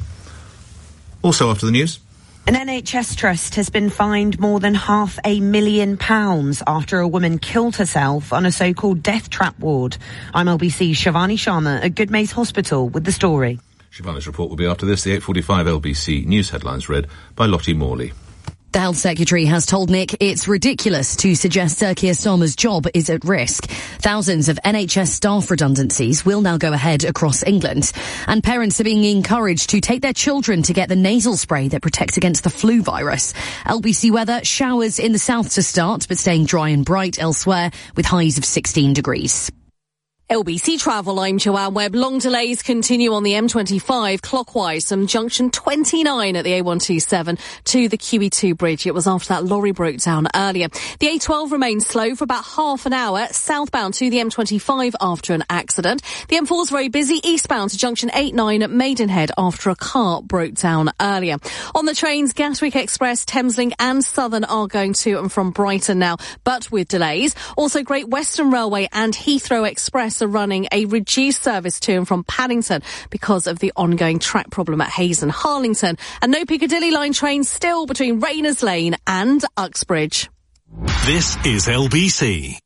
Also after the news. An N H S trust has been fined more than half a million pounds after a woman killed herself on a so-called death trap ward. I'm L B C's Shivani Sharma at Goodmayes Hospital with the story. Shivani's report will be after this. The eight forty-five L B C news headlines read by Lottie Morley. The Health Secretary has told Nick it's ridiculous to suggest Sir Keir Starmer's job is at risk. Thousands of N H S staff redundancies will now go ahead across England. And parents are being encouraged to take their children to get the nasal spray that protects against the flu virus. L B C weather, showers in the south to start, but staying dry and bright elsewhere with highs of sixteen degrees. L B C Travel, I'm Joanne Webb. Long delays continue on the M twenty-five clockwise from junction twenty-nine at the A one twenty-seven to the Q E two bridge. It was after that lorry broke down earlier. The A twelve remains slow for about half an hour southbound to the M twenty-five after an accident. The M four is very busy eastbound to junction eight nine at Maidenhead after a car broke down earlier. On the trains, Gatwick Express, Thameslink and Southern are going to and from Brighton now, but with delays. Also, Great Western Railway and Heathrow Express are running a reduced service to and from Paddington because of the ongoing track problem at Hayes and Harlington. And no Piccadilly line trains still between Rayners Lane and Uxbridge. This is L B C.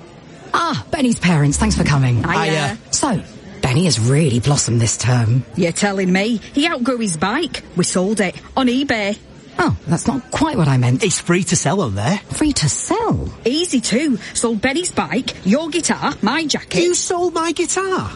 Ah, Benny's parents, thanks for coming. Hiya. So, Benny has really blossomed this term. You're telling me? He outgrew his bike. We sold it on eBay. Oh, that's not quite what I meant. It's free to sell on there. Free to sell? Easy too. Sold Benny's bike, your guitar, my jacket. You sold my guitar?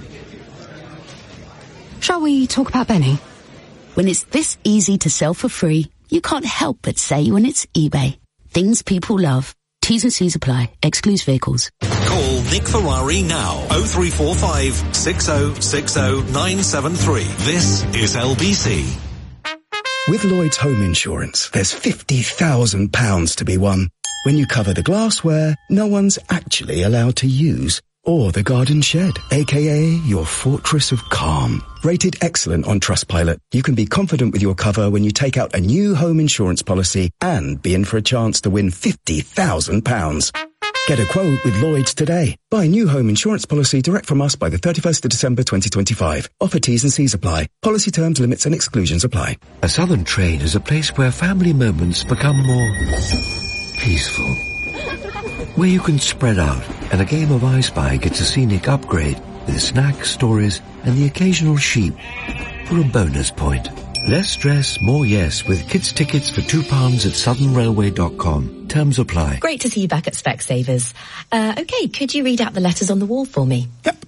Shall we talk about Benny? When it's this easy to sell for free, you can't help but say when it's eBay. Things people love. T's and C's apply. Excludes vehicles. Call Nick Ferrari now. oh three four five, six oh six oh, nine seven three. This is L B C. With Lloyd's Home Insurance, there's fifty thousand pounds to be won when you cover the glassware no one's actually allowed to use, or the garden shed, aka your fortress of calm. Rated excellent on Trustpilot, you can be confident with your cover when you take out a new home insurance policy and be in for a chance to win fifty thousand pounds. Get a quote with Lloyd's today. Buy a new home insurance policy direct from us by the thirty-first of December twenty twenty-five. Offer T's and C's apply. Policy terms, limits and exclusions apply. A Southern train is a place where family moments become more peaceful. Where you can spread out and a game of I Spy gets a scenic upgrade with snacks, stories and the occasional sheep for a bonus point. Less stress, more yes with kids' tickets for two pounds at southern railway dot com. Terms apply. Great to see you back at Specsavers. Uh, okay, could you read out the letters on the wall for me? Yep.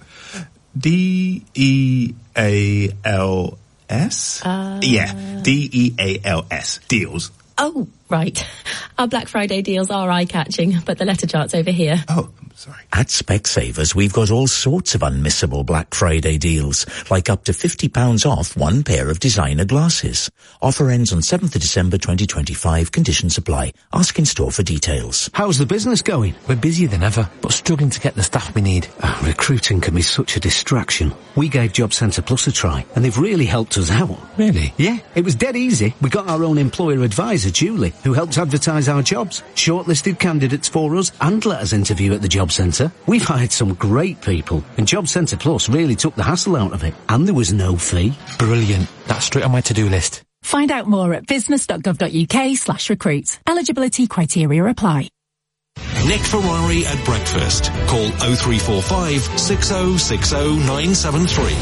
D E A L S? Uh... Yeah, D E A L S. Deals. Oh, right. Our Black Friday deals are eye-catching, but the letter chart's over here. Oh, sorry. At Specsavers, we've got all sorts of unmissable Black Friday deals, like up to fifty pounds off one pair of designer glasses. Offer ends on seventh of December twenty twenty-five. Conditions apply. Ask in store for details. How's the business going? We're busier than ever, but struggling to get the staff we need. Uh, recruiting can be such a distraction. We gave Job Centre Plus a try, and they've really helped us out. Really? Yeah, it was dead easy. We got our own employer advisor, Julie, who helped advertise our jobs, shortlisted candidates for us, and let us interview at the Job Centre. We've hired some great people, and Job Centre Plus really took the hassle out of it, and there was no fee. Brilliant. That's straight on my to-do list. Find out more at business.gov.uk slash recruit. Eligibility criteria apply. Nick Ferrari at breakfast. Call oh three four five, six oh six oh, nine seven three.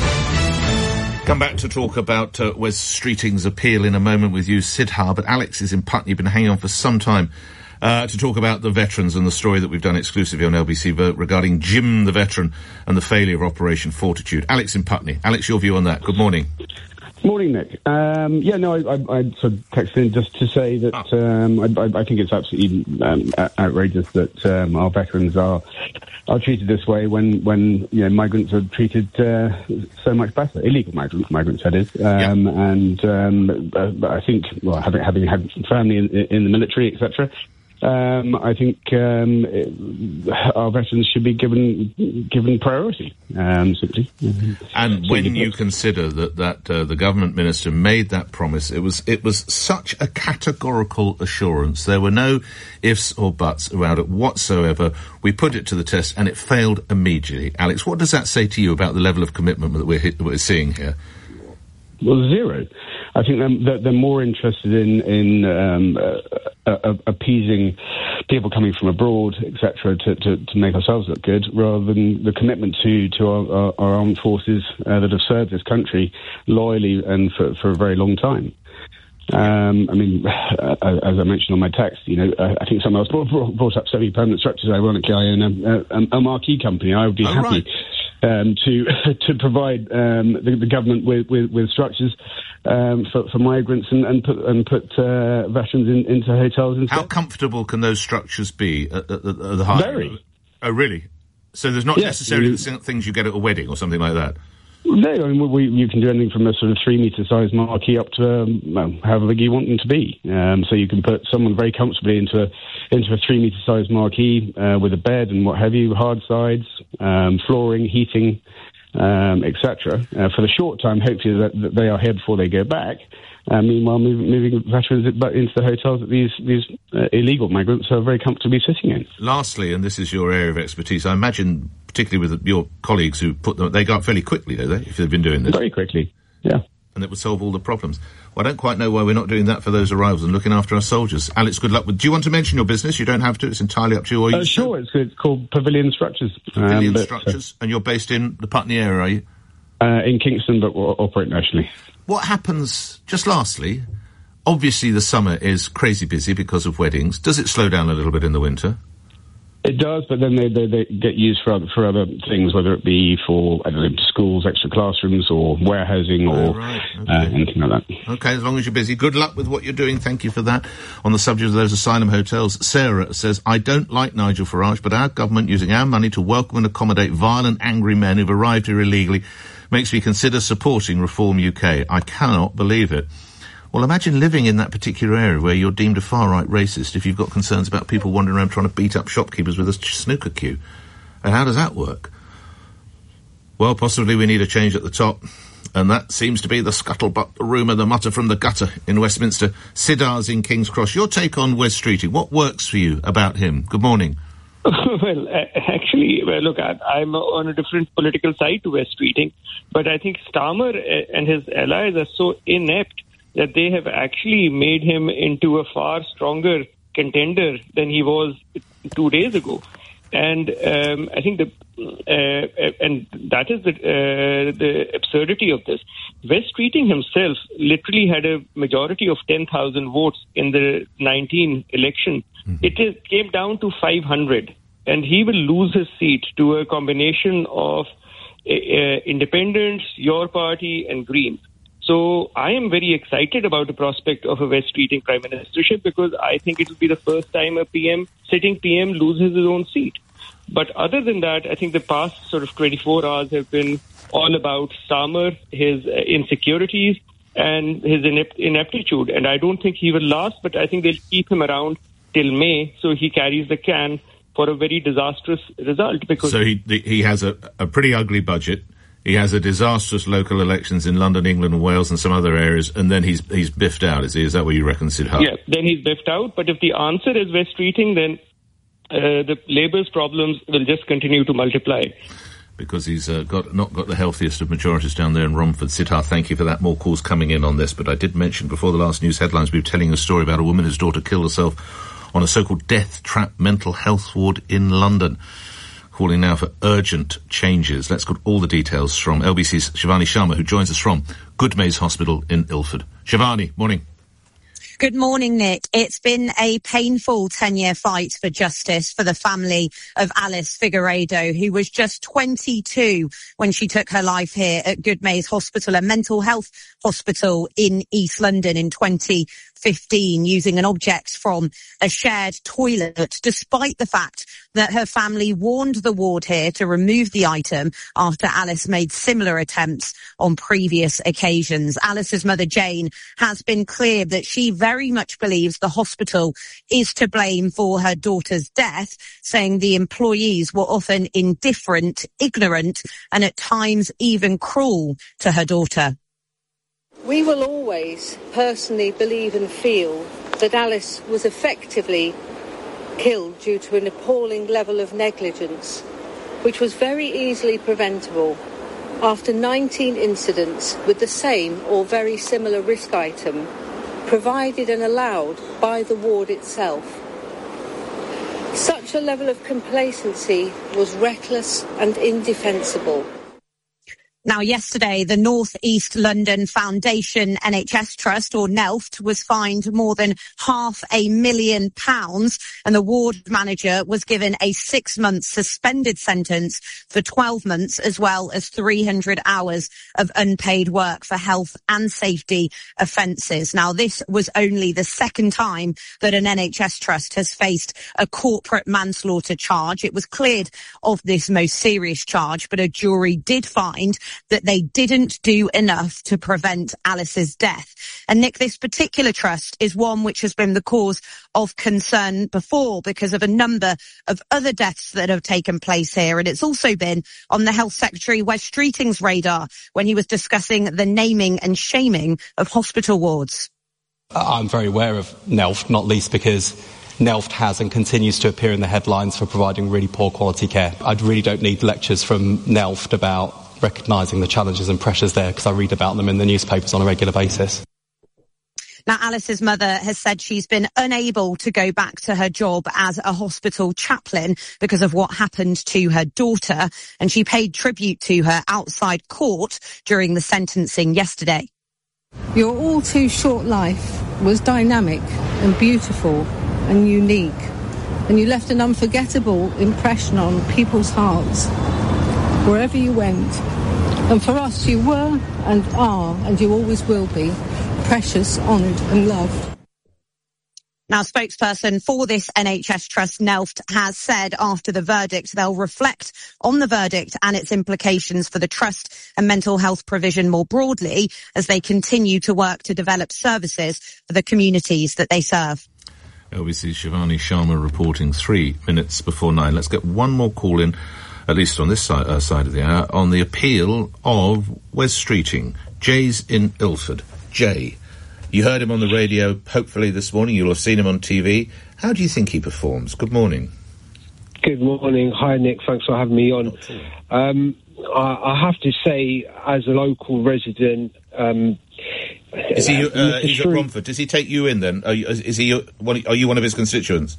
Come back to talk about uh, Wes Streeting's appeal in a moment with you, Sidha, but Alex is in Putney. You've been hanging on for some time uh, to talk about the veterans and the story that we've done exclusively on L B C regarding Jim the veteran and the failure of Operation Fortitude. Alex in Putney. Alex, your view on that. Good morning. Morning, Nick. Um, yeah, no, I, I, I sort of texted in just to say that um, I, I think it's absolutely um, outrageous that um, our veterans are are treated this way when, when you know, migrants are treated uh, so much better. Illegal migrants, migrants that is. Um, yeah. And um, uh, I think, well, having, having had family in, in the military, et cetera, Um, I think um, it, our veterans should be given given priority, um, simply. And when you consider that that uh, the government minister made that promise, it was it was such a categorical assurance. There were no ifs or buts about it whatsoever. We put it to the test, and it failed immediately. Alex, what does that say to you about the level of commitment that we're that we're seeing here? Well, zero. I think they're, they're more interested in in um, uh, uh, appeasing people coming from abroad, et cetera, to, to, to make ourselves look good, rather than the commitment to to our, our, our armed forces uh, that have served this country loyally and for, for a very long time. Um, I mean, uh, as I mentioned on my text, you know, uh, I think someone else brought, brought up semi-permanent structures. Ironically, I own a, a, a marquee company. I would be oh, happy. Right. Um, to to provide um, the, the government with, with, with structures um, for, for migrants and, and put and put uh, veterans in, into hotels instead. How comfortable can those structures be at, at, at the high? Very. Oh, really? So there's not yes, necessarily you, the things you get at a wedding or something like that? No, I mean, we, you can do anything from a sort of three-metre size marquee up to um, well, however big you want them to be. Um, so you can put someone very comfortably into a, into a three-metre size marquee uh, with a bed and what have you, hard sides, um, flooring, heating, um, et cetera. Uh, for the short time, hopefully that, that they are here before they go back. Uh, meanwhile, moving, moving veterans into the hotels that these these uh, illegal migrants are very comfortably sitting in. Lastly, and this is your area of expertise, I imagine, particularly with your colleagues who put them, they go up fairly quickly, do they, if they've been doing this? Very quickly, yeah. And it would solve all the problems. Well, I don't quite know why we're not doing that for those arrivals and looking after our soldiers. Alex, good luck with... Do you want to mention your business? You don't have to. It's entirely up to you. Or you uh, sure, it's, it's called Pavilion Structures. Pavilion um, but, Structures. Uh, and you're based in the Putney area, are you? Uh, in Kingston, but we'll operate nationally. What happens, just lastly, obviously the summer is crazy busy because of weddings. Does it slow down a little bit in the winter? It does, but then they, they, they get used for other, for other things, whether it be for, I don't know, schools, extra classrooms, or warehousing, or oh, right. okay. uh, anything like that. Okay, as long as you're busy. Good luck with what you're doing. Thank you for that. On the subject of those asylum hotels, Sarah says, I don't like Nigel Farage, but our government using our money to welcome and accommodate violent, angry men who've arrived here illegally makes me consider supporting Reform U K. I cannot believe it. Well, imagine living in that particular area where you're deemed a far-right racist if you've got concerns about people wandering around trying to beat up shopkeepers with a snooker cue. And how does that work? Well, possibly we need a change at the top. And that seems to be the scuttlebutt, the rumour, the mutter from the gutter in Westminster. Siddhar's in King's Cross. Your take on Wes Streeting. What works for you about him? Good morning. Well, uh, actually, well, look, I, I'm on a different political side to Wes Streeting, but I think Starmer and his allies are so inept that they have actually made him into a far stronger contender than he was two days ago. And um, I think the uh, and that is the uh, the absurdity of this. Wes Streeting himself literally had a majority of ten thousand votes in the nineteen election. Mm-hmm. It is, came down to five hundred, and he will lose his seat to a combination of uh, independents, your party, and Greens. So I am very excited about the prospect of a Wes Streeting prime ministership because I think it will be the first time a P M, sitting P M, loses his own seat. But other than that, I think the past sort of twenty-four hours have been all about Starmer, his uh, insecurities, and his inept- ineptitude. And I don't think he will last, but I think they'll keep him around till May so he carries the can for a very disastrous result. Because So he he has a, a pretty ugly budget. He has a disastrous local elections in London, England and Wales and some other areas, and then he's he's biffed out, is he? Is that what you reckon, Siddhar? Yeah, then he's biffed out. But if the answer is Wes Streeting, then uh, the Labour's problems will just continue to multiply. Because he's uh, got not got the healthiest of majorities down there in Romford. Siddhar, thank you for that. More calls coming in on this, but I did mention before the last news headlines we were telling a story about a woman whose daughter killed herself on a so-called death trap mental health ward in London. Calling now for urgent changes. Let's get all the details from L B C's Shivani Sharma, who joins us from Goodmayes Hospital in Ilford. Shivani, morning. Good morning, Nick. It's been a painful ten-year fight for justice for the family of Alice Figueiredo, who was just twenty-two when she took her life here at Goodmayes Hospital, a mental health hospital in East London in twenty fifteen, using an object from a shared toilet, despite the fact that her family warned the ward here to remove the item after Alice made similar attempts on previous occasions. Alice's mother, Jane, has been clear that she very much believes the hospital is to blame for her daughter's death, saying the employees were often indifferent, ignorant, and at times even cruel to her daughter. We will always personally believe and feel that Alice was effectively killed due to an appalling level of negligence, which was very easily preventable after nineteen incidents with the same or very similar risk item, provided and allowed by the ward itself. Such a level of complacency was reckless and indefensible. Now, yesterday, the North East London Foundation N H S Trust, or NELFT, was fined more than half a million pounds, and the ward manager was given a six-month suspended sentence for twelve months, as well as three hundred hours of unpaid work for health and safety offences. Now, this was only the second time that an N H S Trust has faced a corporate manslaughter charge. It was cleared of this most serious charge, but a jury did find that they didn't do enough to prevent Alice's death. And Nick, this particular trust is one which has been the cause of concern before because of a number of other deaths that have taken place here. And it's also been on the Health Secretary Wes Streeting's radar when he was discussing the naming and shaming of hospital wards. I'm very aware of NELFT, not least because NELFT has and continues to appear in the headlines for providing really poor quality care. I really don't need lectures from NELFT about recognising the challenges and pressures there because I read about them in the newspapers on a regular basis. Now, Alice's mother has said she's been unable to go back to her job as a hospital chaplain because of what happened to her daughter, and she paid tribute to her outside court during the sentencing yesterday. Your all too short life was dynamic and beautiful and unique, and you left an unforgettable impression on people's hearts wherever you went. And for us, you were and are, and you always will be, precious, honoured and loved. Now, a spokesperson for this N H S trust, Nelft, has said after the verdict they'll reflect on the verdict and its implications for the trust and mental health provision more broadly as they continue to work to develop services for the communities that they serve. L B C's Shivani Sharma reporting three minutes before nine. Let's get one more call in, at least on this side, uh, side of the hour, on the appeal of Wes Streeting. Jay's in Ilford. Jay. You heard him on the radio, hopefully, this morning. You'll have seen him on T V. How do you think he performs? Good morning. Good morning. Hi, Nick. Thanks for having me on. Um, I, I have to say, as a local resident... Um, is he, uh, he's at Romford. Does he take you in, then? Are you, is he, one, are you one of his constituents?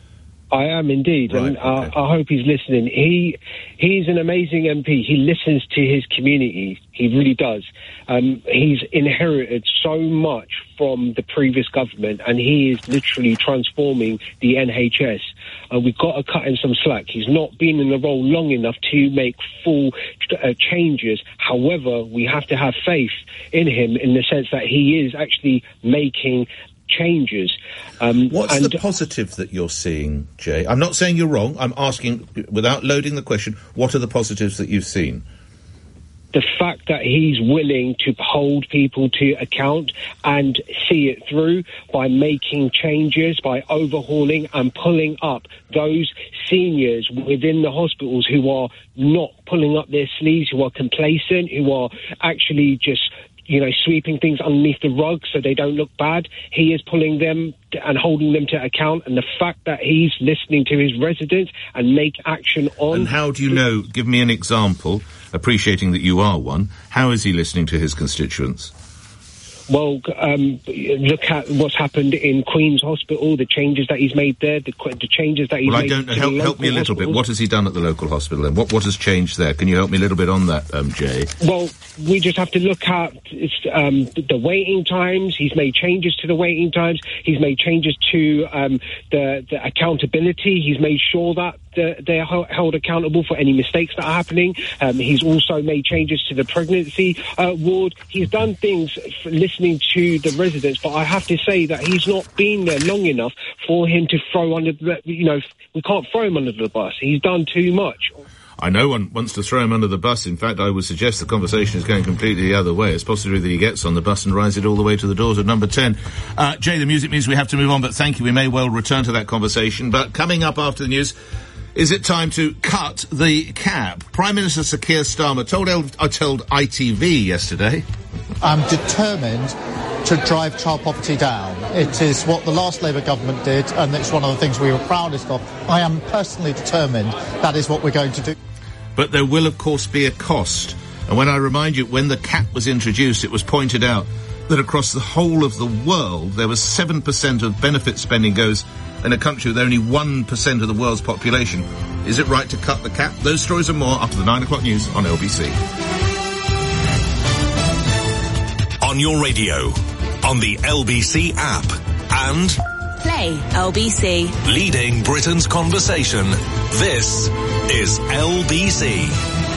I am indeed, right, and okay. I, I hope he's listening. He he's an amazing M P. He listens to his community. He really does. Um, he's inherited so much from the previous government, and he is literally transforming the N H S. Uh, we've got to cut him some slack. He's not been in the role long enough to make full uh, changes. However, we have to have faith in him in the sense that he is actually making changes. Um, What's and the positive that you're seeing, Jay? I'm not saying you're wrong. I'm asking, without loading the question, what are the positives that you've seen? The fact that he's willing to hold people to account and see it through by making changes, by overhauling and pulling up those seniors within the hospitals who are not pulling up their sleeves, who are complacent, who are actually just you know, sweeping things underneath the rug so they don't look bad. He is pulling them and holding them to account. And the fact that he's listening to his residents and make action on... And how do you know, give me an example, appreciating that you are one, how is he listening to his constituents? Well, um, look at what's happened in Queen's Hospital, the changes that he's made there, the, the changes that he's well, made... Well, I don't... Help, help me a little hospitals. bit. What has he done at the local hospital then? What, what has changed there? Can you help me a little bit on that, um, Jay? Well, we just have to look at um, the waiting times. He's made changes to the waiting times. He's made changes to um, the, the accountability. He's made sure that they're held accountable for any mistakes that are happening. Um, he's also made changes to the pregnancy uh, ward. He's done things for listening to the residents, but I have to say that he's not been there long enough for him to throw under the, you know, we can't throw him under the bus. He's done too much. I know one wants to throw him under the bus. In fact, I would suggest the conversation is going completely the other way. It's possible that he gets on the bus and rides it all the way to the doors of number ten. Uh, Jay, the music means we have to move on, but thank you. We may well return to that conversation. But coming up after the news, is it time to cut the cap? Prime Minister Sir Keir Starmer told, L- I told I T V yesterday. I'm determined to drive child poverty down. It is what the last Labour government did, and it's one of the things we were proudest of. I am personally determined that is what we're going to do. But there will, of course, be a cost. And when I remind you, when the cap was introduced, it was pointed out that across the whole of the world, there was seven percent of benefit spending goes in a country with only one percent of the world's population. Is it right to cut the cap? Those stories and more after the nine o'clock news on L B C. On your radio, on the L B C app, and Play L B C. Leading Britain's conversation. This is L B C.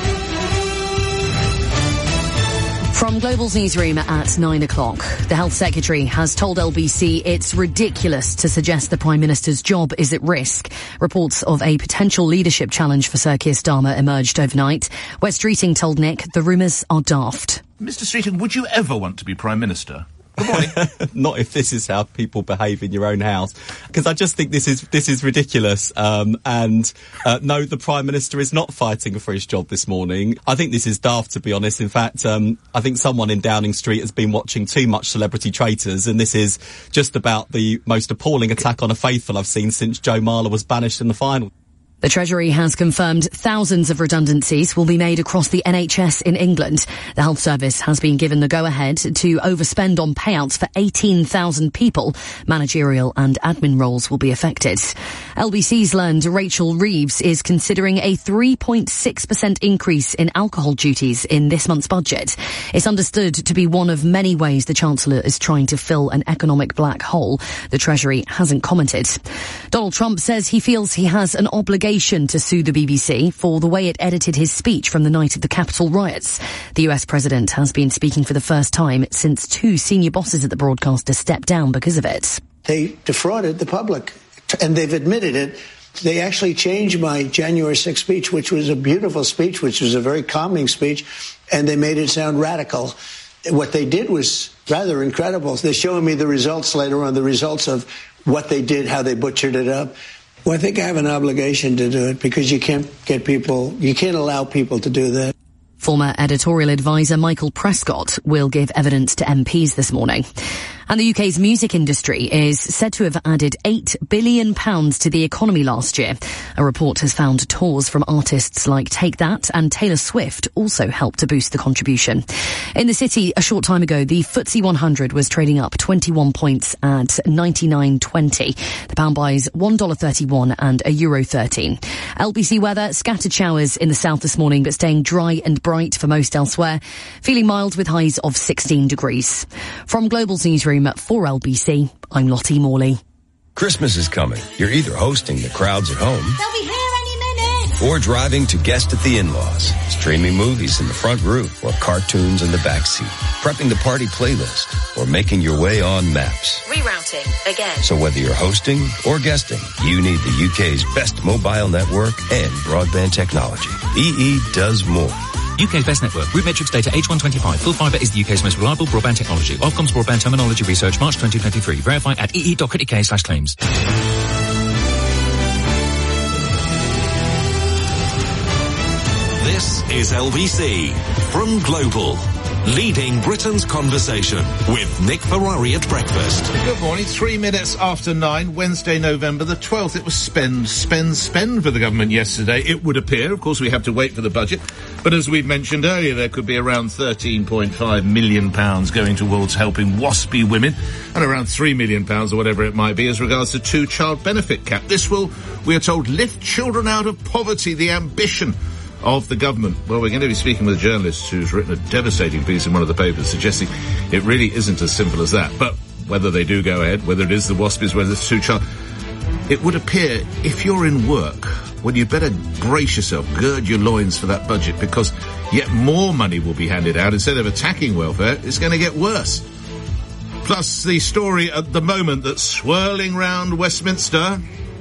From Global's newsroom at nine o'clock, the Health Secretary has told L B C it's ridiculous to suggest the Prime Minister's job is at risk. Reports of a potential leadership challenge for Sir Keir Starmer emerged overnight. Wes Streeting told Nick the rumours are daft. Mister Streeting, would you ever want to be Prime Minister? Not if this is how people behave in your own house, because I just think this is this is ridiculous. Um, and uh, no, the Prime Minister is not fighting for his job this morning. I think this is daft, to be honest. In fact, um, I think someone in Downing Street has been watching too much Celebrity Traitors, and this is just about the most appalling attack on a faithful I've seen since Joe Marler was banished in the final. The Treasury has confirmed thousands of redundancies will be made across the N H S in England. The Health Service has been given the go-ahead to overspend on payouts for eighteen thousand people. Managerial and admin roles will be affected. L B C's learned Rachel Reeves is considering a three point six percent increase in alcohol duties in this month's budget. It's understood to be one of many ways the Chancellor is trying to fill an economic black hole. The Treasury hasn't commented. Donald Trump says he feels he has an obligation to sue the B B C for the way it edited his speech from the night of the Capitol riots. The U S president has been speaking for the first time since two senior bosses at the broadcaster stepped down because of it. they defrauded the public, and they've admitted it. They actually changed my January sixth speech, which was a beautiful speech, which was a very calming speech, and they made it sound radical. What they did was rather incredible. They're showing me the results later on, the results of what they did, how they butchered it up. Well, I think I have an obligation to do it because you can't get people, you can't allow people to do that. Former editorial advisor Michael Prescott will give evidence to M Ps this morning. And the U K's music industry is said to have added eight billion pounds to the economy last year. A report has found tours from artists like Take That and Taylor Swift also helped to boost the contribution. In the city, a short time ago, the F T S E one hundred was trading up twenty-one points at ninety-nine twenty. The pound buys one dollar thirty-one and a euro thirteen. L B C weather, scattered showers in the south this morning, but staying dry and bright for most elsewhere. Feeling mild with highs of sixteen degrees. From Global's newsroom for L B C, I'm Lottie Morley. Christmas is coming. You're either hosting the crowds at home, they'll be here any minute, or driving to guest at the in-laws, streaming movies in the front room or cartoons in the back seat, prepping the party playlist, or making your way on Maps. Rerouting again. So whether you're hosting or guesting, you need the U K's best mobile network and broadband technology. E E does more. U K's best network. Root Matrix data H one twenty-five. Full fibre is the U K's most reliable broadband technology. Ofcom's Broadband Terminology Research, March twenty twenty-three. Verify at ee.co.uk slash claims. This is L B C from Global, leading Britain's conversation with Nick Ferrari at breakfast. Good morning. Three minutes after nine, Wednesday, November the twelfth. It was spend, spend, spend for the government yesterday. It would appear. Of course, we have to wait for the budget. But as we mentioned earlier, there could be around thirteen point five million pounds going towards helping waspy women and around three million pounds or whatever it might be as regards to two-child benefit cap. This will, we are told, lift children out of poverty, the ambition of the government. Well, we're going to be speaking with a journalist who's written a devastating piece in one of the papers suggesting it really isn't as simple as that. But whether they do go ahead, whether it is the waspies, whether it's two-child, it would appear if you're in work, well, you better brace yourself, gird your loins for that budget, because yet more money will be handed out. Instead of attacking welfare, it's going to get worse. Plus, the story at the moment that's swirling round Westminster.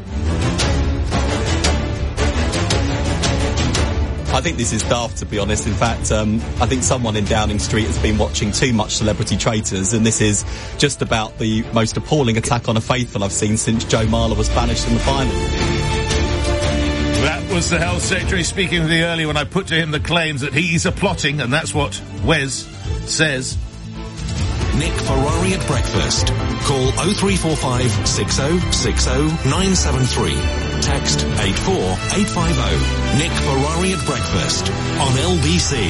I think this is daft, to be honest. In fact, um, I think someone in Downing Street has been watching too much Celebrity Traitors, and this is just about the most appalling attack on a faithful I've seen since Joe Marler was banished in the final. That was the Health Secretary speaking with me earlier when I put to him the claims that he's a plotting, and that's what Wes says. Nick Ferrari at breakfast. Call oh three four five, six oh six oh, nine seven three. Text eight four eight five oh. Nick Ferrari at breakfast on L B C.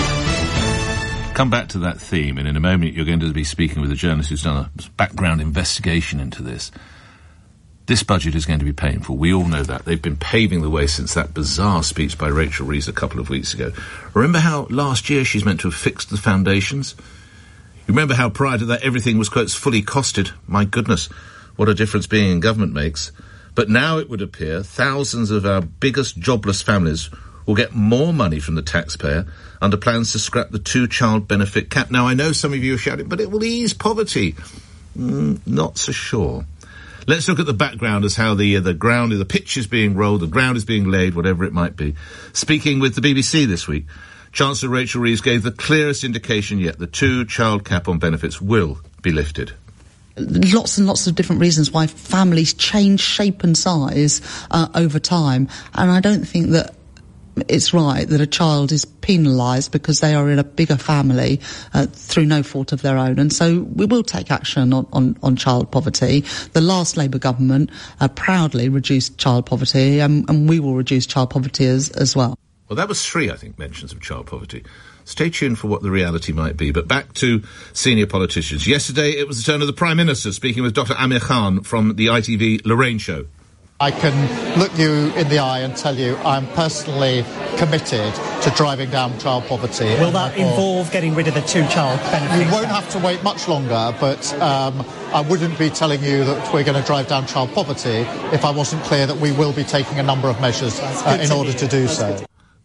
Come back to that theme, and in a moment you're going to be speaking with a journalist who's done a background investigation into this. This budget is going to be painful. We all know that. They've been paving the way since that bizarre speech by Rachel Reeves a couple of weeks ago. Remember how last year she's meant to have fixed the foundations? You remember how prior to that everything was, quotes, fully costed? My goodness, what a difference being in government makes. But now it would appear thousands of our biggest jobless families will get more money from the taxpayer under plans to scrap the two-child benefit cap. Now, I know some of you are shouting, but it will ease poverty. Mm, not so sure. Let's look at the background as how the uh, the ground, the pitch is being rolled, the ground is being laid, whatever it might be. Speaking with the B B C this week, Chancellor Rachel Reeves gave the clearest indication yet the two-child cap on benefits will be lifted. Lots and lots of different reasons why families change shape and size uh, over time, and I don't think that it's right that a child is penalised because they are in a bigger family uh, through no fault of their own. And so we will take action on, on, on child poverty. The last Labour government uh, proudly reduced child poverty, um, and we will reduce child poverty as, as well. Well, that was three, I think, mentions of child poverty. Stay tuned for what the reality might be. But back to senior politicians. Yesterday, it was the turn of the Prime Minister, speaking with Doctor Amir Khan from the I T V Lorraine show. I can look you in the eye and tell you I'm personally committed to driving down child poverty. Will that involve getting rid of the two-child benefit? You won't have to wait much longer, but um, I wouldn't be telling you that we're going to drive down child poverty if I wasn't clear that we will be taking a number of measures uh, in order to do so.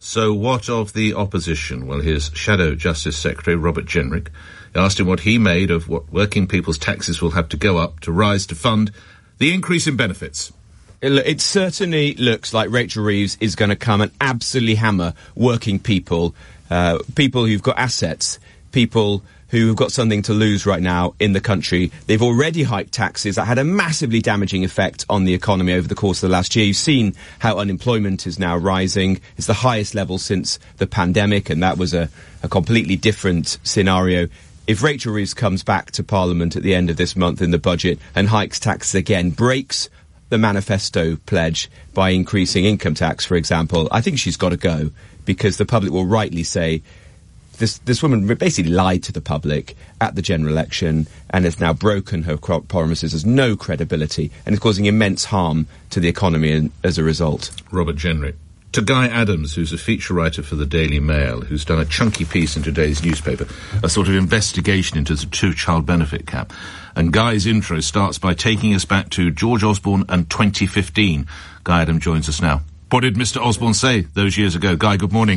So what of the opposition? Well, his Shadow Justice Secretary, Robert Jenrick, asked him what he made of what working people's taxes will have to go up to rise to fund the increase in benefits. It, it certainly looks like Rachel Reeves is going to come and absolutely hammer working people, uh, people who've got assets, people who've got something to lose right now in the country. They've already hiked taxes. That had a massively damaging effect on the economy over the course of the last year. You've seen how unemployment is now rising. It's the highest level since the pandemic, and that was a, a completely different scenario. If Rachel Reeves comes back to Parliament at the end of this month in the budget and hikes taxes again, breaks the manifesto pledge by increasing income tax, for example, I think she's got to go, because the public will rightly say, This this woman basically lied to the public at the general election and has now broken her promises, has no credibility, and is causing immense harm to the economy as a result. Robert Jenrick. To Guy Adams, who's a feature writer for the Daily Mail, who's done a chunky piece in today's newspaper, a sort of investigation into the two-child benefit cap. And Guy's intro starts by taking us back to George Osborne and twenty fifteen. Guy Adams joins us now. What did Mister Osborne say those years ago? Guy, good morning.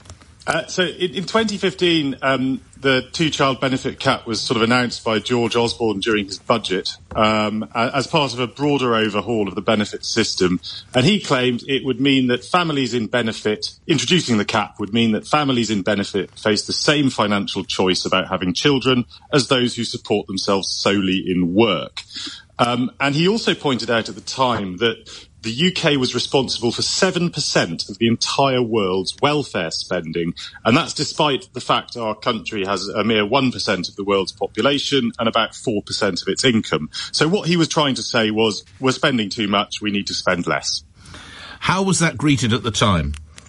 Uh, so in, in twenty fifteen, um, the two-child benefit cap was sort of announced by George Osborne during his budget um, as part of a broader overhaul of the benefit system. And he claimed it would mean that families in benefit, introducing the cap would mean that families in benefit face the same financial choice about having children as those who support themselves solely in work. Um, and he also pointed out at the time that the U K was responsible for seven percent of the entire world's welfare spending, and that's despite the fact our country has a mere one percent of the world's population and about four percent of its income. So what he was trying to say was, we're spending too much, we need to spend less. How was that greeted at the time?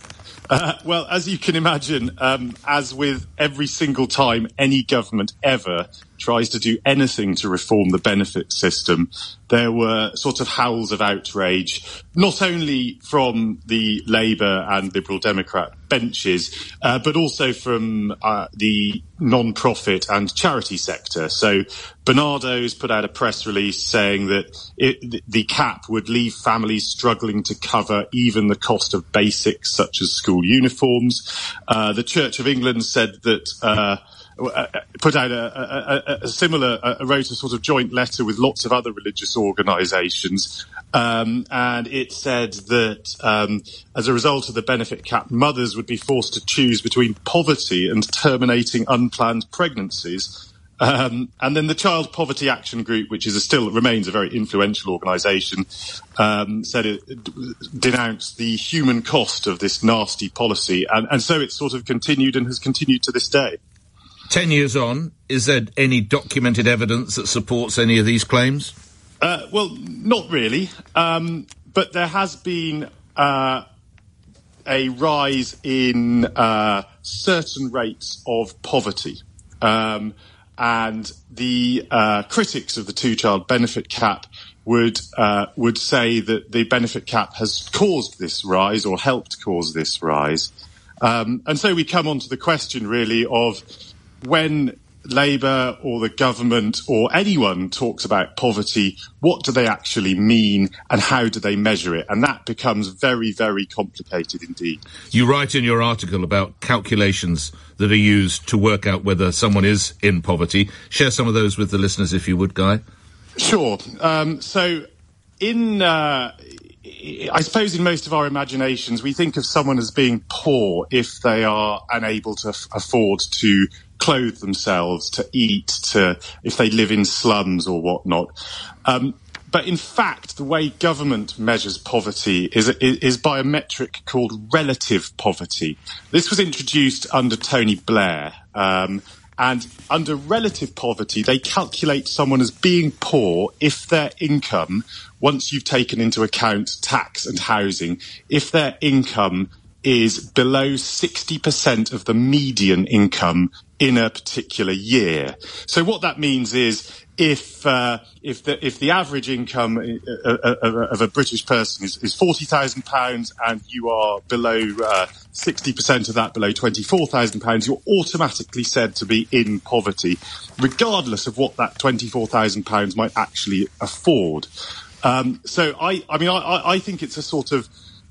Uh, well, as you can imagine, um, as with every single time any government ever tries to do anything to reform the benefit system, there were sort of howls of outrage, not only from the Labour and Liberal Democrat benches, uh, but also from uh, the non-profit and charity sector. So Bernardo's put out a press release saying that it, the cap would leave families struggling to cover even the cost of basics such as school uniforms. Uh, the Church of England said that uh, put out a, a, a similar, uh, wrote a sort of joint letter with lots of other religious organisations, um, and it said that um, as a result of the benefit cap, mothers would be forced to choose between poverty and terminating unplanned pregnancies. Um, and then the Child Poverty Action Group, which is a still remains a very influential organisation, um, said it, it denounced the human cost of this nasty policy, and, and so it's sort of continued and has continued to this day. Ten years on, is there any documented evidence that supports any of these claims? Uh, well, not really. Um, but there has been uh, a rise in uh, certain rates of poverty. Um, and the uh, critics of the two-child benefit cap would uh, would say that the benefit cap has caused this rise or helped cause this rise. Um, and so we come on to the question, really, of when Labour or the government or anyone talks about poverty, what do they actually mean and how do they measure it? And that becomes very, very complicated indeed. You write in your article about calculations that are used to work out whether someone is in poverty. Share some of those with the listeners, if you would, Guy. Sure. Um, so in... Uh, I suppose in most of our imaginations, we think of someone as being poor if they are unable to f- afford to clothe themselves, to eat, to if they live in slums or whatnot. Um, but in fact, the way government measures poverty is, is, is by a metric called relative poverty. This was introduced under Tony Blair. Um, And under relative poverty, they calculate someone as being poor if their income, once you've taken into account tax and housing, if their income is below sixty percent of the median income in a particular year. So what that means is if uh, if the if the average income of a British person is, is forty thousand pounds and you are below uh, sixty percent of that, below twenty-four thousand pounds, you're automatically said to be in poverty, regardless of what that twenty-four thousand pounds might actually afford. Um, so I, I mean, I, I think it's a sort of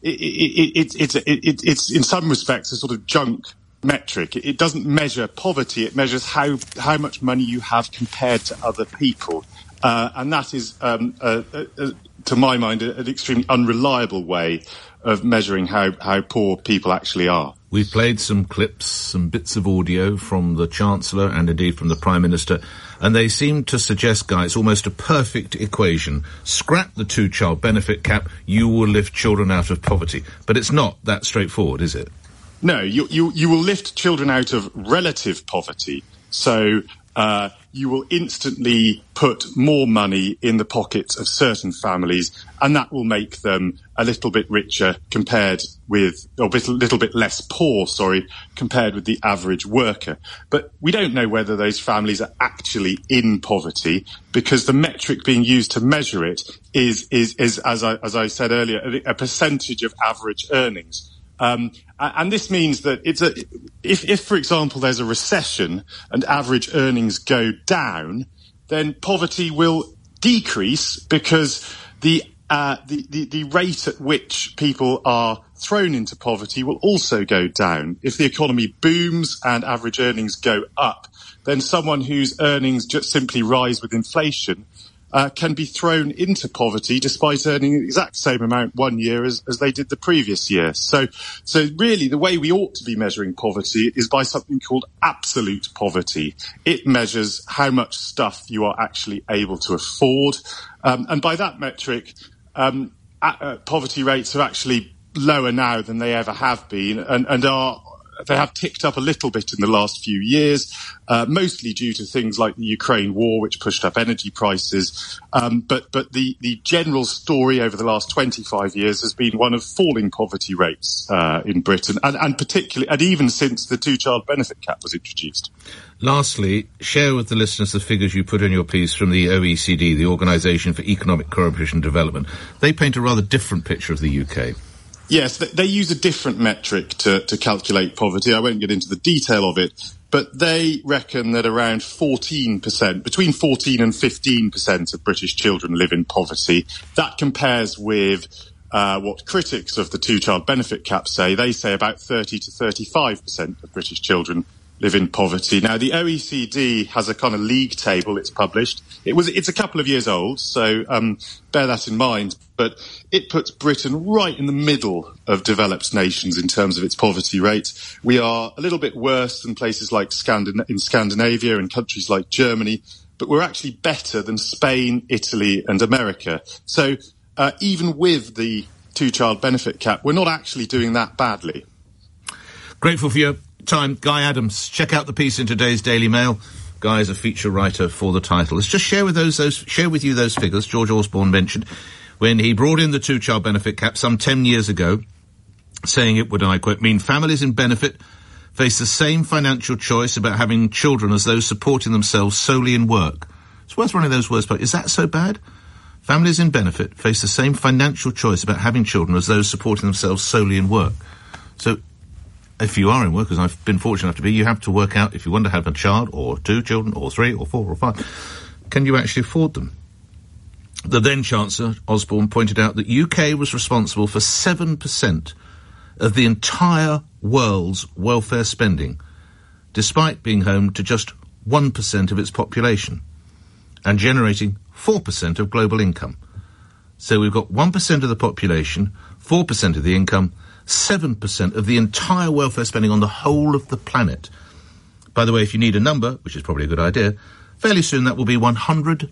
it, it, it, it's, it, it, it's in some respects a sort of junk metric. It, it doesn't measure poverty. It measures how, how much money you have compared to other people. Uh, and that is, um, uh, uh, uh, to my mind, an extremely unreliable way of measuring how, how poor people actually are. We've played some clips, some bits of audio from the Chancellor and indeed from the Prime Minister, and they seem to suggest, guys, almost a perfect equation. Scrap the two-child benefit cap, you will lift children out of poverty. But it's not that straightforward, is it? No, you, you, you will lift children out of relative poverty. So uh, you will instantly put more money in the pockets of certain families, and that will make them a little bit richer compared with, or a little, little bit less poor, sorry, compared with the average worker. But we don't know whether those families are actually in poverty, because the metric being used to measure it is, is, is as I, as I said earlier, a, a percentage of average earnings. Um, and this means that it's a, if, if, for example, there's a recession and average earnings go down, then poverty will decrease because the, uh, the, the, the rate at which people are thrown into poverty will also go down. If the economy booms and average earnings go up, then someone whose earnings just simply rise with inflation Uh, can be thrown into poverty despite earning the exact same amount one year as, as they did the previous year. So, so really the way we ought to be measuring poverty is by something called absolute poverty. It measures how much stuff you are actually able to afford. Um, and by that metric, um, uh, poverty rates are actually lower now than they ever have been, and, and are they have ticked up a little bit in the last few years, uh, mostly due to things like the Ukraine war, which pushed up energy prices. Um, but but the, the general story over the last twenty-five years has been one of falling poverty rates uh, in Britain, and, and particularly, and even since the two-child benefit cap was introduced. Lastly, share with the listeners the figures you put in your piece from the O E C D, the Organisation for Economic Cooperation and Development. They paint a rather different picture of the U K. Yes, they use a different metric to, to calculate poverty. I won't get into the detail of it, but they reckon that around fourteen percent, between fourteen and fifteen percent of British children live in poverty. That compares with uh, what critics of the two-child benefit cap say. They say about thirty to thirty-five percent of British children live in poverty. Now, the O E C D has a kind of league table it's published. It was, it's a couple of years old, so um, bear that in mind. But it puts Britain right in the middle of developed nations in terms of its poverty rate. We are a little bit worse than places like Scandin- in Scandinavia and countries like Germany, but we're actually better than Spain, Italy and America. So uh, even with the two-child benefit cap, we're not actually doing that badly. Grateful for your time, Guy Adams. Check out the piece in today's Daily Mail. Guy is a feature writer for the title. Let's just share with those, those share with you those figures George Osborne mentioned when he brought in the two-child benefit cap some ten years ago, saying it would, and I quote, mean families in benefit face the same financial choice about having children as those supporting themselves solely in work. It's worth running those words, but is that so bad? Families in benefit face the same financial choice about having children as those supporting themselves solely in work. So if you are in work, as I've been fortunate enough to be, you have to work out if you want to have a child, or two children, or three, or four, or five. Can you actually afford them? The then-Chancellor, Osborne, pointed out that U K was responsible for seven percent of the entire world's welfare spending, despite being home to just one percent of its population, and generating four percent of global income. So we've got one percent of the population, four percent of the income, seven percent of the entire welfare spending on the whole of the planet. By the way, if you need a number, which is probably a good idea, fairly soon that will be one hundred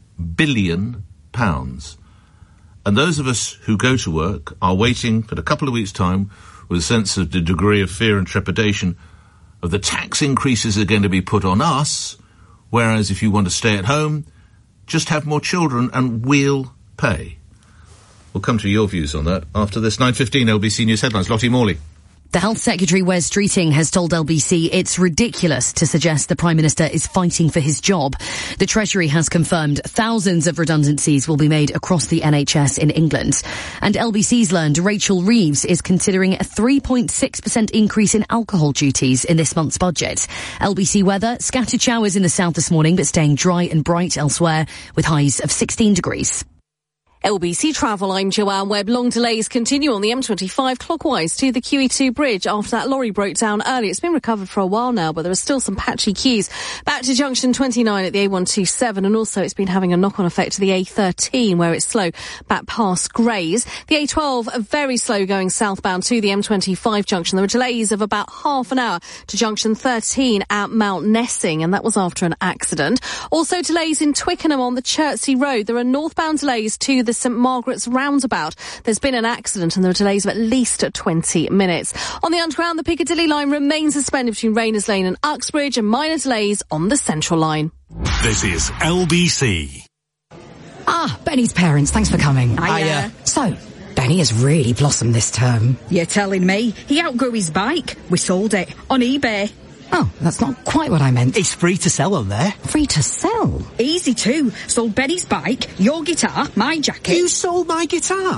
billion pounds. And those of us who go to work are waiting for a couple of weeks' time with a sense of the degree of fear and trepidation of the tax increases that are going to be put on us, whereas if you want to stay at home, just have more children and we'll pay. We'll come to your views on that after this. nine fifteen L B C News Headlines. Lottie Morley. The Health Secretary, Wes Streeting, has told L B C it's ridiculous to suggest the Prime Minister is fighting for his job. The Treasury has confirmed thousands of redundancies will be made across the N H S in England. And L B C's learned Rachel Reeves is considering a three point six percent increase in alcohol duties in this month's budget. L B C weather, scattered showers in the south this morning, but staying dry and bright elsewhere with highs of sixteen degrees. L B C Travel, I'm Joanne Webb. Long delays continue on the M twenty-five clockwise to the Q E two bridge after that lorry broke down early. It's been recovered for a while now, but there are still some patchy queues. Back to junction twenty-nine at the A one twenty-seven, and also it's been having a knock-on effect to the A thirteen, where it's slow back past Grays. The A twelve, very slow going southbound to the M twenty-five junction. There were delays of about half an hour to junction thirteen at Mount Nessing, and that was after an accident. Also delays in Twickenham on the Chertsey Road. There are northbound delays to the St Margaret's roundabout. There's been an accident and there are delays of at least twenty minutes. On the Underground, the Piccadilly line remains suspended between Rayners Lane and Uxbridge, and minor delays on the Central line. This is L B C. Ah, Benny's parents, thanks for coming. Hiya. So, Benny has really blossomed this term. You're telling me? He outgrew his bike. We sold it on eBay. Oh, that's not quite what I meant. It's free to sell on there. Free to sell? Easy too. Sold Benny's bike, your guitar, my jacket. You sold my guitar?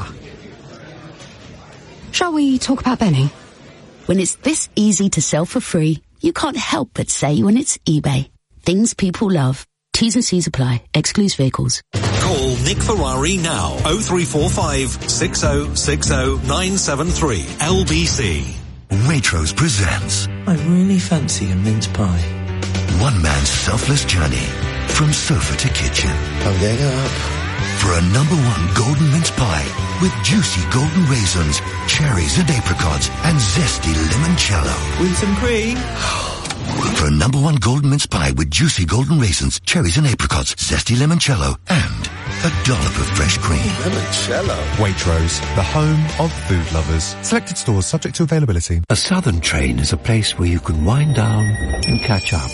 Shall we talk about Benny? When it's this easy to sell for free, you can't help but say when it's eBay. Things people love. T's and C's apply. Excludes vehicles. Call Nick Ferrari now. oh three four five, six oh six oh, nine seven three. L B C. Waitrose presents I really fancy a mince pie. One man's selfless journey from sofa to kitchen. Oh, they go up. For a number one golden mince pie with juicy golden raisins, cherries and apricots, and zesty limoncello. With some cream. For a number one golden mince pie with juicy golden raisins, cherries and apricots, zesty limoncello, and a dollop of fresh cream. Limoncello. Waitrose, the home of food lovers. Selected stores subject to availability. A Southern train is a place where you can wind down and catch up.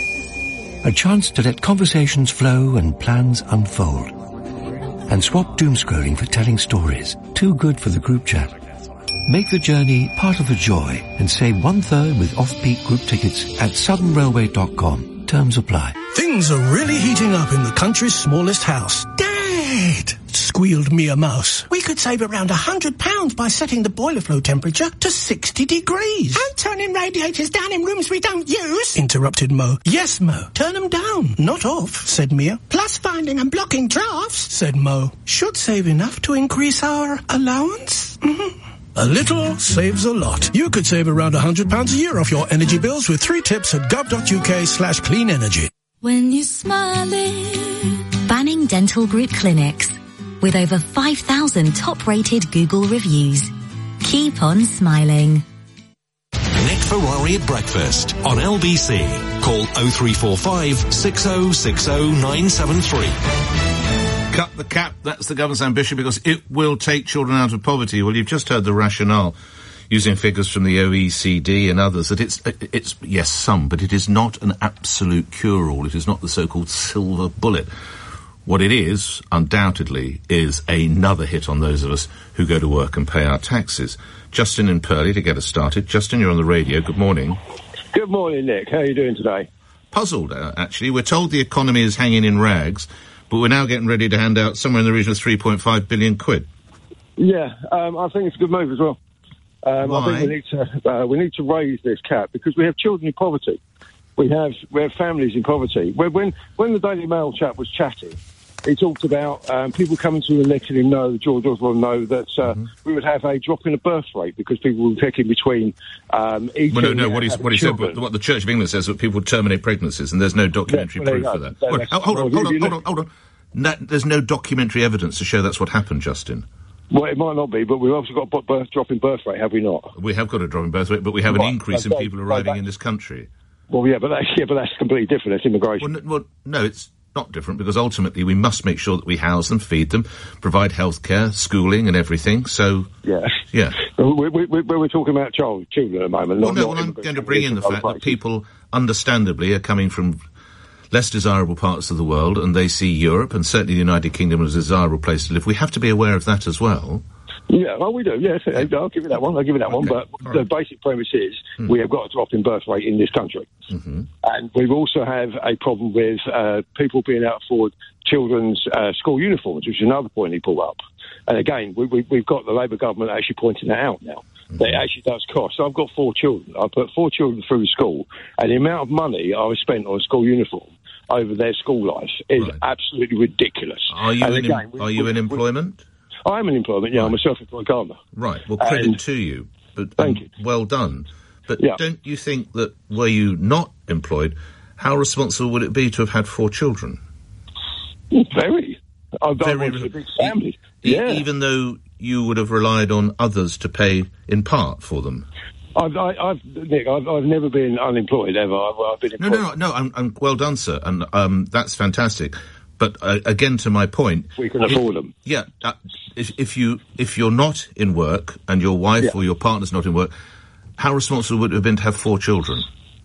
A chance to let conversations flow and plans unfold. And swap doom scrolling for telling stories. Too good for the group chat. Make the journey part of the joy and save one third with off-peak group tickets at southern railway dot com. Terms apply. Things are really heating up in the country's smallest house. Dad! Squealed Mia Mouse. We could save around a hundred pounds by setting the boiler flow temperature to sixty degrees. And turning radiators down in rooms we don't use. Interrupted Mo. Yes, Mo. Turn them down, not off, said Mia. Plus finding and blocking drafts, said Mo. Should save enough to increase our allowance? Mm-hmm. A little saves a lot. You could save around one hundred pounds a year off your energy bills with three tips at gov.uk slash clean energy. When you're smiling. Banning Dental Group Clinics. With over five thousand top-rated Google reviews. Keep on smiling. Nick Ferrari at breakfast on L B C. Call oh three four five, six oh six oh, nine seven three. Cut the cap, that's the government's ambition, because it will take children out of poverty. Well, you've just heard the rationale, using figures from the O E C D and others, that it's, it's yes, some, but it is not an absolute cure-all. It is not the so-called silver bullet. What it is, undoubtedly, is another hit on those of us who go to work and pay our taxes. Justin in Purley, to get us started. Justin, you're on the radio. Good morning. Good morning, Nick. How are you doing today? Puzzled, uh, actually. We're told the economy is hanging in rags, but we're now getting ready to hand out somewhere in the region of three point five billion quid. Yeah, um, I think it's a good move as well. Um, Why? I think we need to uh, we need to raise this cap because we have children in poverty. We have we have families in poverty. When when, when the Daily Mail chap was chatting, he talked about um, people coming to him and letting him know, George Osborne know, that uh, mm-hmm. we would have a drop in the birth rate because people would pick in between um, eating. Well, no, no. What he what he said, what the Church of England says, that people would terminate pregnancies, and there's no documentary yeah, proof for that. Well, oh, hold on, hold on, hold on, hold on. No, there's no documentary evidence to show that's what happened, Justin. Well, it might not be, but we've also got a birth, drop in birth rate, have we not? We have got a drop in birth rate, but we have right. an increase so, in people arriving in this country. Well, yeah, but that's, yeah, but that's completely different. It's immigration. Well, no, well, no, it's not different, because ultimately we must make sure that we house them, feed them, provide healthcare, schooling and everything, so... Yeah. Yeah. We, we, we, we're talking about child, children at the moment. Well, not, no, not well, I'm going to bring in the fact that people, understandably, are coming from less desirable parts of the world, and they see Europe, and certainly the United Kingdom, as a desirable place to live. We have to be aware of that as well. Yeah, well, we do, yes. I'll give you that one, I'll give you that okay. one. But All the right. basic premise is hmm. we have got a drop in birth rate in this country. Mm-hmm. And we also have a problem with uh, people being able to afford children's uh, school uniforms, which is another point he pulled up. And again, we, we, we've got the Labour government actually pointing that out now. Mm-hmm. That it actually does cost. So I've got four children. I put four children through school, and the amount of money I was spent on a school uniform, over their school life is Right. absolutely ridiculous. Are you And in, again, em- we- are you we- in we- employment? I'm in employment, yeah. I'm a self-employed gardener. Right. Well, credit And- to you. But Thank um, well done. But Yeah. don't you think that were you not employed, how responsible would it be to have had four children? Very. I've got Very a big family. E- Yeah. Even though you would have relied on others to pay in part for them. I've, I, I've, Nick, I've, I've never been unemployed ever. I've, I've been No, employed. no, no, no. I'm, I'm well done, sir, and um, that's fantastic. But uh, again, to my point, We can if- afford them. Yeah, uh, if, if you if you're not in work and your wife Yeah. or your partner's not in work, how responsible would it have been to have four children?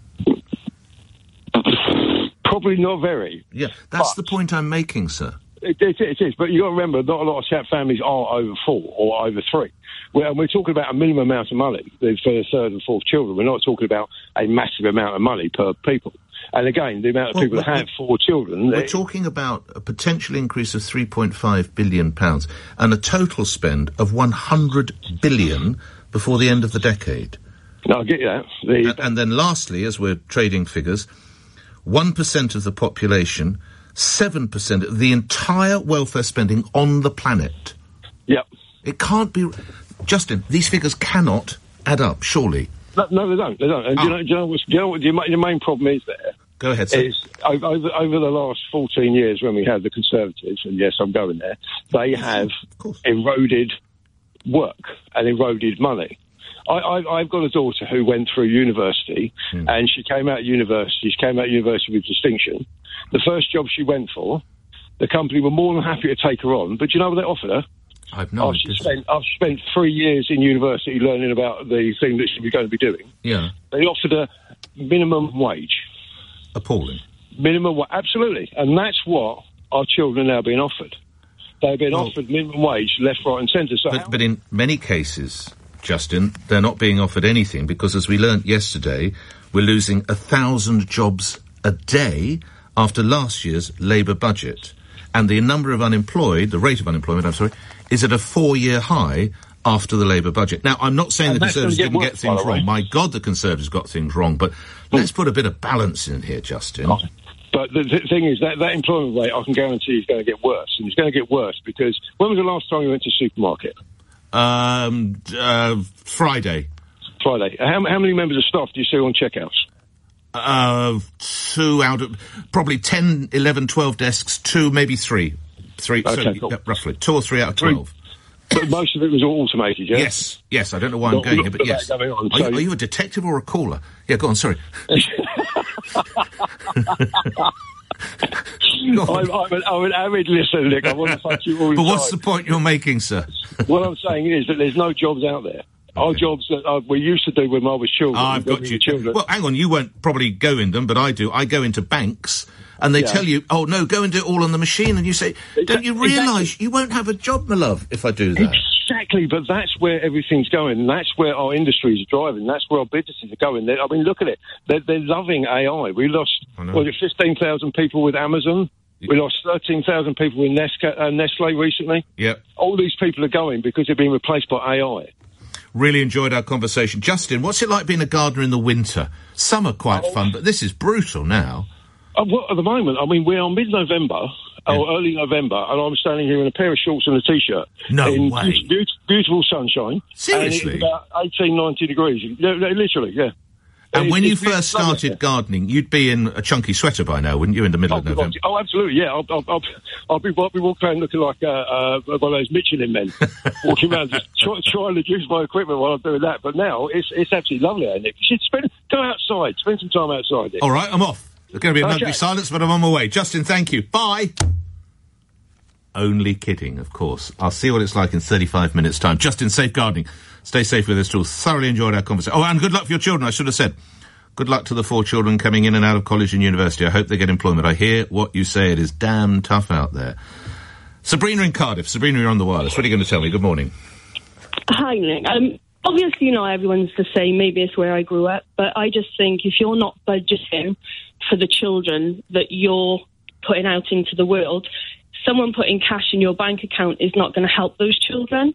Probably not very. Yeah, that's the point I'm making, sir. It, it, it is, but you got to remember, not a lot of chap families are over four or over three. We're, and we're talking about a minimum amount of money for the third and fourth children. We're not talking about a massive amount of money per people. And again, the amount of Well, people that we're- have four children. We're they- talking about a potential increase of three point five billion pounds and a total spend of one hundred billion before the end of the decade. No, I get that. The, and, and then lastly, as we're trading figures, one percent of the population, seven percent of the entire welfare spending on the planet. Yep. It can't be... Justin, these figures cannot add up, surely. No, no, they don't. They don't. And do you Ah. know, do you know, what's, do you know what the, ma- the main problem is there? Go ahead, sir. Is over, over, over the last fourteen years when we had the Conservatives, and yes, I'm going there, they have eroded work and eroded money. I, I, I've got a daughter who went through university, Hmm. and she came out of university. She came out of university with distinction. The first job she went for, the company were more than happy to take her on, but do you know what they offered her? I've no After she idea. spent, after she spent three years in university learning about the thing that she was going to be doing, Yeah, they offered her minimum wage. appalling. Minimum wage, absolutely. And that's what our children are now being offered. They've been Well- offered minimum wage left, right and centre. So how- But, but in many cases, Justin, they're not being offered anything because, as we learnt yesterday, we're losing a thousand jobs a day after last year's Labour budget. And the number of unemployed, the rate of unemployment, I'm sorry, is at a four-year high after the Labour budget. Now, I'm not saying And the that's gonna Conservatives get didn't worse, get things by the way. wrong. My God, the Conservatives got things wrong. But let's put a bit of balance in here, Justin. But the th- thing is, that, that employment rate, I can guarantee, is going to get worse. And it's going to get worse because when was the last time you went to the supermarket? Um, uh, Friday. Friday. How, how many members of staff do you see on checkouts? Uh, two out of probably ten, eleven, twelve desks, two, maybe three. Three, so, Okay, cool. yeah, roughly. Two or three out of Three. twelve. But most of it was all automated, yeah? Yes, yes, I don't know why I'm Not- going not here, but that yes. going on, Are, so- you, are you a detective or a caller? Yeah, go on, sorry. I'm, I'm, an, I'm an avid listener, Nick. I want to fuck you all the But what's the time. point you're making, sir? What I'm saying is that there's no jobs out there. Our jobs that uh, we used to do when I was children. I've when got we you. were Children. Well, hang on, you won't probably go in them, but I do. I go into banks, and they Yeah. tell you, oh, no, go and do it all on the machine, and you say, don't you realise you won't have a job, my love, if I do that? Exactly, but that's where everything's going, and that's where our industries are driving. That's where our businesses are going. They're, I mean, look at it. They're, they're loving A I. We lost, know. was it fifteen thousand people with Amazon? We lost thirteen thousand people with Nesca, uh, Nestle recently. Yep. All these people are going because they're being replaced by A I. Really enjoyed our conversation. Justin, what's it like being a gardener in the winter? Summer quite Oh. fun, but this is brutal now. Uh, well, at the moment, I mean, we're mid-November, or early November, and I'm standing here in a pair of shorts and a T-shirt. No in way. Be- beautiful sunshine. Seriously? And it's about eighteen, nineteen degrees. Yeah, literally, yeah. And It's- when you it's first lovely. started gardening, you'd be in a chunky sweater by now, wouldn't you, in the middle Oh, of November? God. Oh, absolutely, yeah. I'll, I'll, I'll, I'll, be, I'll be walking around looking like uh, uh, one of those Michelin men, walking around just try, trying to use my equipment while I'm doing that. But now it's it's absolutely lovely, eh, Nick? You should spend, go outside, spend some time outside. Nick. All right, I'm off. There's going to be an Okay. ugly silence, but I'm on my way. Justin, thank you. Bye. Only kidding, of course. I'll see what it's like in thirty-five minutes' time. Justin, safe gardening. Stay safe with us too. Thoroughly enjoyed our conversation. Oh, and good luck for your children, I should have said. Good luck to the four children coming in and out of college and university. I hope they get employment. I hear what you say. It is damn tough out there. Sabrina in Cardiff. Sabrina, you're on the wireless. What are you going to tell me? Good morning. Hi, Nick. Um, obviously, you know, everyone's the same. Maybe it's where I grew up. But I just think if you're not budgeting for the children that you're putting out into the world, someone putting cash in your bank account is not going to help those children.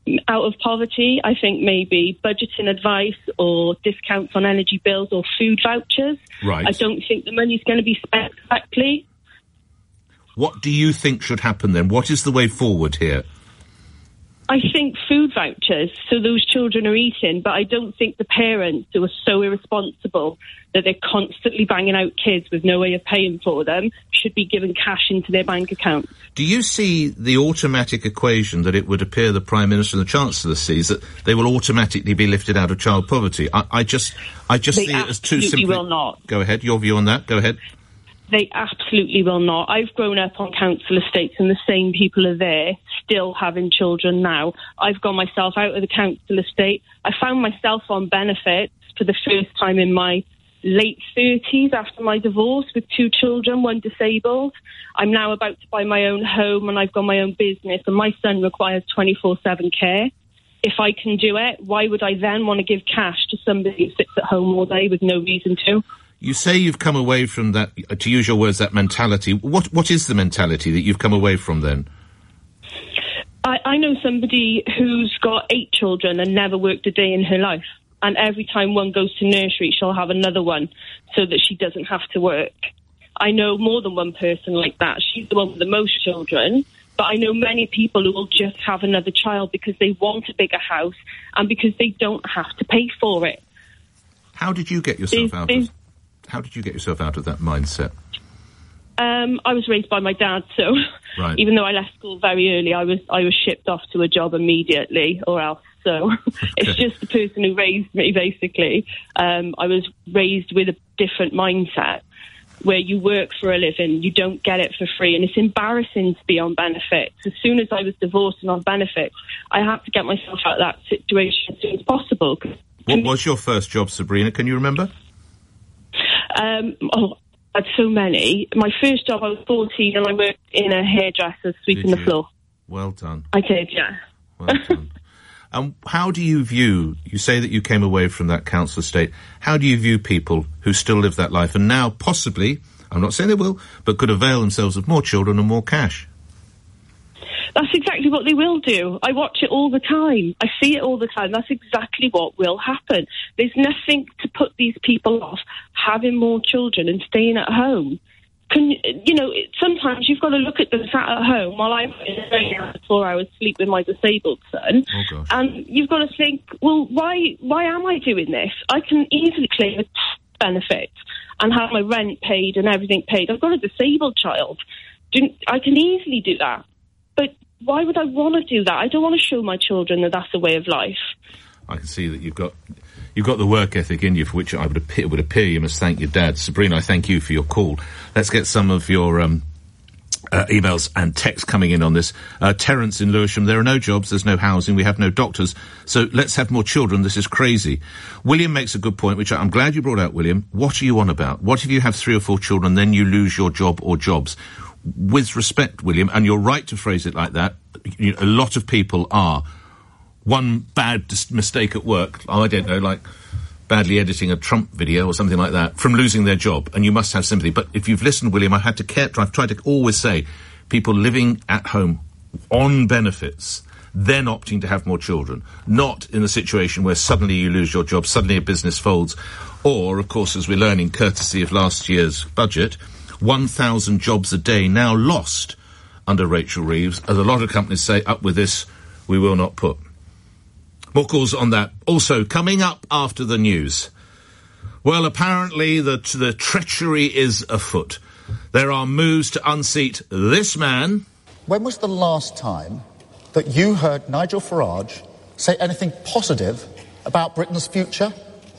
out of poverty, I think maybe budgeting advice or discounts on energy bills or food vouchers. Right. I don't think the money's going to be spent correctly. What do you think should happen then? What is the way forward here? I think food vouchers, so those children are eating, but I don't think the parents who are so irresponsible that they're constantly banging out kids with no way of paying for them should be given cash into their bank account. Do you see the automatic equation that it would appear the Prime Minister and the Chancellor sees, that they will automatically be lifted out of child poverty? I, I just, I just They see it as too absolutely simply... will not. Go ahead, your view on that, go ahead. They absolutely will not. I've grown up on council estates and the same people are there, still having children now. I've got myself out of the council estate. I found myself on benefits for the first time in my late thirties after my divorce with two children, one disabled. I'm now about to buy my own home and I've got my own business and my son requires twenty-four seven care. If I can do it, why would I then want to give cash to somebody who sits at home all day with no reason to? You say you've come away from that, to use your words, that mentality. What What is the mentality that you've come away from then? I, I know somebody who's got eight children and never worked a day in her life. And every time one goes to nursery, she'll have another one so that she doesn't have to work. I know more than one person like that. She's the one with the most children. But I know many people who will just have another child because they want a bigger house and because they don't have to pay for it. How did you get yourself There's, out there's, of How did you get yourself out of that mindset? Um, I was raised by my dad, so right. Even though I left school very early, I was I was shipped off to a job immediately, or else. So okay. It's just the person who raised me, basically. Um, I was raised with a different mindset, where you work for a living, you don't get it for free, and it's embarrassing to be on benefits. As soon as I was divorced and on benefits, I had to get myself out of that situation as soon as possible. What was your first job, Sabrina? Can you remember? Um, oh, I had so many. My first job, I was fourteen and I worked in a hairdresser sweeping the floor. Well done. I did, yeah. Well done. And how do you view, you say that you came away from that council estate, how do you view people who still live that life and now possibly, I'm not saying they will, but could avail themselves of more children and more cash? That's exactly what they will do. I watch it all the time. I see it all the time. That's exactly what will happen. There's nothing to put these people off having more children and staying at home. Can you know, sometimes you've got to look at them sat at home while I'm in four hours sleep with my disabled son. Oh, gosh. And you've got to think, well, why why am I doing this? I can easily claim a benefit and have my rent paid and everything paid. I've got a disabled child. I can easily do that. But why would I want to do that? I don't want to show my children that that's a way of life. I can see that you've got you've got the work ethic in you, for which I would appear, would appear you must thank your dad. Sabrina, I thank you for your call. Let's get some of your um, uh, emails and texts coming in on this. Uh, Terence in Lewisham, there are no jobs, there's no housing, we have no doctors, so let's have more children, this is crazy. William makes a good point, which I'm glad you brought out, William. What are you on about? What if you have three or four children, then you lose your job or jobs? With respect, William, and you're right to phrase it like that, you know, a lot of people are. One bad dis- mistake at work, I don't know, like badly editing a Trump video or something like that, from losing their job, and you must have sympathy. But if you've listened, William, I had to care, I've tried to always say, people living at home on benefits, then opting to have more children, not in a situation where suddenly you lose your job, suddenly a business folds, or, of course, as we're learning, courtesy of last year's budget, one thousand jobs a day now lost under Rachel Reeves, as a lot of companies say, up with this, we will not put. More calls on that. Also, coming up after the news. Well, apparently the, the treachery is afoot. There are moves to unseat this man. When was the last time that you heard Nigel Farage say anything positive about Britain's future?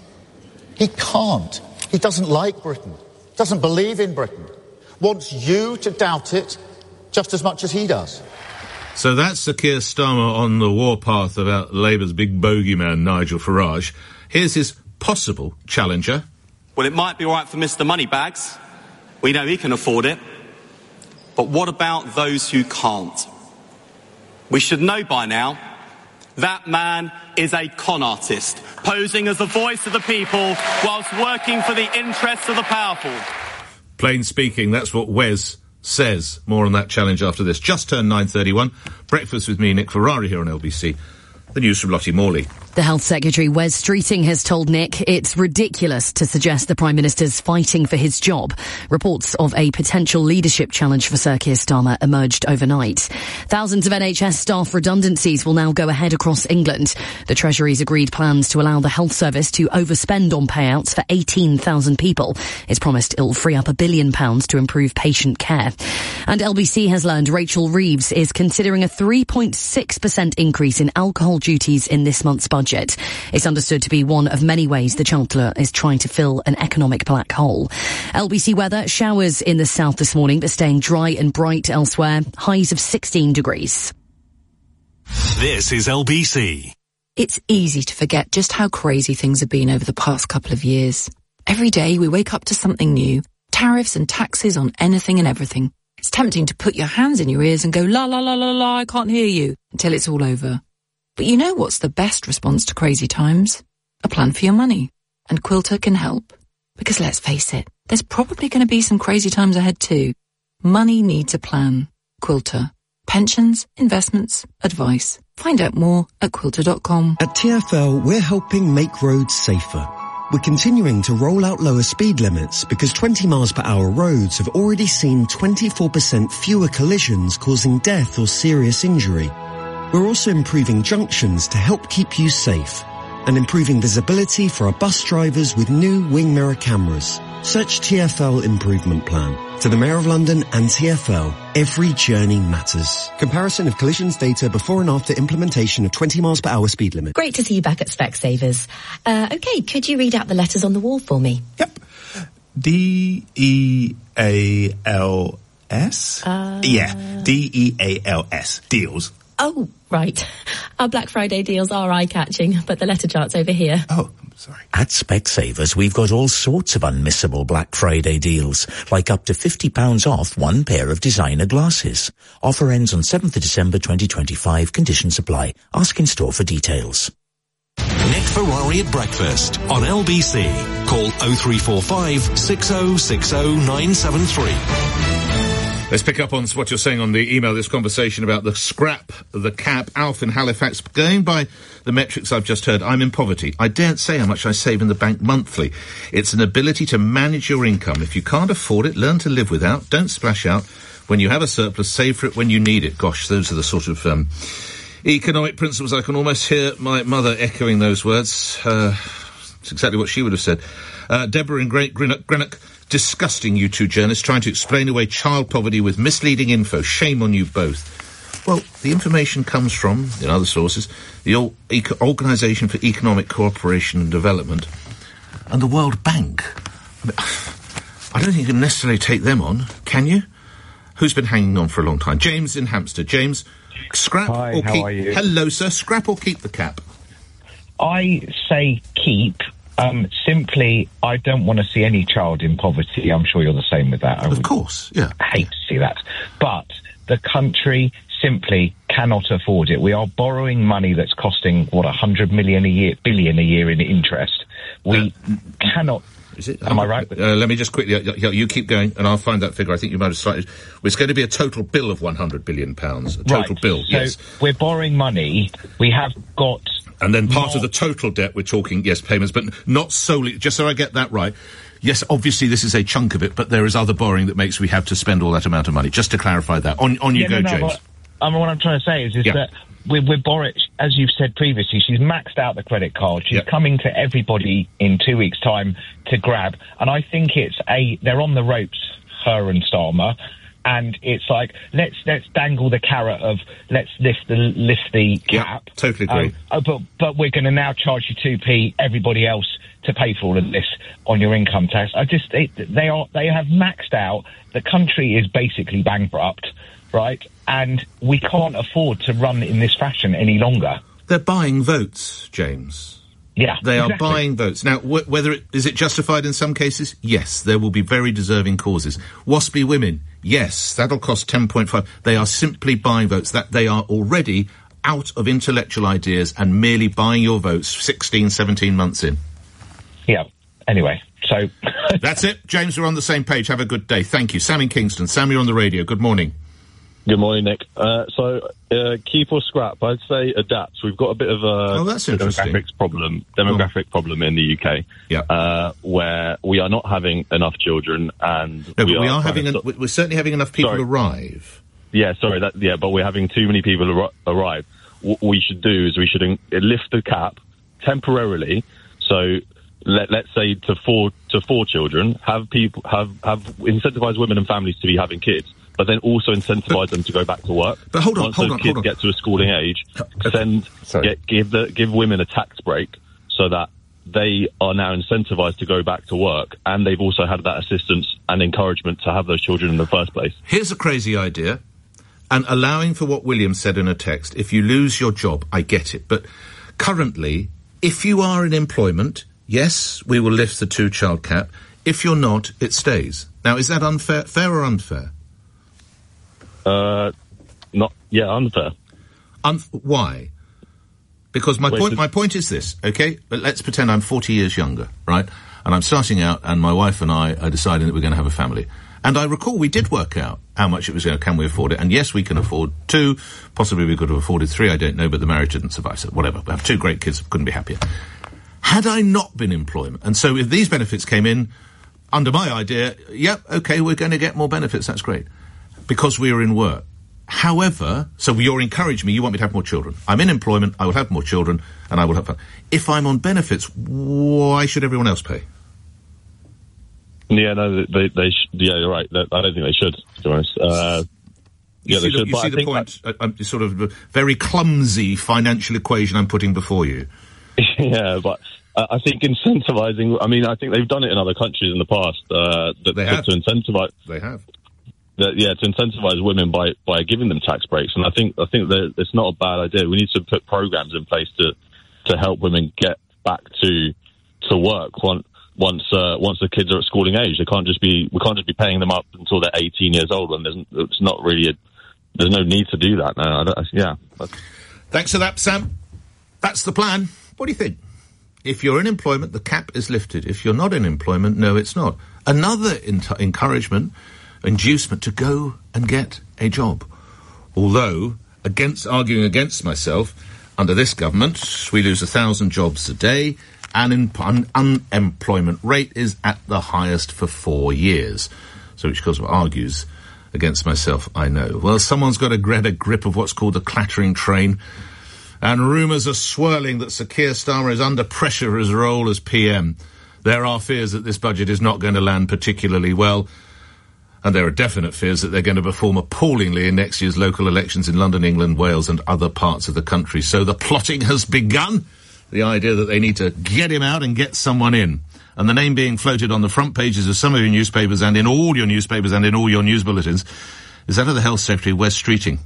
He can't. He doesn't like Britain. Doesn't believe in Britain. Wants you to doubt it just as much as he does. So that's Sir Keir Starmer on the warpath about Labour's big bogeyman, Nigel Farage. Here's his possible challenger. Well, it might be all right for Mister Moneybags. We know he can afford it. But what about those who can't? We should know by now that man is a con artist, posing as the voice of the people whilst working for the interests of the powerful. Plain speaking, that's what Wes says. More on that challenge after this. Just turned nine thirty-one. Breakfast with me, Nick Ferrari, here on L B C The news from Lottie Morley. The Health Secretary, Wes Streeting, has told Nick it's ridiculous to suggest the Prime Minister's fighting for his job. Reports of a potential leadership challenge for Sir Keir Starmer emerged overnight. Thousands of N H S staff redundancies will now go ahead across England. The Treasury's agreed plans to allow the health service to overspend on payouts for eighteen thousand people. It's promised it'll free up a billion pounds to improve patient care. And L B C has learned Rachel Reeves is considering a three point six percent increase in alcohol duties in this month's budget. It's understood to be one of many ways the Chancellor is trying to fill an economic black hole. L B C weather, showers in the south this morning, but staying dry and bright elsewhere. Highs of sixteen degrees. This is L B C. It's easy to forget just how crazy things have been over the past couple of years. Every day we wake up to something new. Tariffs and taxes on anything and everything. It's tempting to put your hands in your ears and go, la la la la la, I can't hear you, until it's all over. But you know what's the best response to crazy times? A plan for your money. And Quilter can help. Because let's face it, there's probably going to be some crazy times ahead too. Money needs a plan. Quilter. Pensions, investments, advice. Find out more at quilter dot com. At T F L, we're helping make roads safer. We're continuing to roll out lower speed limits because twenty miles per hour roads have already seen twenty-four percent fewer collisions causing death or serious injury. We're also improving junctions to help keep you safe and improving visibility for our bus drivers with new wing mirror cameras. Search T F L Improvement Plan. For the Mayor of London and T F L, every journey matters. Comparison of collisions data before and after implementation of twenty miles per hour speed limit. Great to see you back at Specsavers. Uh, okay, could you read out the letters on the wall for me? Yep. D E A L S? Uh... Yeah, D E A L S. Deals. Oh, right. Our Black Friday deals are eye-catching, but the letter chart's over here. Oh, sorry. At Specsavers, we've got all sorts of unmissable Black Friday deals, like up to fifty pounds off one pair of designer glasses. Offer ends on seventh of December twenty twenty-five. Conditions apply. Ask in store for details. Nick Ferrari at breakfast on L B C. Call oh three four five, six oh six oh, nine seven three. Let's pick up on what you're saying on the email, this conversation about the scrap, the cap. Alf in Halifax, going by the metrics I've just heard, I'm in poverty. I daren't say how much I save in the bank monthly. It's an ability to manage your income. If you can't afford it, learn to live without. Don't splash out. When you have a surplus, save for it when you need it. Gosh, those are the sort of um, economic principles. I can almost hear my mother echoing those words. Uh, it's exactly what she would have said. Uh, Deborah in Great Greenock, Greenock. Disgusting, you two journalists, trying to explain away child poverty with misleading info. Shame on you both. Well, the information comes from, in other sources, the o- Eco- Organisation for Economic Cooperation and Development and the World Bank. I mean, I don't think you can necessarily take them on, can you? Who's been hanging on for a long time? James in Hampstead. James, scrap Hi, or how keep... are you? Hello, sir. Scrap or keep the cap? I say keep. Um, simply, I don't want to see any child in poverty. I'm sure you're the same with that. I of course, yeah. hate to see that. But the country simply cannot afford it. We are borrowing money that's costing, what, one hundred million a year, billion a year in interest. We uh, cannot... Is it? Am I right? Uh, let me just quickly... Uh, you keep going, and I'll find that figure. I think you might have slightly... It's going to be a total bill of one hundred billion pounds. A total right. bill, so yes. We're borrowing money. We have got... And then part of the total debt, we're talking, yes, payments, but not solely, just so I get that right. Yes, obviously this is a chunk of it, but there is other borrowing that makes we have to spend all that amount of money. Just to clarify that. On, on you yeah, go, no, no, James. But, I mean, what I'm trying to say is, is yeah. that we're, we're borrowing, as you've said previously, she's maxed out the credit card. She's yep. coming to everybody in two weeks' time to grab. And I think it's a, they're on the ropes, her and Starmer. And it's like, let's let's dangle the carrot of let's lift the lift the cap. Yep, totally agree. Um, oh, but but we're going to now charge you two p everybody else to pay for all of this on your income tax. I just it, they are they have maxed out. The country is basically bankrupt, right? And we can't afford to run in this fashion any longer. They're buying votes, James. Yeah, they exactly. are buying votes. Now, wh- whether it, is it justified in some cases? Yes, there will be very deserving causes. Waspy women, yes, that'll cost ten point five. They are simply buying votes. That they are already out of intellectual ideas and merely buying your votes sixteen, seventeen months in. Yeah, anyway, so... That's it. James, we're on the same page. Have a good day. Thank you. Sam in Kingston. Sam, you're on the radio. Good morning. Good morning, Nick. Uh, so, uh, keep or scrap? I'd say adapt. We've got a bit of a oh, that's interesting. demographics problem, demographic oh. problem in the U K, yeah. uh, where we are not having enough children, and no, we, but we are, are having. An, we're certainly having enough people sorry. arrive. Yeah, sorry. That, yeah, but we're having too many people ar- arrive. What we should do is we should in- lift the cap temporarily. So, let, let's say to four to four children. Have people have have incentivise women and families to be having kids. But then also incentivise them to go back to work. But hold on, Once hold those on, kids hold on. get to a schooling age, send get, give the give women a tax break so that they are now incentivised to go back to work, and they've also had that assistance and encouragement to have those children in the first place. Here's a crazy idea, and allowing for what William said in a text. If you lose your job, I get it, but currently, if you are in employment, yes, we will lift the two-child cap. If you're not, it stays. Now, is that unfair, fair or unfair? Uh, not, yeah, unfair. Unf- why? Because my Wait, point, did- my point is this, okay? But let's pretend I'm forty years younger, right? And I'm starting out, and my wife and I are deciding that we're going to have a family. And I recall we did work out how much it was going to, can we afford it? And yes, we can afford two. Possibly we could have afforded three, I don't know, but the marriage didn't survive, so whatever. We have two great kids, couldn't be happier. Had I not been in employment, and so if these benefits came in, under my idea, yep, okay, we're going to get more benefits, that's great. Because we are in work. However, so you're encouraging me, you want me to have more children. I'm in employment, I will have more children, and I will have... If I'm on benefits, why should everyone else pay? Yeah, no, they, they sh- yeah, you're right. They, I don't think they should, to be honest. Uh, you yeah, see they the, should, you but see I the think point, I, I'm sort of a very clumsy financial equation I'm putting before you. Yeah, but uh, I think incentivising, I mean, I think they've done it in other countries in the past. Uh, that, They have. To incentivise... They have. That, yeah, to incentivise women by, by giving them tax breaks. And I think I think that it's not a bad idea. We need to put programmes in place to to help women get back to to work once once uh, once the kids are at schooling age. They can't just be we can't just be paying them up until they're eighteen years old. And there's it's not really a, there's no need to do that now. I don't, yeah. Thanks for that, Sam. That's the plan. What do you think? If you're in employment, the cap is lifted. If you're not in employment, no, it's not. Another in- encouragement, inducement to go and get a job. Although, against arguing against myself, under this government, we lose a thousand jobs a day, and in, un- unemployment rate is at the highest for four years. So, which of course argues against myself, I know. Well, someone's got to get a grip of what's called the clattering train, and rumours are swirling that Sir Keir Starmer is under pressure for his role as P M. There are fears that this budget is not going to land particularly well, and there are definite fears that they're going to perform appallingly in next year's local elections in London, England, Wales and other parts of the country. So the plotting has begun. The idea that they need to get him out and get someone in. And the name being floated on the front pages of some of your newspapers and in all your newspapers and in all your news bulletins is that of the Health Secretary, Wes Streeting.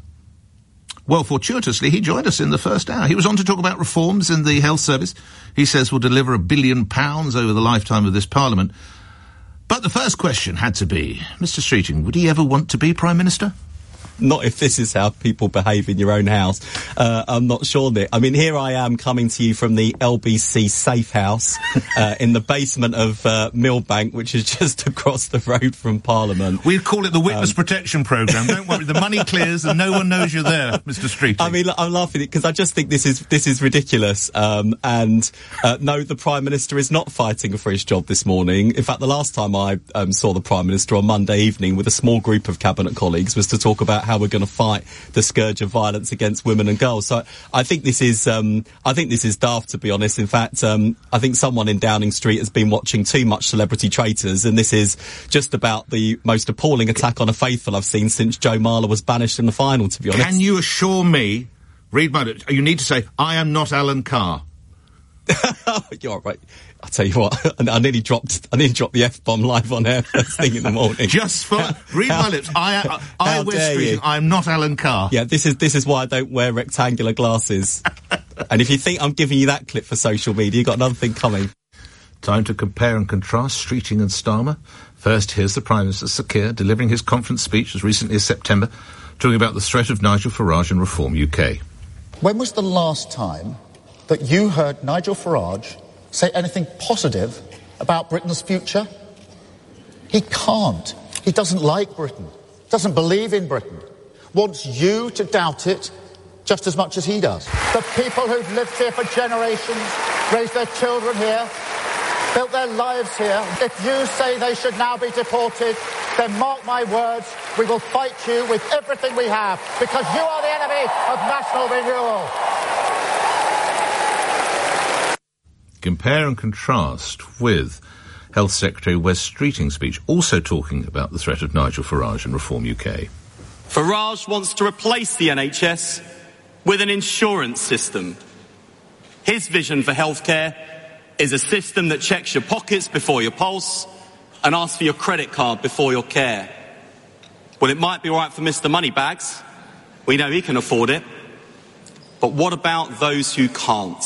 Well, fortuitously, he joined us in the first hour. He was on to talk about reforms in the health service. He says will deliver a billion pounds over the lifetime of this Parliament. But the first question had to be, Mister Streeting, would he ever want to be Prime Minister? Not if this is how people behave in your own house. Uh, I'm not sure, Nick. I mean, here I am coming to you from the L B C safe house uh, in the basement of uh, Millbank, which is just across the road from Parliament. We'd call it the Witness um, Protection Programme. Don't worry, the money clears and no one knows you're there, Mister Streeting. I mean, I'm laughing because I just think this is this is ridiculous. Um, and uh, no, the Prime Minister is not fighting for his job this morning. In fact, the last time I um, saw the Prime Minister on Monday evening with a small group of Cabinet colleagues was to talk about how we're going to fight the scourge of violence against women and girls. So I think this is, um, I think this is daft, to be honest. In fact, um, I think someone in Downing Street has been watching too much Celebrity Traitors, and this is just about the most appalling attack on a faithful I've seen since Joe Marler was banished in the final, to be honest. Can you assure me, read my lips, you need to say, I am not Alan Carr. You're right. I'll tell you what, I nearly dropped, I nearly dropped the F-bomb live on air first thing in the morning. Just for, read how, my lips, I, I, I Wes Streeting, I'm not Alan Carr. Yeah, this is, this is why I don't wear rectangular glasses. And if you think I'm giving you that clip for social media, you've got another thing coming. Time to compare and contrast Streeting and Starmer. First, here's the Prime Minister, Sir Keir, delivering his conference speech as recently as September, talking about the threat of Nigel Farage and Reform U K. When was the last time that you heard Nigel Farage say anything positive about Britain's future? He can't. He doesn't like Britain. Doesn't believe in Britain. wants you to doubt it just as much as he does. The people who've lived here for generations, raised their children here, built their lives here. If you say they should now be deported, then mark my words, we will fight you with everything we have, because you are the enemy of national renewal. Compare and contrast with Health Secretary Wes Streeting's speech, also talking about the threat of Nigel Farage and Reform U K. Farage wants to replace the N H S with an insurance system. His vision for healthcare is a system that checks your pockets before your pulse and asks for your credit card before your care. Well, it might be all right for Mister Moneybags. We know he can afford it. But what about those who can't?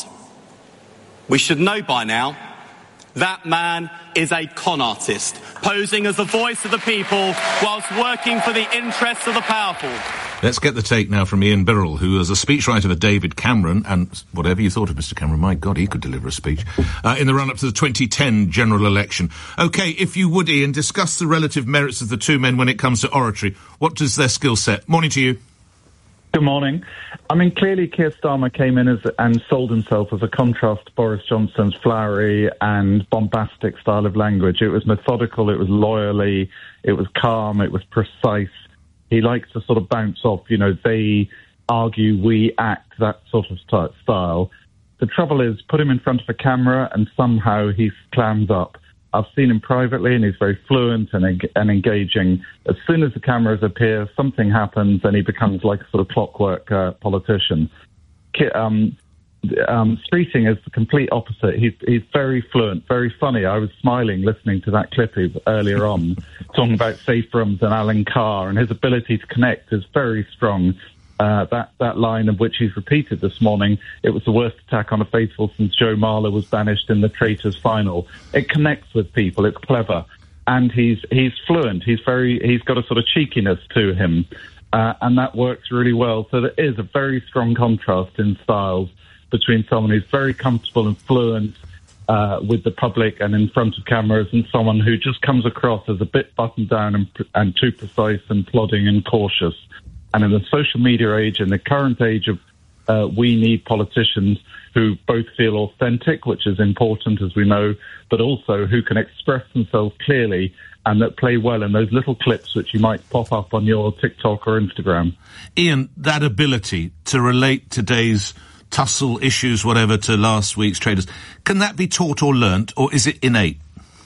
We should know by now that man is a con artist, posing as the voice of the people whilst working for the interests of the powerful. Let's get the take now from Ian Birrell, who is a speechwriter for David Cameron, and whatever you thought of Mister Cameron, my God, he could deliver a speech, uh, in the run-up to the twenty ten general election. OK, if you would, Ian, discuss the relative merits of the two men when it comes to oratory. What does their skill set? Morning to you. Good morning. I mean, clearly Keir Starmer came in as, and sold himself as a contrast to Boris Johnson's flowery and bombastic style of language. It was methodical, it was lawyerly, it was calm, it was precise. He likes to sort of bounce off, you know, they argue, we act, that sort of st- style. The trouble is, put him in front of a camera and somehow he clams up. I've seen him privately and he's very fluent and, eng- and engaging. As soon as the cameras appear, something happens and he becomes like a sort of clockwork uh, politician. Ki- um, um, Streeting is the complete opposite. He's, he's very fluent, very funny. I was smiling listening to that clip earlier on, talking about safe rooms and Alan Carr, and his ability to connect is very strong. Uh, that, that line of which he's repeated this morning, it was the worst attack on a faithful since Joe Marler was banished in the Traitors final. It connects with people, it's clever, and he's he's fluent, he's very, he's got a sort of cheekiness to him, uh, and that works really well. So there is a very strong contrast in styles between someone who's very comfortable and fluent uh, with the public and in front of cameras, and someone who just comes across as a bit buttoned down and, and too precise and plodding and cautious. And in the social media age, in the current age of uh, we need politicians who both feel authentic, which is important, as we know, but also who can express themselves clearly and that play well in those little clips which you might pop up on your TikTok or Instagram. Ian, that ability to relate today's tussle, issues, whatever, to last week's traders, can that be taught or learnt, or is it innate?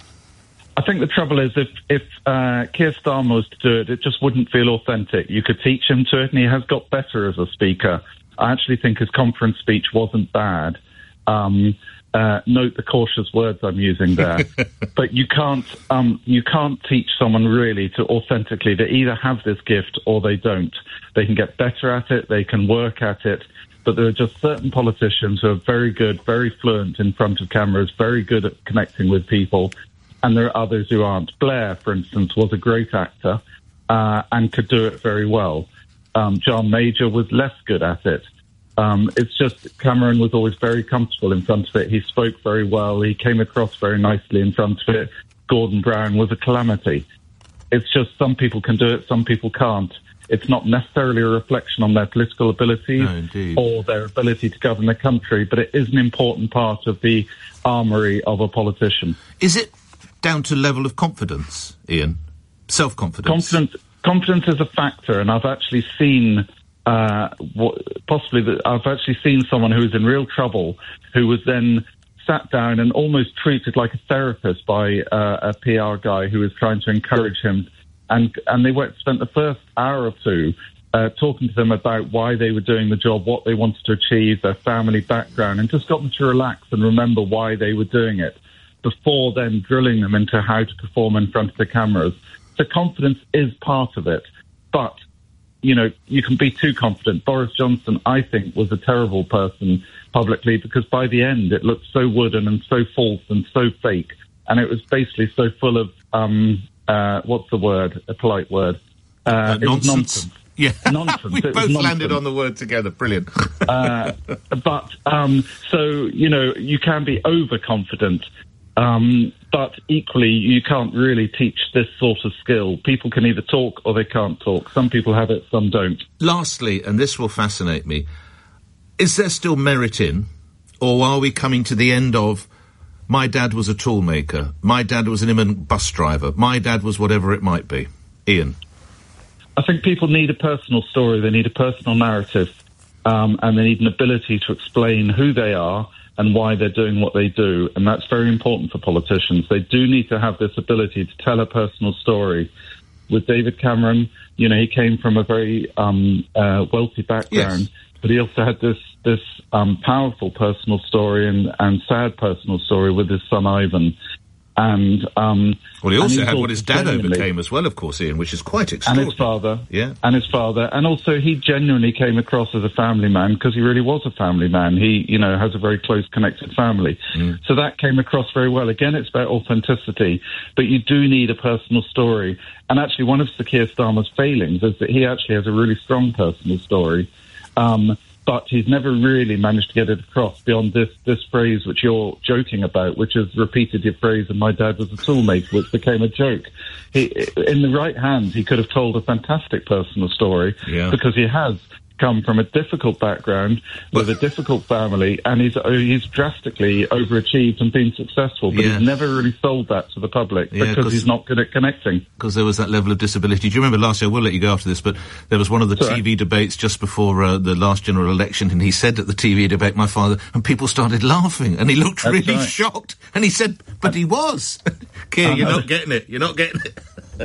I think the trouble is if, if uh, Keir Starmer was to do it, it just wouldn't feel authentic. You could teach him to it, and he has got better as a speaker. I actually think his conference speech wasn't bad. Um, uh, note the cautious words I'm using there. But you can't um, you can't teach someone really to authentically. They either have this gift or they don't. They can get better at it, they can work at it, but there are just certain politicians who are very good, very fluent in front of cameras, very good at connecting with people, and there are others who aren't. Blair, for instance, was a great actor uh, and could do it very well. Um, John Major was less good at it. Um, it's just Cameron was always very comfortable in front of it. He spoke very well. He came across very nicely in front of it. Gordon Brown was a calamity. It's just some people can do it, some people can't. It's not necessarily a reflection on their political abilities no, or their ability to govern the country, but it is an important part of the armoury of a politician. Is it down to level of confidence, Ian? Self-confidence? Confidence, confidence is a factor, and I've actually seen, uh, what, possibly, the, I've actually seen someone who was in real trouble who was then sat down and almost treated like a therapist by uh, a P R guy who was trying to encourage him. And and they went, spent the first hour or two uh, talking to them about why they were doing the job, what they wanted to achieve, their family background, and just got them to relax and remember why they were doing it before then drilling them into how to perform in front of the cameras. So confidence is part of it. But, you know, you can be too confident. Boris Johnson, I think, was a terrible person publicly because by the end it looked so wooden and so false and so fake. And it was basically so full of... Um, Uh, what's the word? A polite word. Uh, uh, it nonsense. Was nonsense. Yeah, nonsense. we it both was landed nonsense. on the word together. Brilliant. uh, but um, so you know, you can be overconfident, um, but equally, you can't really teach this sort of skill. People can either talk or they can't talk. Some people have it, some don't. Lastly, and this will fascinate me, is there still merit in, or are we coming to the end of, my dad was a tool maker, my dad was an immigrant bus driver, my dad was whatever it might be? Ian? I think people need a personal story, they need a personal narrative, um, and they need an ability to explain who they are and why they're doing what they do, and that's very important for politicians. They do need to have this ability to tell a personal story. With David Cameron, you know, he came from a very um, uh, wealthy background, yes. but he also had this this um, powerful personal story and, and sad personal story with his son Ivan. And um, well, he also had what his dad overcame as well, of course, Ian, which is quite extraordinary. And his father, yeah, and his father, and also he genuinely came across as a family man because he really was a family man. He, you know, has a very close, connected family, mm. so that came across very well. Again, it's about authenticity, but you do need a personal story. And actually, one of Sir Keir Starmer's failings is that he actually has a really strong personal story. Um, But he's never really managed to get it across beyond this, this phrase which you're joking about, which is repeated your phrase, and my dad was a toolmaker, which became a joke. He, in the right hands, he could have told a fantastic personal story, yeah. because he has come from a difficult background with a difficult family, and he's he's drastically overachieved and been successful, but yeah. he's never really sold that to the public yeah, because he's not good at connecting. Because there was that level of disability. Do you remember last year, we'll let you go after this, but there was one of the Sorry. T V debates just before uh, the last general election, and he said at the T V debate, my father, and people started laughing, and he looked That's really right. shocked, and he said, but he was. Keir, you're not getting it, you're not getting it.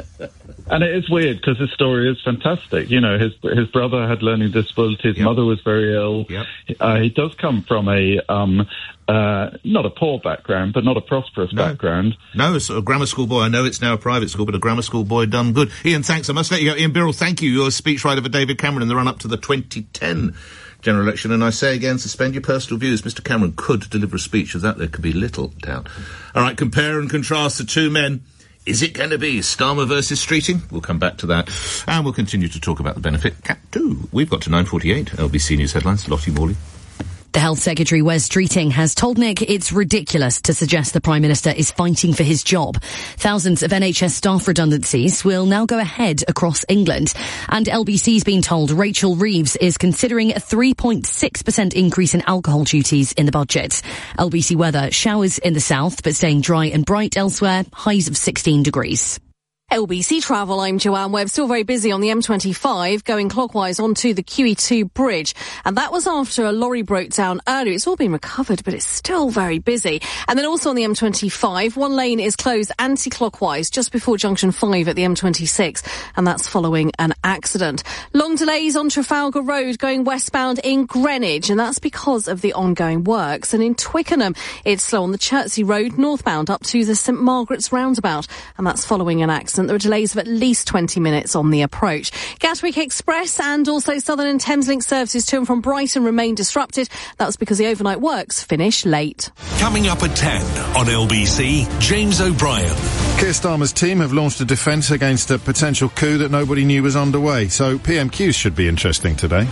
And it is weird because his story is fantastic. You know, his his brother had learning disabilities, Yep. mother was very ill. Yep. Uh, he does come from a, um, uh, not a poor background, but not a prosperous No. background. No, it's a grammar school boy. I know it's now a private school, but a grammar school boy done good. Ian, thanks. I must let you go. Ian Birrell, thank you. You're a speechwriter for David Cameron in the run-up to the twenty ten general election. And I say again, suspend your personal views. Mister Cameron could deliver a speech of that. There could be little doubt. All right, compare and contrast the two men. Is it going to be Starmer versus Streeting? We'll come back to that. And we'll continue to talk about the benefit cap too. We've got to nine forty-eight. L B C News headlines. Lottie Morley. The Health Secretary, Wes Streeting, has told Nick it's ridiculous to suggest the Prime Minister is fighting for his job. Thousands of N H S staff redundancies will now go ahead across England. And L B C's been told Rachel Reeves is considering a three point six percent increase in alcohol duties in the budget. L B C weather, showers in the south, but staying dry and bright elsewhere, highs of sixteen degrees. L B C Travel, I'm Joanne Webb. Still very busy on the M twenty-five, going clockwise onto the Q E two bridge. And that was after a lorry broke down earlier. It's all been recovered, but it's still very busy. And then also on the M twenty-five, one lane is closed anti-clockwise just before junction five at the M twenty-six. And that's following an accident. Long delays on Trafalgar Road going westbound in Greenwich. And that's because of the ongoing works. And in Twickenham, it's slow on the Chertsey Road northbound up to the St Margaret's roundabout. And that's following an accident. There are delays of at least twenty minutes on the approach. Gatwick Express and also Southern and Thameslink services to and from Brighton remain disrupted. That was because the overnight works finished late. Coming up at ten on L B C, James O'Brien. Keir Starmer's team have launched a defence against a potential coup that nobody knew was underway, so P M Qs should be interesting today.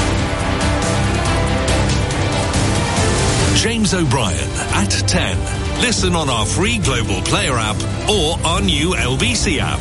James O'Brien at ten. Listen on our free Global Player app or our new L B C app.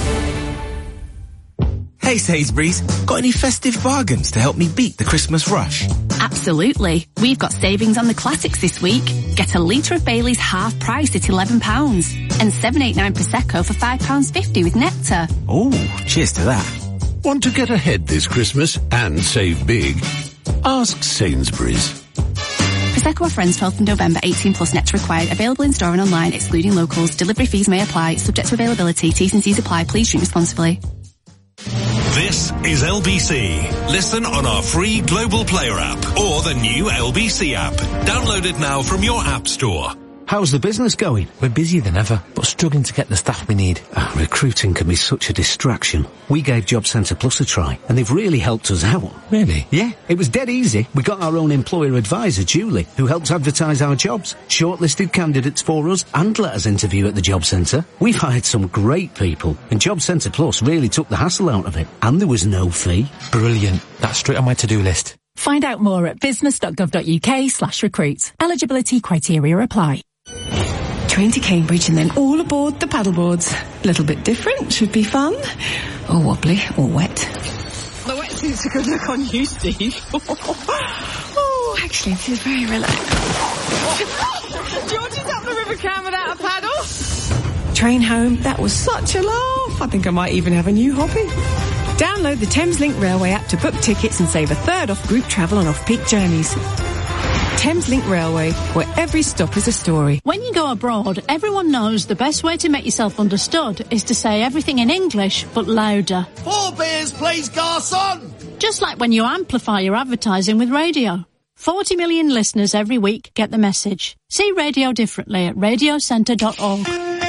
Hey Sainsbury's, got any festive bargains to help me beat the Christmas rush? Absolutely. We've got savings on the classics this week. Get a litre of Bailey's half price at eleven pounds and seven eighty-nine Prosecco for five pounds fifty with Nectar. Oh, cheers to that. Want to get ahead this Christmas and save big? Ask Sainsbury's. Prosecco friends twelfth of November, eighteen plus net required. Available in store and online, excluding locals. Delivery fees may apply. Subject to availability. T's and C's apply. Please drink responsibly. This is L B C. Listen on our free Global Player app or the new L B C app. Download it now from your app store. How's the business going? We're busier than ever, but struggling to get the staff we need. Uh, recruiting can be such a distraction. We gave Job Centre Plus a try, and they've really helped us out. Really? Yeah, it was dead easy. We got our own employer advisor, Julie, who helps advertise our jobs, shortlisted candidates for us, and let us interview at the Job Centre. We've hired some great people, and Job Centre Plus really took the hassle out of it, and there was no fee. Brilliant. That's straight on my to-do list. Find out more at business dot gov dot uk slash recruit. Eligibility criteria apply. train to Cambridge and then all aboard the paddleboards. A little bit different, should be fun. Or wobbly, or wet. The wetsuit's a good look on you, Steve. Oh, actually, this is very relaxed. George is up the River Cam without a paddle. Train home, that was such a laugh. I think I might even have a new hobby. Download the Thameslink Railway app to book tickets and save a third off group travel on off-peak journeys. Thameslink Railway, where every stop is a story. When you go abroad, everyone knows the best way to make yourself understood is to say everything in English, but louder. Four beers, please, garçon! Just like when you amplify your advertising with radio. forty million listeners every week get the message. See radio differently at radio centre dot org.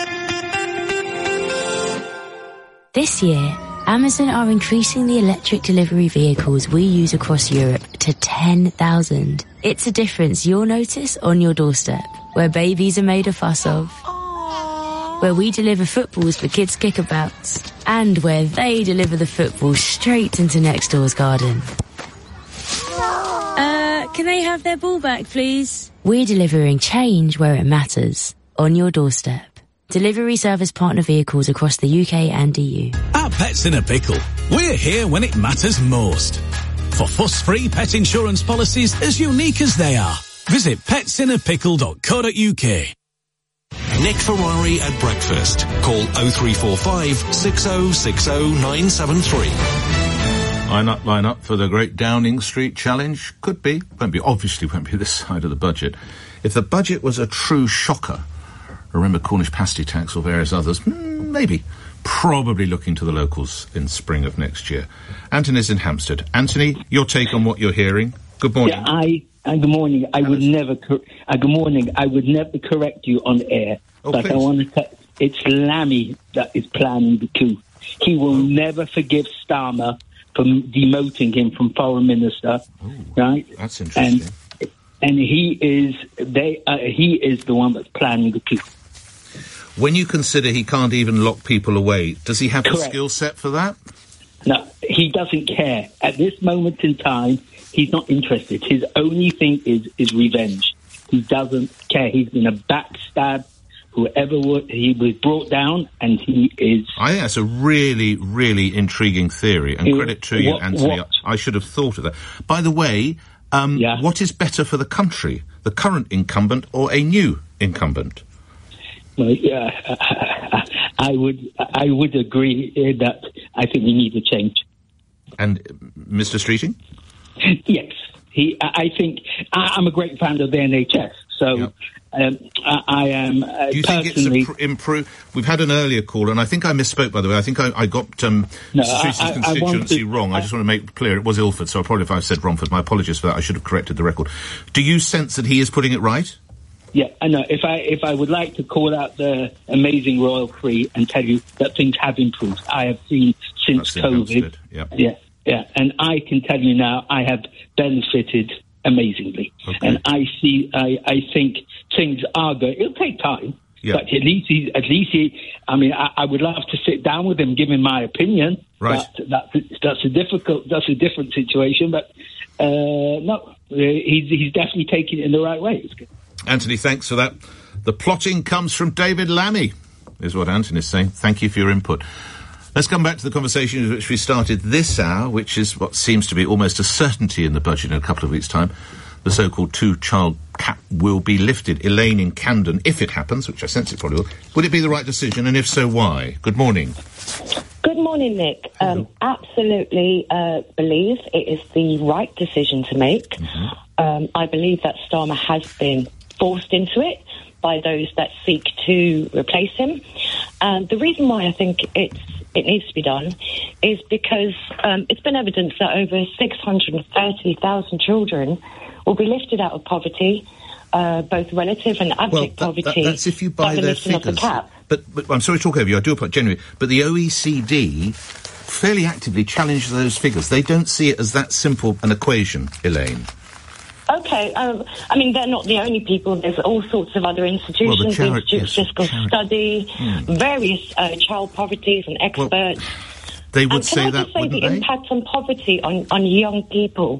This year, Amazon are increasing the electric delivery vehicles we use across Europe to ten thousand. It's a difference you'll notice on your doorstep, where babies are made a fuss of, where we deliver footballs for kids' kickabouts, and where they deliver the football straight into next door's garden. Uh, can they have their ball back, please? We're delivering change where it matters, on your doorstep. Delivery service partner vehicles across the U K and E U. At Pets in a Pickle, we're here when it matters most. For fuss-free pet insurance policies as unique as they are. Visit pets in a pickle dot co dot U K. Nick Ferrari at breakfast. Call oh three four five, six oh six oh, nine seven three. Line up, line up for the Great Downing Street Challenge. Could be, won't be, obviously won't be this side of the budget. If the budget was a true shocker, remember Cornish pasty tax or various others, mm, maybe, probably looking to the locals in spring of next year. Anthony's in Hampstead. Anthony, your take on what you're hearing. Good morning. Yeah, I, uh, good morning. I would never, cor- uh, good morning. I would never correct you on air. Oh, but please. I want to t- it's Lammy that is planning the coup. He will never forgive Starmer for demoting him from foreign minister. Ooh, right? That's interesting. And, and he is, they, uh, he is the one that's planning the coup. When you consider he can't even lock people away, does he have Correct. the skill set for that? No, he doesn't care. At this moment in time, he's not interested. His only thing is, is revenge. He doesn't care. He's been a backstab. Whoever would, he was brought down, and he is... I think that's a really, really intriguing theory, and Uh, credit to you, what- Anthony. what? I should have thought of that. By the way, um, what is better for the country, the current incumbent or a new incumbent? Well, yeah, I would I would agree that I think we need a change. And uh, Mister Streeting? Yes, he. I think I, I'm a great fan of the N H S. So um, I, I am uh, Do you think it's personally. impro- improve? We've had an earlier call, and I think I misspoke, by the way. I think I, I got um, No, Mister Streeting's I- I- I constituency wanted- wrong. I just want to make clear it was Ilford, so probably if I said Romford, my apologies for that. I should have corrected the record. Do you sense that he is putting it right? Yeah, I know. If I if I would like to call out the amazing Royal Free and tell you that things have improved, I have seen since That's in COVID. Hampstead, yeah. yeah, yeah, and I can tell you now, I have benefited amazingly, and I see, I, I think things are going. It'll take time, Yeah. but at least he, at least he. I mean, I, I would love to sit down with him, give him my opinion. Right. But that's that's a difficult, that's a different situation. But uh, no, he's he's definitely taking it in the right way. It's good. Anthony, thanks for that. The plotting comes from David Lammy, is what Anthony's saying. Thank you for your input. Let's come back to the conversation which we started this hour, which is what seems to be almost a certainty in the budget in a couple of weeks' time. The so-called two-child cap will be lifted. Elaine in Camden, if it happens, which I sense it probably will, would it be the right decision, and if so, why? Good morning. Good morning, Nick. Um, absolutely uh, believe it is the right decision to make. Mm-hmm. Um, I believe that Starmer has been forced into it by those that seek to replace him. And the reason why I think it's, it needs to be done is because um, it's been evidence that over six hundred thirty thousand children will be lifted out of poverty, uh, both relative and abject Well, that- poverty. that- that's if you buy by the their lifting of the figures. cap. But, but I'm sorry to talk over you, I do apologize, genuinely, but the O E C D fairly actively challenge those figures. They don't see it as that simple an equation, Elaine. Okay, um, I mean, they're not the only people. There's all sorts of other institutions, Well, the chari- Institute yes, of Fiscal chari- Study, Hmm. various uh, child poverties and experts. They would and can say I that, just say wouldn't the they? impact on poverty on, on young people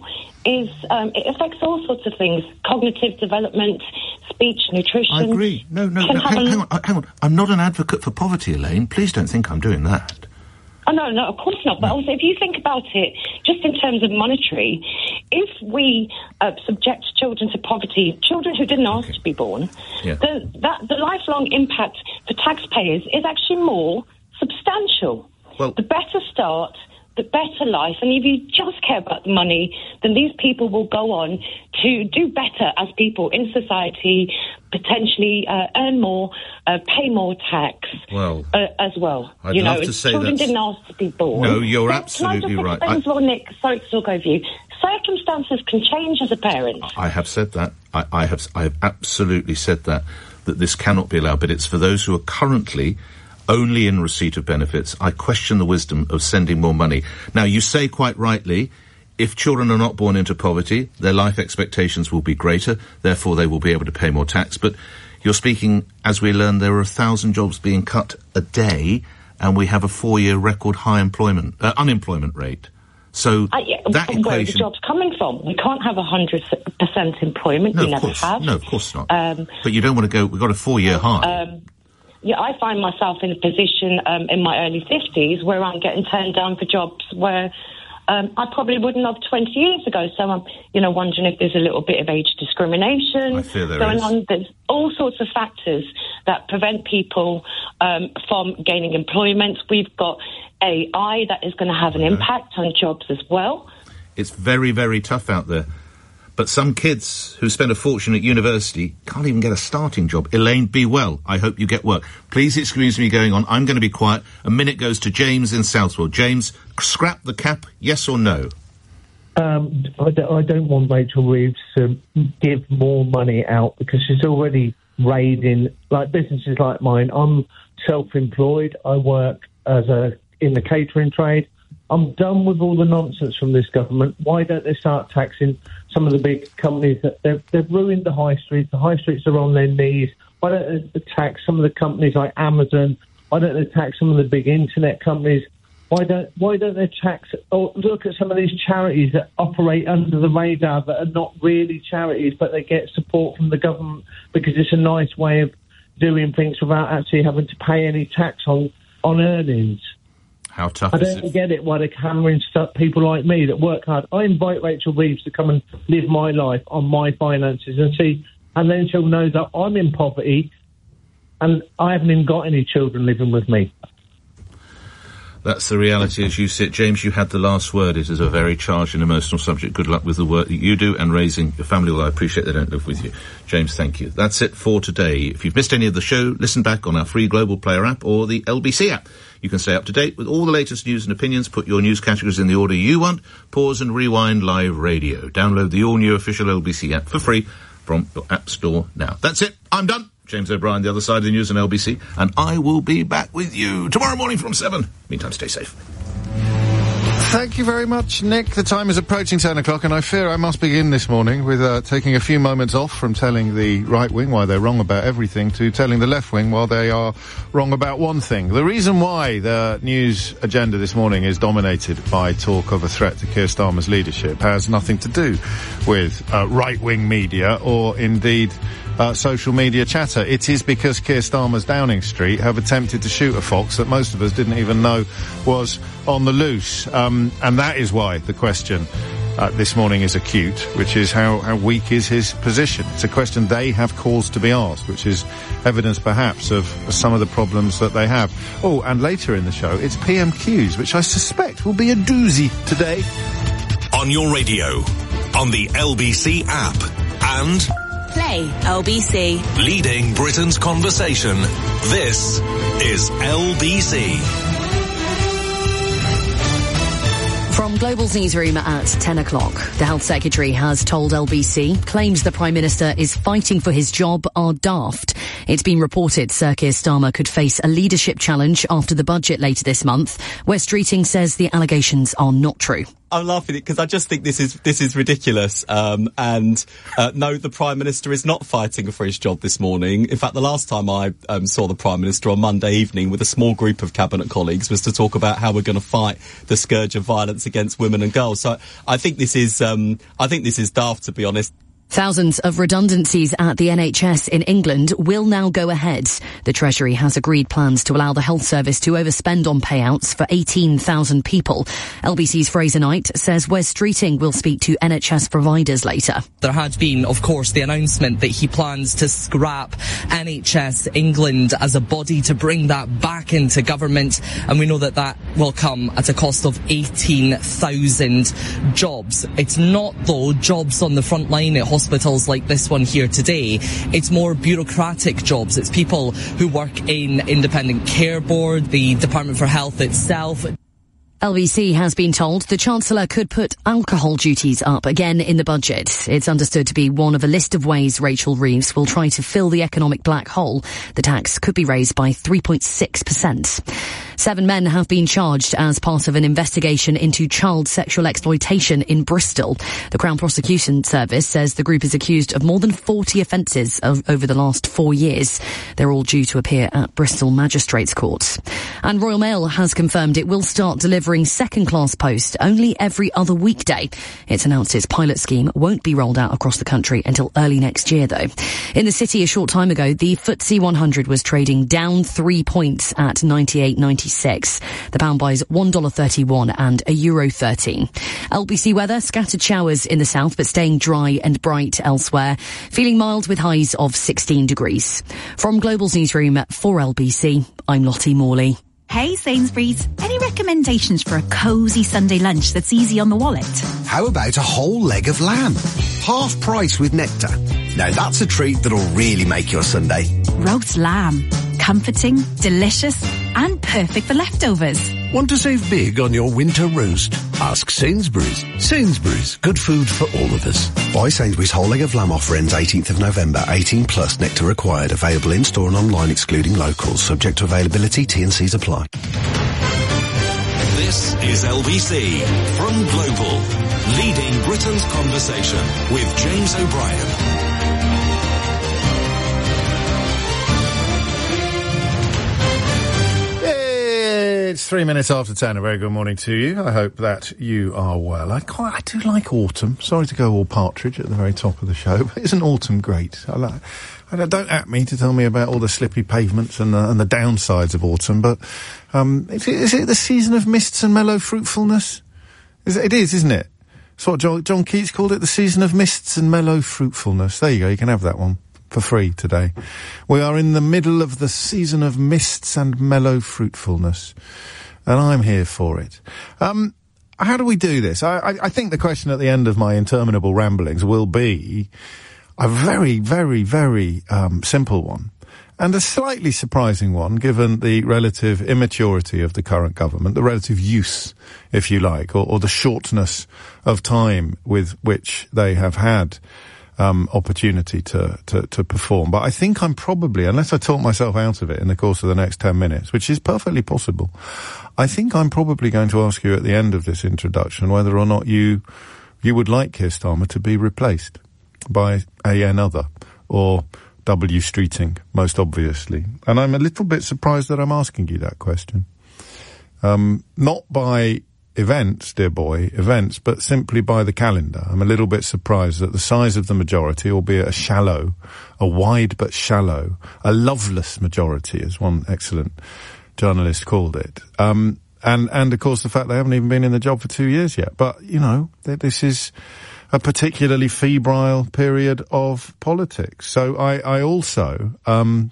is um, it affects all sorts of things: cognitive development, speech, nutrition. I agree. No, no, no hang, hang on, uh, hang on. I'm not an advocate for poverty, Elaine. Please don't think I'm doing that. Oh, no, no, of course not. But also, if you think about it, just in terms of monetary, if we uh, subject children to poverty, children who didn't ask okay. to be born, yeah. the, that, the lifelong impact for taxpayers is actually more substantial. Well, the better start, the better life, and if you just care about the money, then these people will go on to do better as people in society, potentially uh, earn more, uh, pay more tax well, uh, as well. I'd you love know, to say children that's... didn't ask to be born. No, you're but absolutely right. Can I just I... as well, Nick? Sorry to talk over you. Circumstances can change as a parent. I have said that. I, I have. I have absolutely said that. That this cannot be allowed. But it's for those who are currently only in receipt of benefits. I question the wisdom of sending more money. Now, you say quite rightly, if children are not born into poverty, their life expectations will be greater, therefore they will be able to pay more tax. But you're speaking, as we learned, there are a thousand jobs being cut a day, and we have a four-year record high employment, uh, unemployment rate. So uh, yeah, that where equation... Where are the jobs coming from? We can't have one hundred percent employment. No, we of never course. have. No, of course not. Um, but you don't want to go... We've got a four-year high. Um, Yeah, I find myself in a position um, in my early fifties where I'm getting turned down for jobs where um, I probably wouldn't have twenty years ago. So I'm, you know, wondering if there's a little bit of age discrimination I fear there going is. on. There's all sorts of factors that prevent people um, from gaining employment. We've got A I that is going to have an impact on jobs as well. It's very, very tough out there. But some kids who spend a fortune at university can't even get a starting job. Elaine, be well. I hope you get work. Please excuse me going on. I'm going to be quiet. A minute goes to James in Southwell. James, scrap the cap, yes or no? Um, I, don't, I don't want Rachel Reeves to give more money out because she's already raiding, like businesses like mine. I'm self-employed. I work as a in the catering trade. I'm done with all the nonsense from this government. Why don't they start taxing some of the big companies that they've, they've ruined the high streets? The high streets are on their knees. Why don't they tax some of the companies like Amazon? Why don't they tax some of the big internet companies? Why don't Why don't they tax? Or look at some of these charities that operate under the radar that are not really charities, but they get support from the government because it's a nice way of doing things without actually having to pay any tax on on earnings. How tough I is don't it? get it why they're hammering stuff people like me that work hard. I invite Rachel Reeves to come and live my life on my finances and see, and then she'll know that I'm in poverty and I haven't even got any children living with me. That's the reality as you sit. James, you had the last word. It is a very charged and emotional subject. Good luck with the work that you do and raising your family, although I appreciate they don't live with you. James, thank you. That's it for today. If you've missed any of the show, listen back on our free Global Player app or the L B C app. You can stay up to date with all the latest news and opinions, put your news categories in the order you want, pause and rewind live radio. Download the all-new official L B C app for free from your app store now. That's it. I'm done. James O'Brien, the other side of the news on L B C, and I will be back with you tomorrow morning from seven. Meantime, stay safe. Thank you very much, Nick. The time is approaching ten o'clock, and I fear I must begin this morning with uh, taking a few moments off from telling the right wing why they're wrong about everything to telling the left wing why they are wrong about one thing. The reason why the news agenda this morning is dominated by talk of a threat to Keir Starmer's leadership has nothing to do with uh, right-wing media or indeed Uh, social media chatter. It is because Keir Starmer's Downing Street have attempted to shoot a fox that most of us didn't even know was on the loose. Um, and that is why the question uh, this morning is acute, which is how, how weak is his position. It's a question they have cause to be asked, which is evidence perhaps of some of the problems that they have. Oh, and later in the show, it's P M Qs, which I suspect will be a doozy today. On your radio, on the L B C app, and... Play L B C. Leading Britain's conversation. This is L B C. From Global's newsroom at ten o'clock, the Health Secretary has told L B C claims the Prime Minister is fighting for his job are daft. It's been reported Sir Keir Starmer could face a leadership challenge after the budget later this month. West Streeting says the allegations are not true. I'm laughing because I just think this is this is ridiculous. Um, and uh, no, the Prime Minister is not fighting for his job this morning. In fact, the last time I um, saw the Prime Minister on Monday evening with a small group of cabinet colleagues was to talk about how we're going to fight the scourge of violence against women and girls. So I think this is um, I think this is daft, to be honest. Thousands of redundancies at the N H S in England will now go ahead. The Treasury has agreed plans to allow the health service to overspend on payouts for eighteen thousand people. L B C's Fraser Knight says Wes Streeting will speak to N H S providers later. There had been, of course, the announcement that he plans to scrap N H S England as a body to bring that back into government, and we know that that will come at a cost of eighteen thousand jobs. It's not, though, jobs on the front line at hospitals like this one here today. It's more bureaucratic jobs. It's people who work in Independent Care Board, the Department for Health itself. L B C has been told the Chancellor could put alcohol duties up again in the budget. It's understood to be one of a list of ways Rachel Reeves will try to fill the economic black hole. The tax could be raised by three point six percent. Seven men have been charged as part of an investigation into child sexual exploitation in Bristol. The Crown Prosecution Service says the group is accused of more than forty offences over the last four years. They're all due to appear at Bristol Magistrates Court. And Royal Mail has confirmed it will start delivering second-class post only every other weekday. It's announced its pilot scheme won't be rolled out across the country until early next year, though. In the city a short time ago, the F T S E one hundred was trading down three points at ninety-eight ninety-six. The pound buys one dollar thirty-one and a euro thirteen. L B C weather, scattered showers in the south but staying dry and bright elsewhere. Feeling mild with highs of sixteen degrees. From Global's newsroom for L B C, I'm Lottie Morley. Hey Sainsbury's, any recommendations for a cosy Sunday lunch that's easy on the wallet? How about a whole leg of lamb? Half price with nectar. Now that's a treat that'll really make your Sunday. Roast lamb. Comforting, delicious, and perfect for leftovers. Want to save big on your winter roast? Ask Sainsbury's. Sainsbury's, good food for all of us. Buy Sainsbury's whole leg of lamb offer ends eighteenth of November. eighteen plus, nectar required. Available in-store and online excluding locals. Subject to availability, T and C's apply. This is L B C from Global, leading Britain's conversation with James O'Brien. It's three minutes after ten. A very good morning to you. I hope that you are well. I quite, I do like autumn. Sorry to go all Partridge at the very top of the show, but isn't autumn great? I like. I don't, don't at me to tell me about all the slippy pavements and the, and the downsides of autumn, but um, is it, is it the season of mists and mellow fruitfulness? Is it, it is, isn't it? That's what John, John Keats called it, the season of mists and mellow fruitfulness. There you go. You can have that one for free today. We are in the middle of the season of mists and mellow fruitfulness, and I'm here for it. Um, how do we do this? I, I, I think the question at the end of my interminable ramblings will be a very, very, very um, simple one, and a slightly surprising one, given the relative immaturity of the current government, the relative use, if you like, or, or the shortness of time with which they have had Um, opportunity to, to, to perform. But I think I'm probably, unless I talk myself out of it in the course of the next ten minutes, which is perfectly possible, I think I'm probably going to ask you at the end of this introduction whether or not you, you would like Keir Starmer to be replaced by a another, or W. Streeting, most obviously. And I'm a little bit surprised that I'm asking you that question. Um, not by events, dear boy, events, but simply by the calendar. I'm a little bit surprised that the size of the majority, albeit a shallow, a wide but shallow, a loveless majority, as one excellent journalist called it. Um, and, and of course the fact they haven't even been in the job for two years yet. But, you know, th- this is a particularly febrile period of politics. So I, I also, um,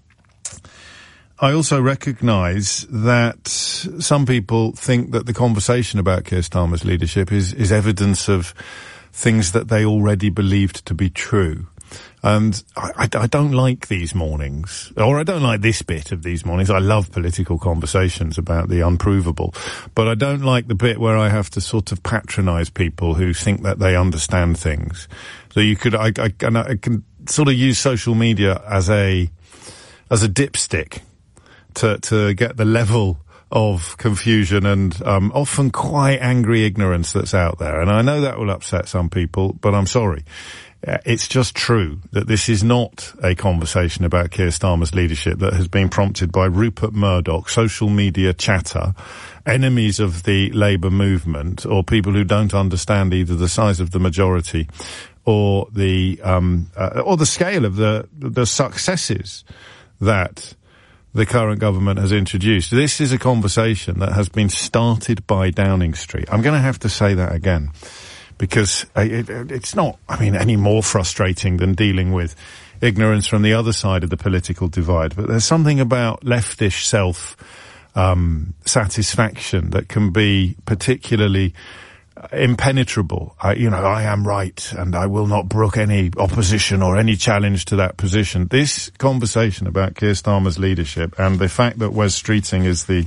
I also recognise that some people think that the conversation about Keir Starmer's leadership is, is evidence of things that they already believed to be true. And I, I, I don't like these mornings, or I don't like this bit of these mornings. I love political conversations about the unprovable, but I don't like the bit where I have to sort of patronise people who think that they understand things. So you could, I, I, and I can sort of use social media as a, as a dipstick to, to get the level of confusion and um, often quite angry ignorance that's out there. And I know that will upset some people, but I'm sorry. Uh, it's just true that this is not a conversation about Keir Starmer's leadership that has been prompted by Rupert Murdoch, social media chatter, enemies of the Labour movement, or people who don't understand either the size of the majority or the um, uh, or the scale of the the successes that the current government has introduced. This is a conversation that has been started by Downing Street. I'm going to have to say that again, because it, it, it's not, I mean, any more frustrating than dealing with ignorance from the other side of the political divide. But there's something about leftish self um, satisfaction that can be particularly impenetrable. I, you know, I am right and I will not brook any opposition or any challenge to that position. This conversation about Keir Starmer's leadership and the fact that Wes Streeting is the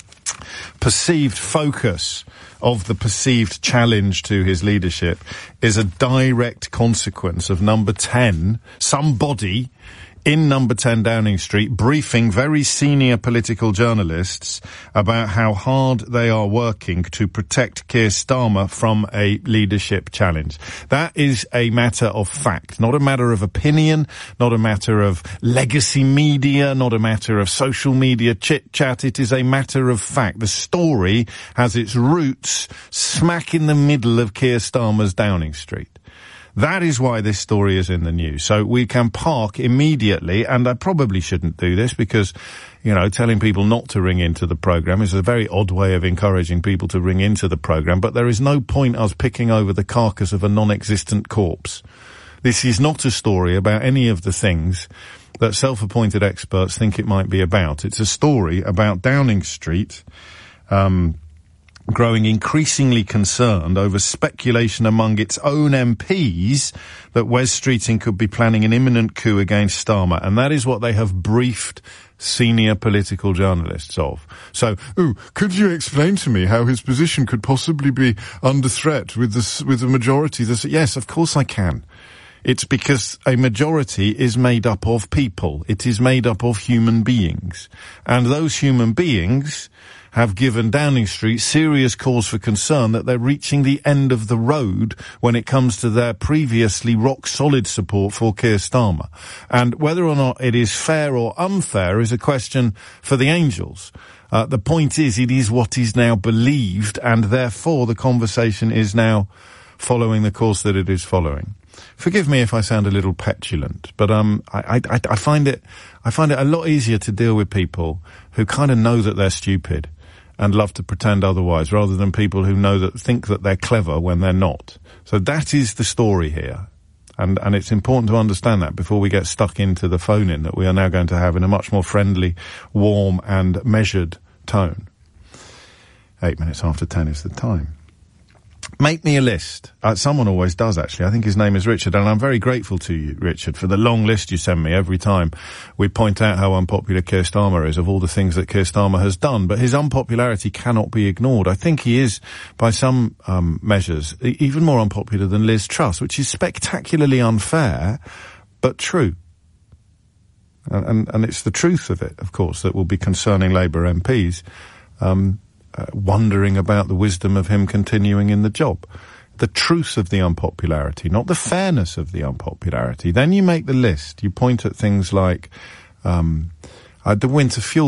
perceived focus of the perceived challenge to his leadership is a direct consequence of number ten, somebody in number ten Downing Street briefing very senior political journalists about how hard they are working to protect Keir Starmer from a leadership challenge. That is a matter of fact, not a matter of opinion, not a matter of legacy media, not a matter of social media chit-chat. It is a matter of fact. The story has its roots smack in the middle of Keir Starmer's Downing Street. That is why this story is in the news. So we can park immediately, and I probably shouldn't do this because, you know, telling people not to ring into the programme is a very odd way of encouraging people to ring into the programme, but there is no point us picking over the carcass of a non-existent corpse. This is not a story about any of the things that self-appointed experts think it might be about. It's a story about Downing Street, um, growing increasingly concerned over speculation among its own M Ps that Wes Streeting could be planning an imminent coup against Starmer, and that is what they have briefed senior political journalists of. So, ooh, could you explain to me how his position could possibly be under threat with the, with the majority? This, yes, of course I can. It's because a majority is made up of people. It is made up of human beings. And those human beings have given Downing Street serious cause for concern that they're reaching the end of the road when it comes to their previously rock-solid support for Keir Starmer. And whether or not it is fair or unfair is a question for the angels. Uh, the point is, it is what is now believed, and therefore the conversation is now following the course that it is following. Forgive me if I sound a little petulant, but um, I, I, I find it, I find it a lot easier to deal with people who kind of know that they're stupid and love to pretend otherwise, rather than people who know that think that they're clever when they're not. So that is the story here, and and it's important to understand that before we get stuck into the phone-in that we are now going to have in a much more friendly, warm, and measured tone. Eight minutes after ten is the time. Make me a list. Uh, someone always does, actually. I think his name is Richard, and I'm very grateful to you, Richard, for the long list you send me every time we point out how unpopular Keir Starmer is, of all the things that Keir Starmer has done. But his unpopularity cannot be ignored. I think he is, by some um, measures, e- even more unpopular than Liz Truss, which is spectacularly unfair, but true. And, and, and it's the truth of it, of course, that will be concerning Labour M Ps. Um... Uh, wondering about the wisdom of him continuing in the job. The truth of the unpopularity, not the fairness of the unpopularity. Then you make the list. You point at things like um, uh, the winter fuel